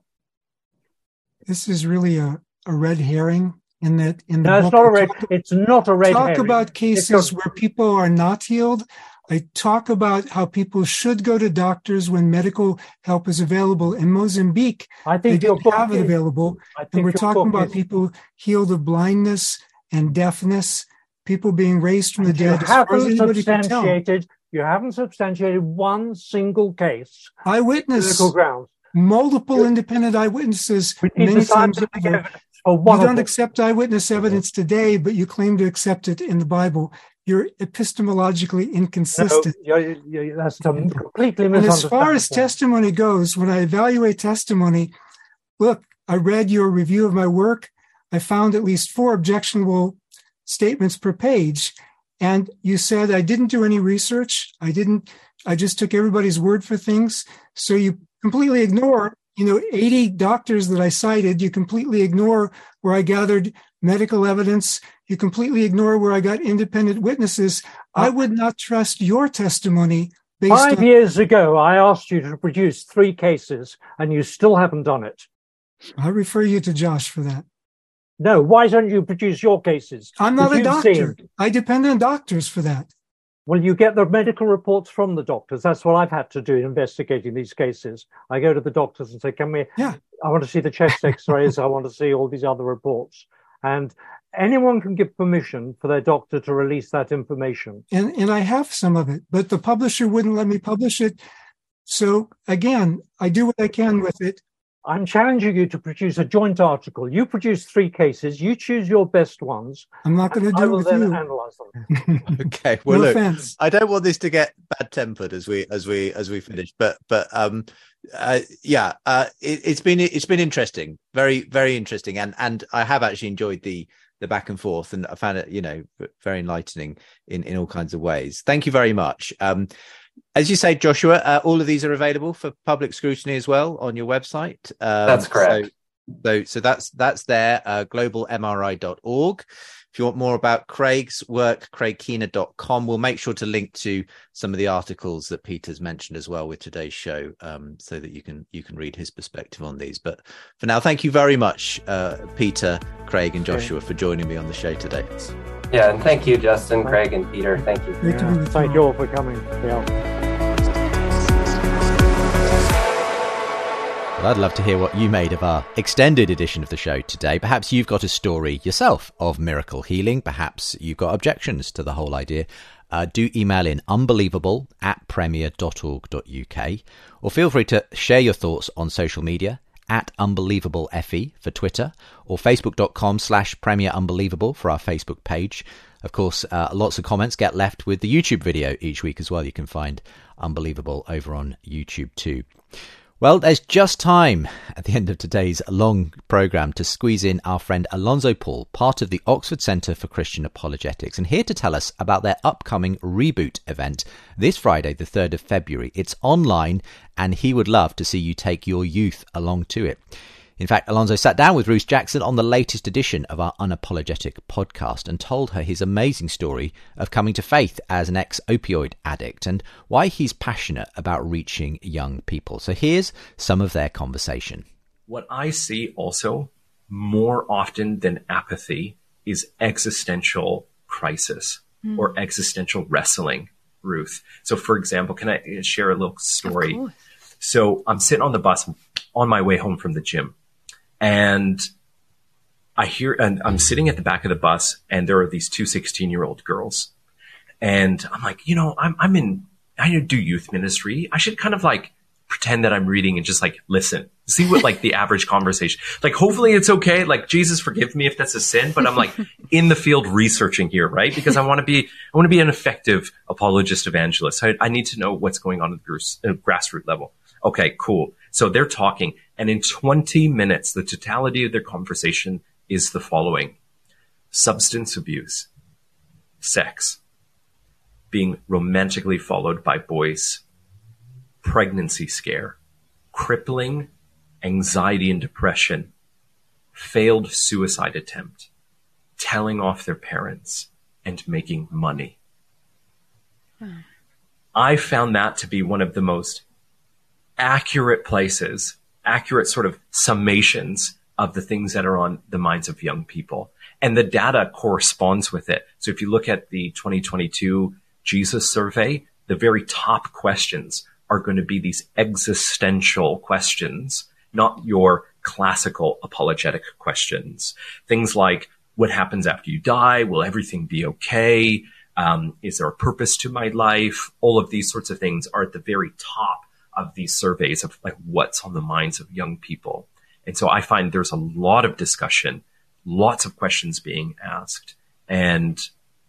This is really a, a red herring in that. In the no, it's not a red. Talk, it's not a red talk herring. Talk about cases where people are not healed. I talk about how people should go to doctors when medical help is available. In Mozambique, I think they didn't have it available. And we're talking about is... people healed of blindness and deafness, people being raised from the and dead. You haven't substantiated. You haven't substantiated one single case. Eyewitness. Grounds. Multiple you, independent eyewitnesses. Many times over. You don't accept eyewitness evidence today, but you claim to accept it in the Bible. You're epistemologically inconsistent. No, you're, you're, that's completely and as far as testimony goes, when I evaluate testimony, look, I read your review of my work. I found at least four objectionable statements per page. And you said I didn't do any research. I didn't, I just took everybody's word for things. So you completely ignore, you know, eighty doctors that I cited. You completely ignore where I gathered medical evidence. You completely ignore where I got independent witnesses. I would not trust your testimony based Five on... years ago, I asked you to produce three cases, and you still haven't done it. I refer you to Josh for that. No, why don't you produce your cases? I'm not a doctor. Seen? I depend on doctors for that. Well, you get the medical reports from the doctors. That's what I've had to do in investigating these cases. I go to the doctors and say, can we, yeah. I want to see the chest x-rays. I want to see all these other reports. And anyone can give permission for their doctor to release that information. And and I have some of it, but the publisher wouldn't let me publish it. So again, I do what I can with it. I'm challenging you to produce a joint article. You produce three cases. You choose your best ones. I'm not going to do I it will with then you. Analyze them. Okay. Well, no look, offense. I don't want this to get bad-tempered as we as we as we finish, but but um, uh, yeah, uh, it, it's been it's been interesting, very very interesting, and and I have actually enjoyed the the back and forth, and I found it, you know, very enlightening in in all kinds of ways. Thank you very much. Um, As you say, Joshua, uh, all of these are available for public scrutiny as well on your website. Um, that's correct. So, so, so that's that's there, uh, global M R I dot org. If you want more about Craig's work, craig keener dot com. We'll make sure to link to some of the articles that Peter's mentioned as well with today's show, um, so that you can you can read his perspective on these. But for now, thank you very much, uh, Peter, Craig, and Joshua, for joining me on the show today. Yeah, and thank you, Justin, Craig, and Peter. Thank you. Yeah, thank you all for coming. Yeah. Well, I'd love to hear what you made of our extended edition of the show today. Perhaps you've got a story yourself of miracle healing. Perhaps you've got objections to the whole idea. Uh, do email in unbelievable at premier dot org dot uk, or feel free to share your thoughts on social media at unbelievablefe for Twitter, or facebook.com slash Premier Unbelievable for our Facebook page. Of course, uh, lots of comments get left with the YouTube video each week as well. You can find Unbelievable over on YouTube too. Well, there's just time at the end of today's long programme to squeeze in our friend Alonzo Paul, part of the Oxford Centre for Christian Apologetics, and here to tell us about their upcoming Reboot event this Friday, the third of February. It's online, and he would love to see you take your youth along to it. In fact, Alonzo sat down with Ruth Jackson on the latest edition of our Unapologetic podcast and told her his amazing story of coming to faith as an ex-opioid addict and why he's passionate about reaching young people. So here's some of their conversation. What I see also more often than apathy is existential crisis mm. or existential wrestling, Ruth. So for example, can I share a little story? So I'm sitting on the bus on my way home from the gym. And I hear, and I'm sitting at the back of the bus, and there are these two sixteen-year-old girls. And I'm like, you know, I'm, I'm in, I do youth ministry. I should kind of like pretend that I'm reading and just like listen, see what like the average conversation, like hopefully it's okay. Like, Jesus, forgive me if that's a sin, but I'm like in the field researching here, right? Because I want to be, I want to be an effective apologist evangelist. I, I need to know what's going on at the grassroots level. Okay, cool. So they're talking, and in twenty minutes, the totality of their conversation is the following: substance abuse, sex, being romantically followed by boys, pregnancy scare, crippling anxiety and depression, failed suicide attempt, telling off their parents, and making money. Hmm. I found that to be one of the most accurate places, accurate sort of summations of the things that are on the minds of young people. And the data corresponds with it. So if you look at the twenty twenty-two Jesus survey, the very top questions are going to be these existential questions, not your classical apologetic questions. Things like, what happens after you die? Will everything be okay? Um, is there a purpose to my life? All of these sorts of things are at the very top of these surveys of like what's on the minds of young people. And so I find there's a lot of discussion, lots of questions being asked. And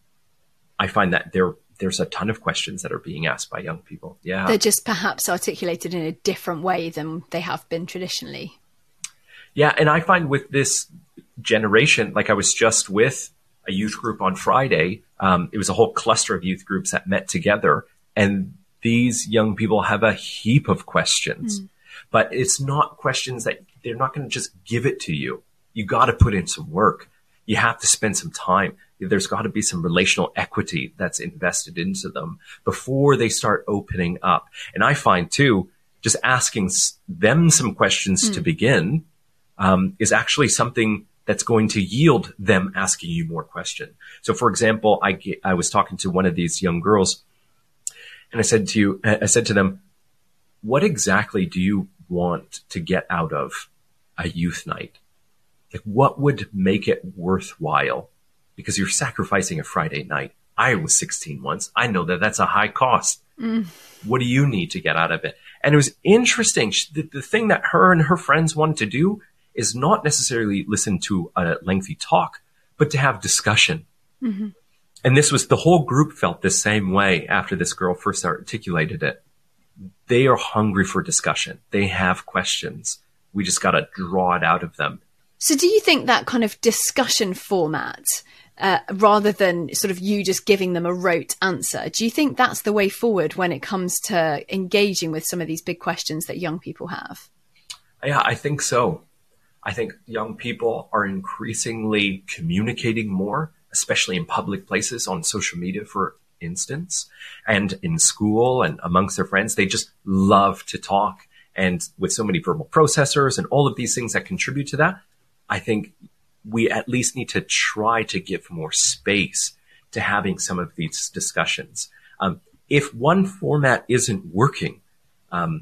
I find that there there's a ton of questions that are being asked by young people. Yeah. They're just perhaps articulated in a different way than they have been traditionally. Yeah. And I find with this generation, like I was just with a youth group on Friday. Um, it was a whole cluster of youth groups that met together, and these young people have a heap of questions, mm. but it's not questions that they're not going to just give it to you. You got to put in some work. You have to spend some time. There's got to be some relational equity that's invested into them before they start opening up. And I find too, just asking them some questions mm. to begin um, is actually something that's going to yield them asking you more questions. So for example, I, get, I was talking to one of these young girls, and I said to you, I said to them, what exactly do you want to get out of a youth night? Like, what would make it worthwhile? Because you're sacrificing a Friday night. I was sixteen once. I know that that's a high cost. Mm. What do you need to get out of it? And it was interesting. The, the thing that her and her friends wanted to do is not necessarily listen to a lengthy talk, but to have discussion. Mm-hmm. And this was, the whole group felt the same way after this girl first articulated it. They are hungry for discussion. They have questions. We just got to draw it out of them. So do you think that kind of discussion format, uh, rather than sort of you just giving them a rote answer, do you think that's the way forward when it comes to engaging with some of these big questions that young people have? Yeah, I think so. I think young people are increasingly communicating more, especially in public places, on social media, for instance, and in school and amongst their friends. They just love to talk. And with so many verbal processors and all of these things that contribute to that, I think we at least need to try to give more space to having some of these discussions. Um, if one format isn't working, um,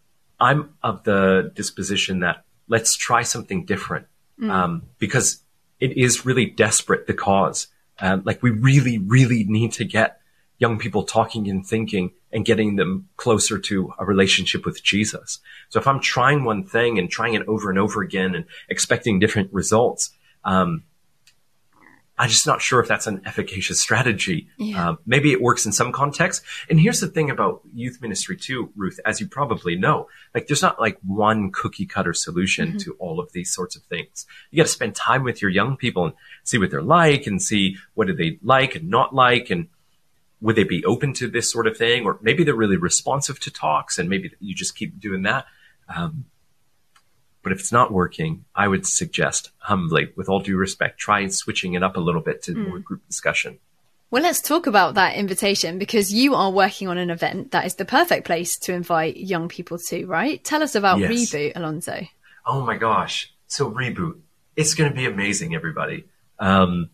I'm of the disposition that let's try something different, mm. um, because it is really desperate, the cause. Um, like we really, really need to get young people talking and thinking and getting them closer to a relationship with Jesus. So if I'm trying one thing and trying it over and over again and expecting different results, um, I'm just not sure if that's an efficacious strategy. Yeah. Uh, maybe it works in some contexts. And here's the thing about youth ministry too, Ruth, as you probably know, like there's not like one cookie cutter solution mm-hmm. to all of these sorts of things. You got to spend time with your young people and see what they're like and see what do they like and not like, and would they be open to this sort of thing? Or maybe they're really responsive to talks and maybe you just keep doing that. Um, But if it's not working, I would suggest humbly, with all due respect, try switching it up a little bit to mm. more group discussion. Well, let's talk about that invitation, because you are working on an event that is the perfect place to invite young people to, right? Tell us about yes. Reboot, Alonso. Oh my gosh. So Reboot, it's going to be amazing, everybody. Um,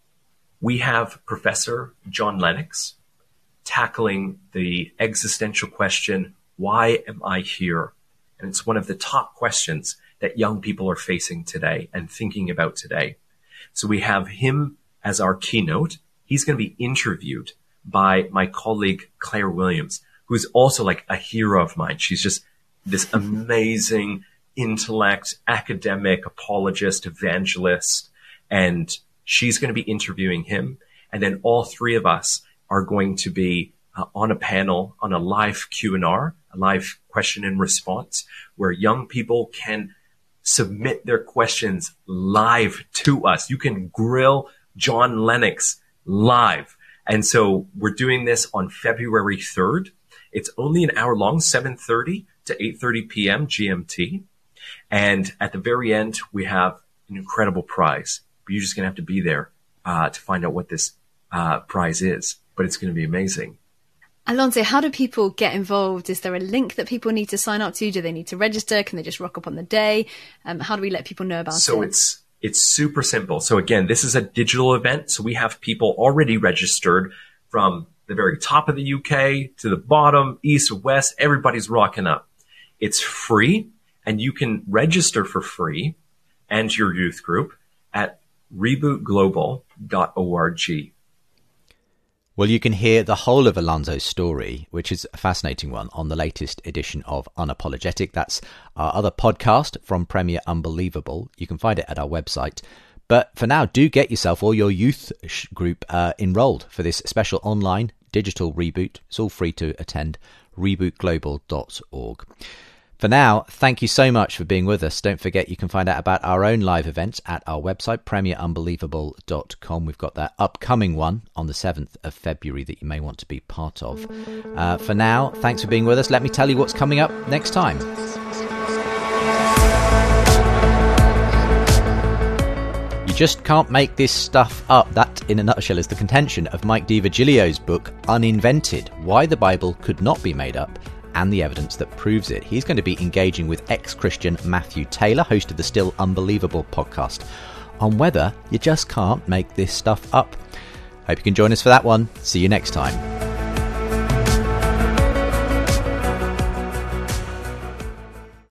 we have Professor John Lennox tackling the existential question, why am I here? And it's one of the top questions that young people are facing today and thinking about today. So we have him as our keynote. He's going to be interviewed by my colleague, Claire Williams, who's also like a hero of mine. She's just this amazing intellect, academic, apologist, evangelist. And she's going to be interviewing him. And then all three of us are going to be uh, on a panel, on a live Q and R, a live question and response, where young people can submit their questions live to us. You can grill John Lennox live. And so we're doing this on February third. It's only an hour long, seven thirty to eight thirty p.m. G M T. And at the very end, we have an incredible prize. But you're just going to have to be there uh, to find out what this uh, prize is. But it's going to be amazing. Alonso, how do people get involved? Is there a link that people need to sign up to? Do they need to register? Can they just rock up on the day? Um, how do we let people know about so it? So it's it's super simple. So again, this is a digital event. So we have people already registered from the very top of the U K to the bottom, east, west, everybody's rocking up. It's free, and you can register for free and your youth group at reboot global dot org. Well, you can hear the whole of Alonso's story, which is a fascinating one, on the latest edition of Unapologetic. That's our other podcast from Premier Unbelievable. You can find it at our website. But for now, do get yourself or your youth sh- group uh, enrolled for this special online digital reboot. It's all free to attend, reboot global dot org. For now, thank you so much for being with us. Don't forget you can find out about our own live events at our website, premier unbelievable dot com. We've got that upcoming one on the seventh of February that you may want to be part of. Uh, for now, thanks for being with us. Let me tell you what's coming up next time. You just can't make this stuff up. That, in a nutshell, is the contention of Mike DiVirgilio's book, Uninvented: Why the Bible Could Not Be Made Up, and the evidence that proves it. He's going to be engaging with ex-Christian Matthew Taylor, host of the Still Unbelievable podcast, on whether you just can't make this stuff up. Hope you can join us for that one. See you next time.